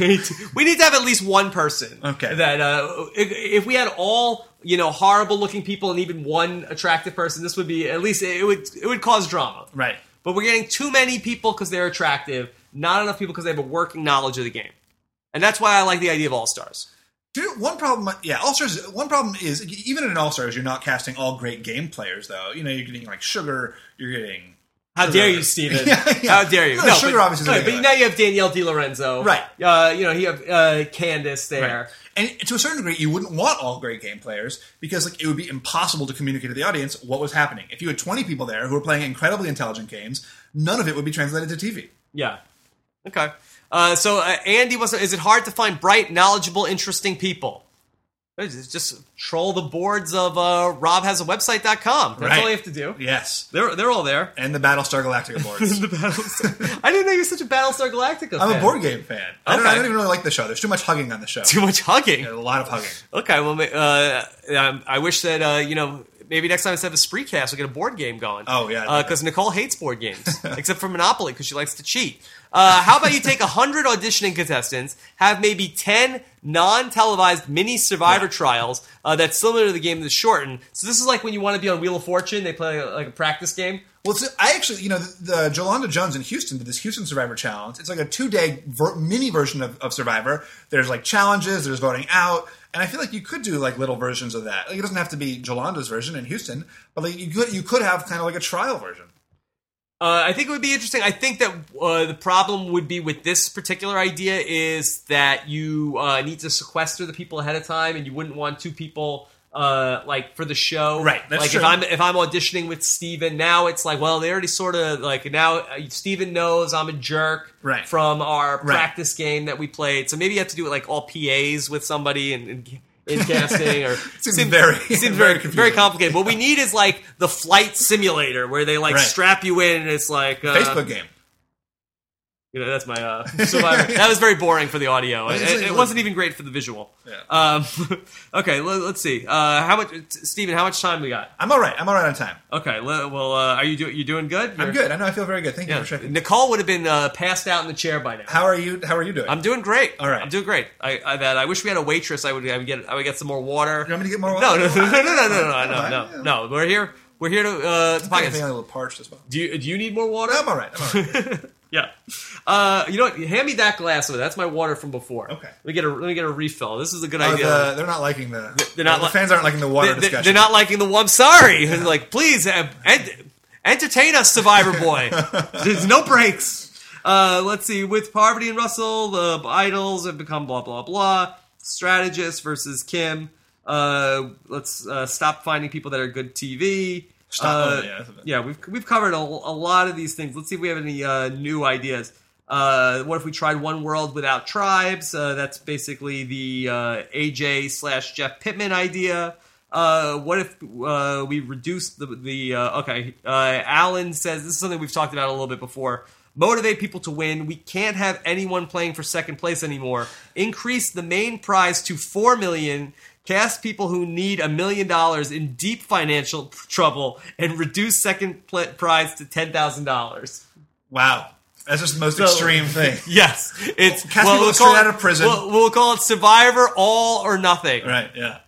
We need to have at least one person. Okay. That uh, if, if we had all you know horrible looking people and even one attractive person, this would be at least it would it would cause drama. Right. But we're getting too many people because they're attractive, not enough people because they have a working knowledge of the game, and that's why I like the idea of All Stars. Do you know, one problem, yeah, All Stars. One problem is even in All Stars, you're not casting all great game players, though. You know, you're getting like Sugar, you're getting. How Sugar. dare you, Steven? Yeah, yeah. How dare you? No, Sugar but, obviously is a right, good but guy. now you have Danielle DiLorenzo, Right. Uh, you know, you have uh, Candace there. Right. And to a certain degree, you wouldn't want all great game players because like it would be impossible to communicate to the audience what was happening. If you had twenty people there who were playing incredibly intelligent games, none of it would be translated to T V. Yeah. Okay. Uh, so uh, Andy was. Is it hard to find bright, knowledgeable, interesting people? Just just troll the boards of uh, rob has a website dot com. That's Right. all you have to do. Yes. They're they're all there. And the Battlestar Galactica boards. The Battlestar. I didn't know you were such a Battlestar Galactica fan. I'm a board game fan. I, don't, Okay. I don't even really like the show. There's too much hugging on the show. Too much hugging. There's a lot of hugging. Okay, well, uh, um, I wish that uh, you know maybe next time instead of a Spreecast, we get a board game going. Oh, yeah. because Nicole hates board games except for Monopoly because she likes to cheat. Uh, how about you take a hundred auditioning contestants, have maybe ten non-televised mini Survivor Yeah. trials uh, that's similar to the game that's shortened. So this is like when you want to be on Wheel of Fortune, they play like a practice game. Well, it's, I actually, you know, the, the Jolanda Jones in Houston did this Houston Survivor Challenge. It's like a two-day ver- mini version of, of Survivor. There's like challenges, there's voting out, and I feel like you could do like little versions of that. Like, it doesn't have to be Jolanda's version in Houston, but like you could you could have kind of like a trial version. Uh, I think it would be interesting. I think that uh, the problem would be with this particular idea is that you uh, need to sequester the people ahead of time, and you wouldn't want two people uh, like for the show. Right, that's like true. if I'm if I'm auditioning with Steven, now it's like, well, they already sort of like now uh, Steven knows I'm a jerk Right. from our Right. practice game that we played. So maybe you have to do it like all P As with somebody and. and in casting or Seems very- seems very very confusing. very complicated. What we need is like the flight simulator where they like Right. strap you in and it's like uh, Facebook game. You know, that's my uh, Survivor. That was very boring for the audio. It, it, it wasn't even great for the visual. Yeah. Um, okay, let, let's see. Uh, how much, Steven? How much time we got? I'm all right. I'm all right on time. Okay. Well, uh, are you do, you doing good? You're, I'm good. I know. I feel very good. Thank yeah. you for checking. Nicole would have been uh, passed out in the chair by now. How are you? How are you doing? I'm doing great. All right. I'm doing great. I, I that I wish we had a waitress. I would I would get I would get some more water. You want me to get more water? No, no, no, no, no, no, no, Fine, no, yeah. no. We're here. We're here to uh, to I'm feeling podcast. a little parched as well. Do you do you need more water? No, I'm all right. I'm all right. Yeah. Uh, you know what? Hand me that glass of it. That's my water from before. Okay. Let me get a let me get a refill. This is a good Oh, idea. the, they're not liking the. They're not the li- fans aren't liking the water They- they- discussion. They're not liking the. I'm sorry. Like, please uh, ent- entertain us, Survivor Boy. There's no breaks. Uh, let's see. With Parvati and Russell, the idols have become blah blah blah. Strategist versus Kim. Uh, let's uh, stop finding people that are good T V. Stop. Uh, Oh, yeah, that's a bit- yeah, we've we've covered a, a lot of these things. Let's see if we have any uh, new ideas. Uh, what if we tried One World without tribes? Uh, that's basically the uh, A J slash Jeff Pittman idea. Uh, what if uh, we reduce the the uh, okay? Uh, Alan says this is something we've talked about a little bit before. Motivate people to win. We can't have anyone playing for second place anymore. Increase the main prize to four million. Cast people who need a million dollars in deep financial trouble, and reduce second pl- prize to ten thousand dollars. Wow. That's just the most So- extreme thing. Yes, it's Cast people we'll straight call it- out of prison. We'll, we'll call it Survivor All or Nothing. Right. Yeah.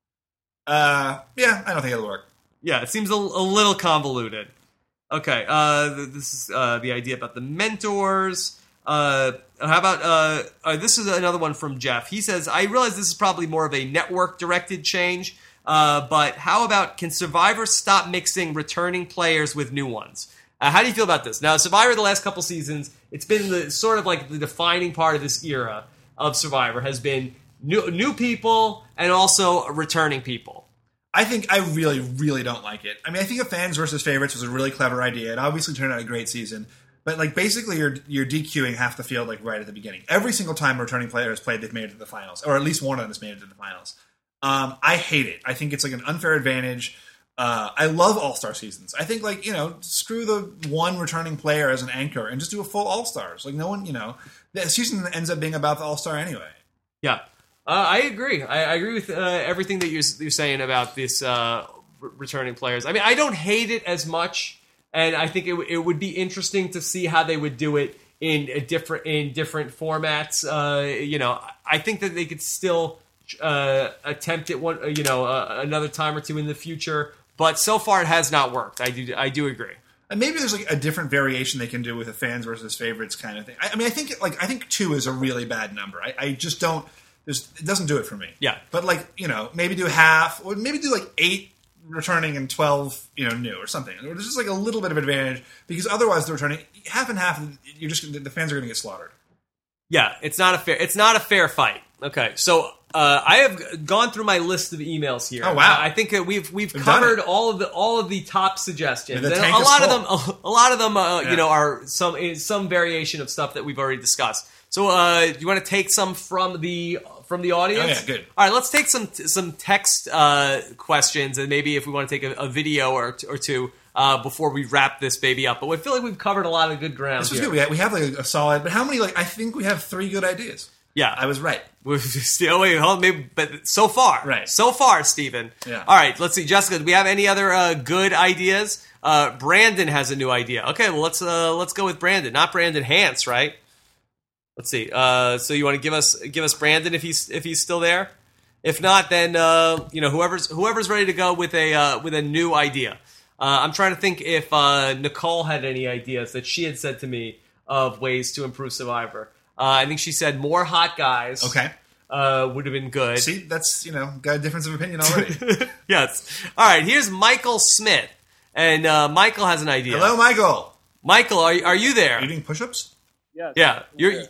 Uh. Yeah. I don't think it'll work. Yeah, it seems a, a little convoluted. Okay, uh, th- this is uh, the idea about the mentors. Uh, how about uh, uh, this is another one from Jeff. He says, "I realize this is probably more of a network-directed change, uh, but how about can Survivor stop mixing returning players with new ones?" Uh, how do you feel about this? Now, Survivor, the last couple seasons, it's been the sort of like the defining part of this era of Survivor has been new new people and also returning people. I think I really, really don't like it. I mean, I think a fans versus favorites was a really clever idea. It obviously turned out a great season. But like basically, you're you're DQing half the field like right at the beginning. Every single time a returning player has played, they've made it to the finals, or at least one of them has made it to the finals. Um, I hate it. I think it's like an unfair advantage. Uh, I love All Star seasons. I think like you know, screw the one returning player as an anchor and just do a full All Stars. Like no one, you know, the season ends up being about the All Star anyway. Yeah, uh, I agree. I, I agree with uh, everything that you're, you're saying about this uh, re- returning players. I mean, I don't hate it as much. And I think it, w- it would be interesting to see how they would do it in a different in different formats. Uh, you know, I think that they could still uh, attempt it one, you know, uh, another time or two in the future. But so far, it has not worked. I do I do agree. And maybe there's like a different variation they can do with a fans versus favorites kind of thing. I, I mean, I think like I think two is a really bad number. I, I just don't. There's it doesn't do it for me. Yeah. But like you know, maybe do half, or maybe do like eight returning and twelve, you know, new or something. Or there's just like a little bit of advantage because otherwise the returning half and half, you're just the fans are going to get slaughtered. Yeah, it's not a fair. It's not a fair fight. Okay, so uh, I have gone through my list of emails here. Oh, wow. Uh, I think that we've we've, We've done covered it. all of the all of the top suggestions. The And tank a is lot full. of them, a lot of them, uh, Yeah. you know, are some is some variation of stuff that we've already discussed. So, uh, do you want to take some from the from the audience? Oh, yeah, good. All right, let's take some some text uh, questions, and maybe if we want to take a, a video or t- or two uh, before we wrap this baby up. But I feel like we've covered a lot of good ground. This was here. good. We have, we have like a solid, but how many? Like I think we have three good ideas. Yeah, I was right. We've still wait, hold on, maybe, but so far, Right. So far, Stephen. Yeah. All right, let's see, Jessica. Do we have any other uh, good ideas? Uh, Brandon has a new idea. Okay, well let's uh, let's go with Brandon, not Brandon Hance, right? Let's see. Uh, so you want to give us give us Brandon if he's if he's still there? If not, then uh, you know whoever's whoever's ready to go with a uh, with a new idea. Uh, I'm trying to think if uh, Nicole had any ideas that she had said to me of ways to improve Survivor. Uh, I think she said more hot guys. Okay. Uh, would have been good. See, that's you know got a difference of opinion already. Yes. All right. Here's Michael Smith, and uh, Michael has an idea. Hello, Michael. Michael. Are are you there? Are you doing push-ups? Yes. Yeah. You're.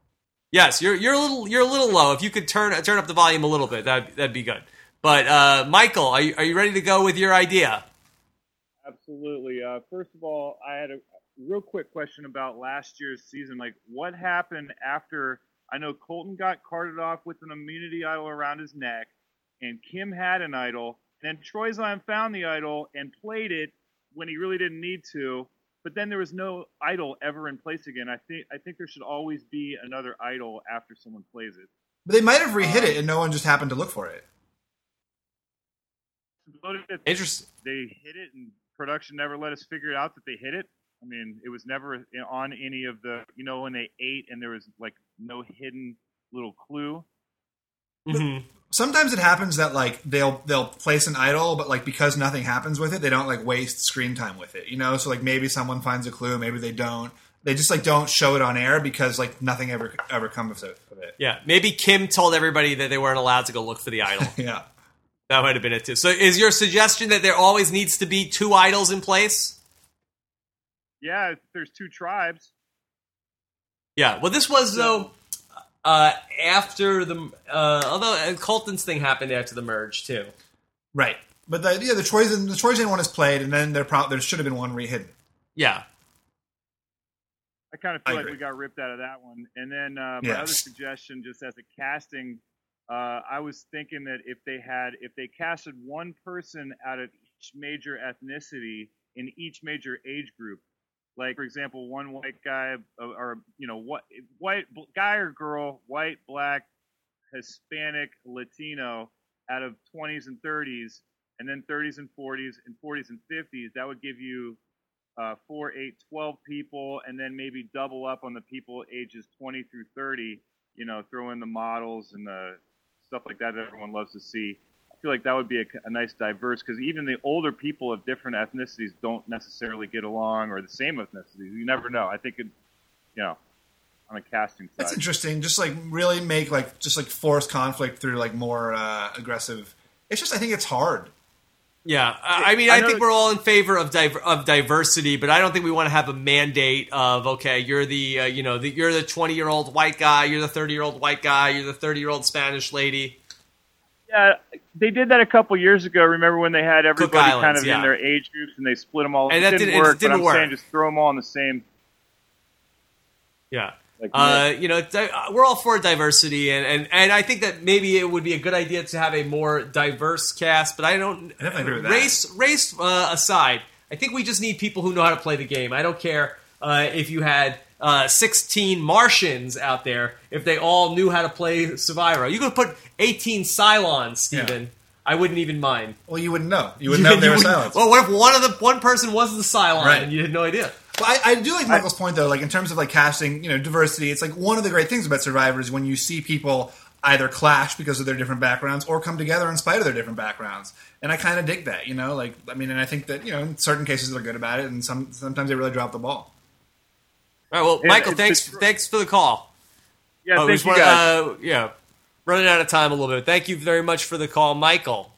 Yes. You're you're a little you're a little low. If you could turn turn up the volume a little bit, that that'd be good. But uh, Michael, are you are you ready to go with your idea? Absolutely. Uh, first of all, I had a real quick question about last year's season. Like, what happened after? I know Colton got carted off with an immunity idol around his neck, and Kim had an idol. And then Troy Zahn found the idol and played it when he really didn't need to. but then there was no idol ever in place again. I think I think there should always be another idol after someone plays it. But they might have re-hit Um, it, and no one just happened to look for it. Interesting. They hit it, and production never let us figure out that they hit it. I mean, it was never on any of the, you know, when they ate, and there was like no hidden little clue. Mm-hmm. Sometimes it happens that like they'll they'll place an idol, but like because nothing happens with it, they don't like waste screen time with it. You know, so like maybe someone finds a clue, maybe they don't. They just like don't show it on air because like nothing ever ever comes of it. Yeah, maybe Kim told everybody that they weren't allowed to go look for the idol. Yeah, that might have been it too. So, is your suggestion that there always needs to be two idols in place? Yeah, there's two tribes. Yeah. Well, this was though uh, after the uh, although uh, Colton's thing happened after the merge too. right. But the yeah the Troyes the Troyes one is played, and then there pro- there should have been one re-hidden. Yeah. I kind of I feel like agree. we got ripped out of that one. And then uh, my Yes. other suggestion, just as a casting, uh, I was thinking that if they had, if they casted one person out of each major ethnicity in each major age group, like for example, one white guy uh, or you know what white guy or girl, white, black, Hispanic, Latino, out of twenties and thirties, and then thirties and forties and forties and fifties, that would give you Uh, four, eight, twelve people, and then maybe double up on the people ages twenty through thirty, you know, throw in the models and the stuff like that that everyone loves to see. I feel like that would be a, a nice diverse, because even the older people of different ethnicities don't necessarily get along, or the same ethnicities. You never know. I think it, you know, on a casting side. That's interesting. Just like really make like just like force conflict through like more uh, aggressive. It's just I think it's hard. Yeah, I I mean, I I, know think that- we're all in favor of diver- of diversity, but I don't think we want to have a mandate of okay, you're the uh, you know the, you're the twenty year old white guy, you're the thirty year old white guy, you're the thirty year old Spanish lady. Yeah, they did that a couple years ago. Remember when they had everybody Islands, kind of yeah. in their age groups and they split them all? And it that didn't didn't- it work. didn't but I'm work. saying just throw them all in the same. Yeah. Like, Uh, you know, di- we're all for diversity, and, and, and I think that maybe it would be a good idea to have a more diverse cast. But I don't. I definitely agree with that. Race, race uh, aside, I think we just need people who know how to play the game. I don't care uh, if you had uh, sixteen Martians out there, if they all knew how to play Survivor. You could put eighteen Cylons, Steven. Yeah. I wouldn't even mind. Well, you wouldn't know. You wouldn't know if they were wouldn't- silenced. Well, what if one of the one person was the Cylon Right. and you had no idea? Well, I, I do like Michael's point though. Like in terms of like casting, you know, diversity. It's like one of the great things about Survivor is when you see people either clash because of their different backgrounds or come together in spite of their different backgrounds. And I kind of dig that. You know, like I mean, and I think that you know, in certain cases they're good about it, and some sometimes they really drop the ball. All right. Well, Yeah, Michael, it's- thanks it's- thanks for the call. Yeah, Oh, we thank just you wanna, guys. uh, yeah, running out of time a little bit. Thank you very much for the call, Michael.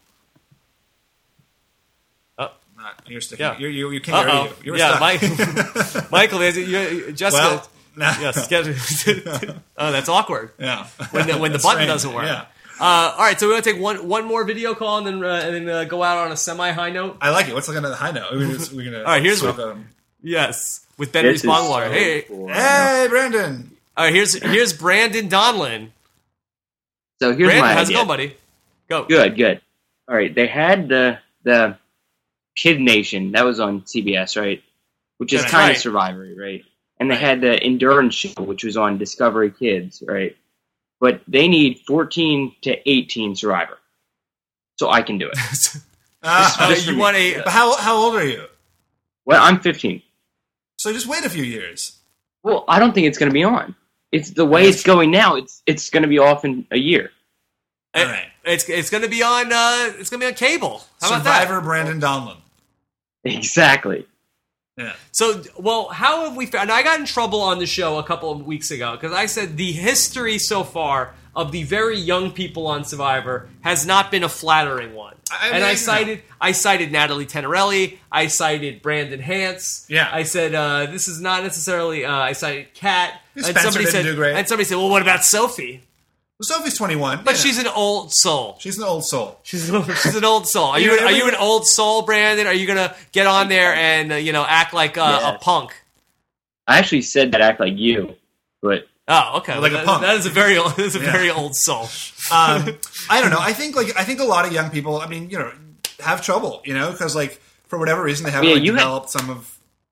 Oh, Not, you're sticking. Yeah. You're, you you can't hear uh-oh. you. You were Yeah, stuck. Mike, Michael, is it, you, Jessica. Well, no. yes, get, oh, that's awkward. Yeah. When the, when the That's button strange. doesn't work. Yeah. Uh, all right, so we're gonna take one one more video call and then uh, and then uh, go out on a semi high note. I like it. What's like another high note? We're gonna, we're gonna All right, here's swap what- them. Yes, with Ben This Reese is Bongwater. so Hey, cool. Hey, Brandon. all right, here's here's Brandon Donlin. So here's Brandon, my how's it idea. going, buddy? Go. Good, good. All right, they had the the Kid Nation that was on C B S, right? Which is That's kind right. of Survivor, right? And they had the Endurance Show, which was on Discovery Kids, right? But they need fourteen to eighteen Survivor, so I can do it. Uh, Uh, Just for you me. want a? but how how old are you? Well, I'm fifteen. So just wait a few years. Well, I don't think it's going to be on. It's the way it's going now. It's it's going to be off in a year. All It- right. It's it's gonna be on uh it's gonna be on cable. How about that? Survivor Brandon Donlin. Exactly. Yeah. So, well, how have we found? I got in trouble on the show a couple of weeks ago because I said the history so far of the very young people on Survivor has not been a flattering one. I and I mean, cited, I cited Natalie Tenorelli. I cited Brandon Hance. Yeah. I said uh, this is not necessarily. Uh, I cited Kat. And Spencer somebody didn't said, do great. and somebody said, well, what about Sophie? Well, Sophie's twenty-one, But yeah. she's an old soul. she's an old soul. She's an, she's an old soul. Are you You know, are you an every- old soul, Brandon? Are you gonna get on there and uh, you know act like uh, a Yes. punk? I actually said that act like you, but Oh, okay. Like a That- punk. that is a very old, that is a Yeah. very old soul. Um, I don't know. I think like I think a lot of young people. I mean, you know, have trouble. You know, because like for whatever reason they haven't Yeah, like, you had- developed some of.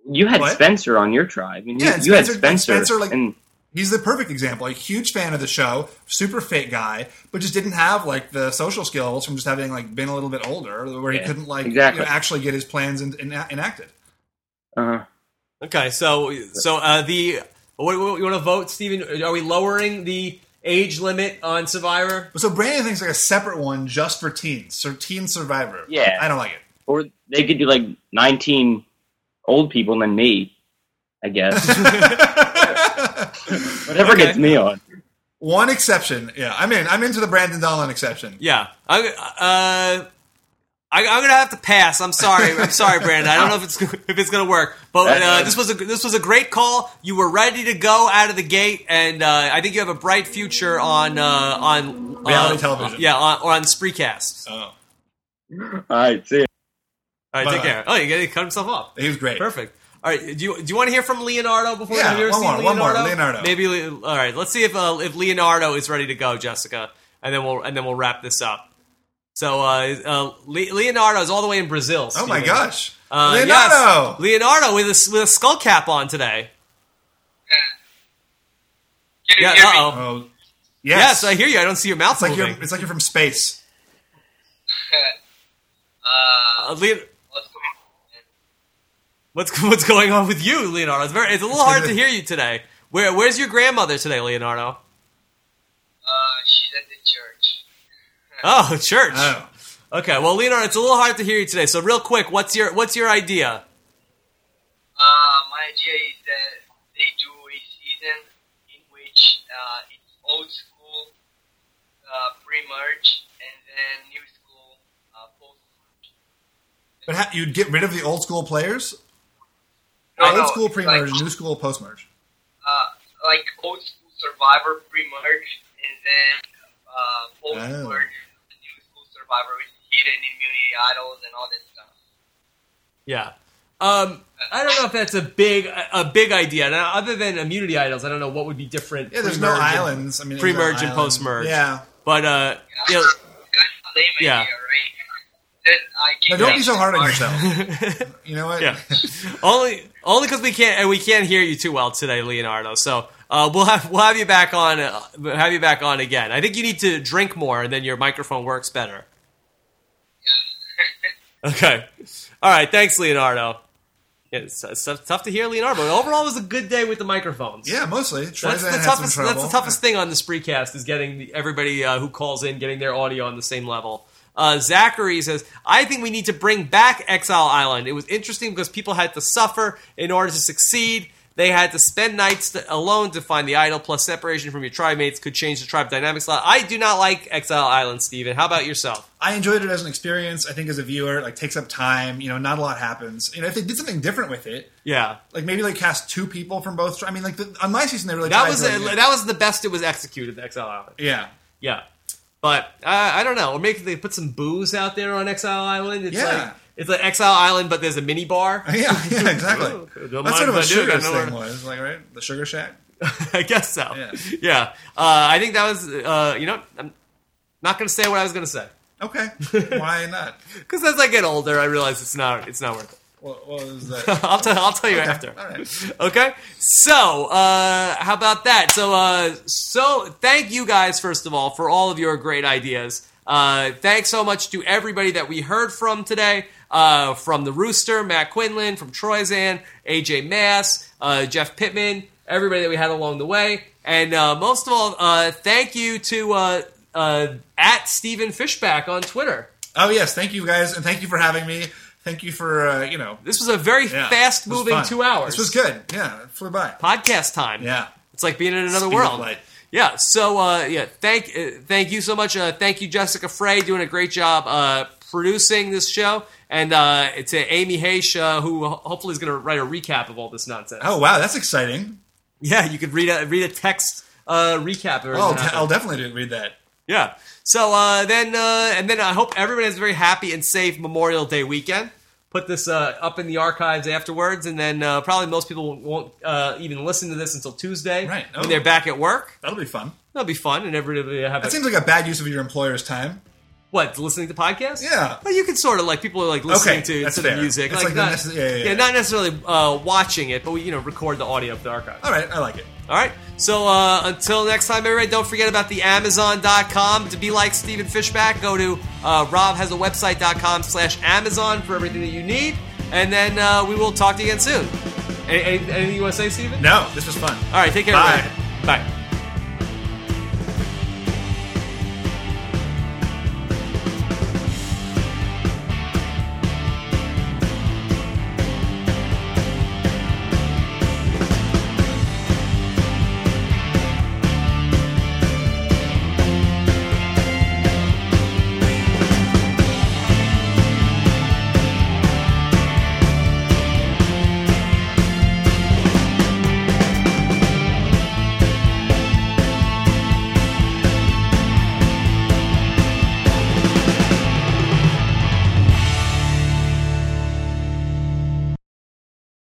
You had What? Spencer on your tribe. I mean, Yeah, you, and you had Spencer- Spencer. Spencer, like- and He's the perfect example. A huge fan of the show, super fit guy, but just didn't have like the social skills from just having like been a little bit older, where he Yeah, couldn't like exactly. you know, actually get his plans in, in, enacted. uh, Okay, so so uh, the what, what, you want to vote, Steven? Are we lowering the age limit on Survivor? So Brandon thinks like a separate one just for teens, so Teen Survivor. Yeah. I don't like it. or they could do like nineteen old people and then me, I guess. Whatever Okay. gets me on. One exception, yeah. I'm in. I'm into the Brandon Dolan exception. Yeah, I, uh, I, I'm gonna have to pass. I'm sorry. I'm sorry, Brandon. I don't know if it's if it's gonna work. But uh, this was a this was a great call. You were ready to go out of the gate, and uh, I think you have a bright future on uh, on uh, Reality television. Yeah, on, or on Spreecast. Oh, All right, see ya. All right, But, take uh, care. Oh, you got to cut himself off. he was great. Perfect. All right, do you do you want to hear from Leonardo before? Yeah, have you ever one seen more, one more, Leonardo? Leonardo. Maybe. Le- All right, let's see if uh, if Leonardo is ready to go, Jessica, and then we'll and then we'll wrap this up. So uh, uh, Le- Leonardo is all the way in Brazil. Oh my Steven. gosh, Uh, Leonardo! yes, Leonardo with a with a skull cap on today. Can you Yeah. hear Uh me? oh. Oh, Yes. yes. I hear you. I don't see your mouth It's like moving. you're. It's like you're from space. uh, Uh, Leon- what's going on? what's what's going on with you, Leonardo? It's very. It's a little hard to hear you today. Where Where's your grandmother today, Leonardo? Uh, she's at the church. Oh, church. Oh, Okay, well, Leonardo, it's a little hard to hear you today. So, real quick, what's your what's your idea? Uh, my idea is that they do a season in which uh, it's old school, uh, pre-merge, and then new school, uh, post-merge. but ha- you'd get rid of the old school players. No, old no, school it's pre-merge, like, new school post-merge. uh, like old school Survivor pre-merge, and then uh, post-merge, the new school Survivor with hidden immunity idols and all that stuff. Yeah. Um, I don't know if that's a big a big idea. Now, other than immunity idols, I don't know what would be different. Yeah, there's no pre-merge and- islands. I mean, there's pre-merge no and island. post-merge. Yeah. But uh, you know, It's kind of a lame Yeah. idea, right? Then I No, can don't be so hard on yourself. You know what? yeah, only only because we can't and we can't hear you too well today, Leonardo. So uh, we'll have we'll have you back on uh, have you back on again. I think you need to drink more, and then your microphone works better. Okay. All right. Thanks, Leonardo. Yeah, it's, it's tough to hear Leonardo, but overall, it was a good day with the microphones. Yeah, mostly. That's Troyzan the had toughest. some That's trouble. the toughest thing on the Spreecast is getting the, everybody uh, who calls in getting their audio on the same level. Uh, Zachary says, "I think we need to bring back Exile Island. It was interesting because people had to suffer in order to succeed. They had to spend nights to, alone to find the idol. Plus, separation from your tribe mates could change the tribe dynamics a lot. I do not like Exile Island, Steven. How about yourself? I enjoyed it as an experience. I think as a viewer, it like takes up time. You know, not a lot happens. You know, if they did something different with it, Yeah, like maybe like cast two people from both. I mean, like the, on my season, they really that tried was to, a, like, that was the best it was executed. The Exile Island. yeah. Yeah, but uh, I don't know. Or maybe they put some booze out there on Exile Island. It's Yeah. like it's like Exile Island, but there's a mini bar. Yeah, yeah, exactly. Don't That's mind sort of if a I do, sugar got nowhere- thing was, like, right? The Sugar Shack. I guess so. Yeah. Yeah. Uh, I think that was. Uh, you know, I'm not going to say what I was going to say Okay, why not? because as I get older, I realize it's not. It's not worth it. What, what was that? I'll tell. I'll tell you Okay, after. all right. Okay. So, uh, how about that? So, uh, so thank you guys first of all for all of your great ideas. Uh, thanks so much to everybody that we heard from today. Uh, from the Rooster, Matt Quinlan, from Troyzan, A J Mass, uh, Jeff Pittman, everybody that we had along the way, and uh, most of all, uh, thank you to uh, uh, at Stephen Fishback on Twitter. Oh yes, thank you guys, and thank you for having me. Thank you for uh, you know. This was a very Yeah, fast-moving it was fun. two hours. This was good. Yeah, it flew by. Podcast time. Yeah. It's like being in another Speed world. of light. Yeah. So uh, yeah, thank uh, thank you so much. Uh, thank you, Jessica Frey, doing a great job uh, producing this show, and uh, to Amy Haish, uh, who ho- hopefully is going to write a recap of all this nonsense. Oh wow, that's exciting. Yeah, you could read a read a text uh, recap. Or Oh, I'll, something. I'll definitely do, read that. Yeah. So uh, then uh, and then I hope everybody has a very happy and safe Memorial Day weekend. Put this uh, up in the archives afterwards, and then uh, probably most people won't uh, even listen to this until Tuesday Right. Oh. when they're back at work. That'll be fun. That'll be fun, and everybody will have. That a, seems like a bad use of your employer's time. What, listening to podcasts? Yeah. Well, you can sort of, like, people are, like, listening Okay, to, that's to the fair. music. It's Like, like the not, necess- yeah, yeah, yeah. not necessarily uh, watching it, but we, you know, record the audio of the archive. All right, I like it. All right. So uh, until next time, everybody, don't forget about the Amazon dot com. To be like Stephen Fishback, go to uh, robhasawebsite.com slash Amazon for everything that you need. And then uh, we will talk to you again soon. Any, any, anything you want to say, Stephen? No, this was fun. All right, take care, Bye. everybody. Bye.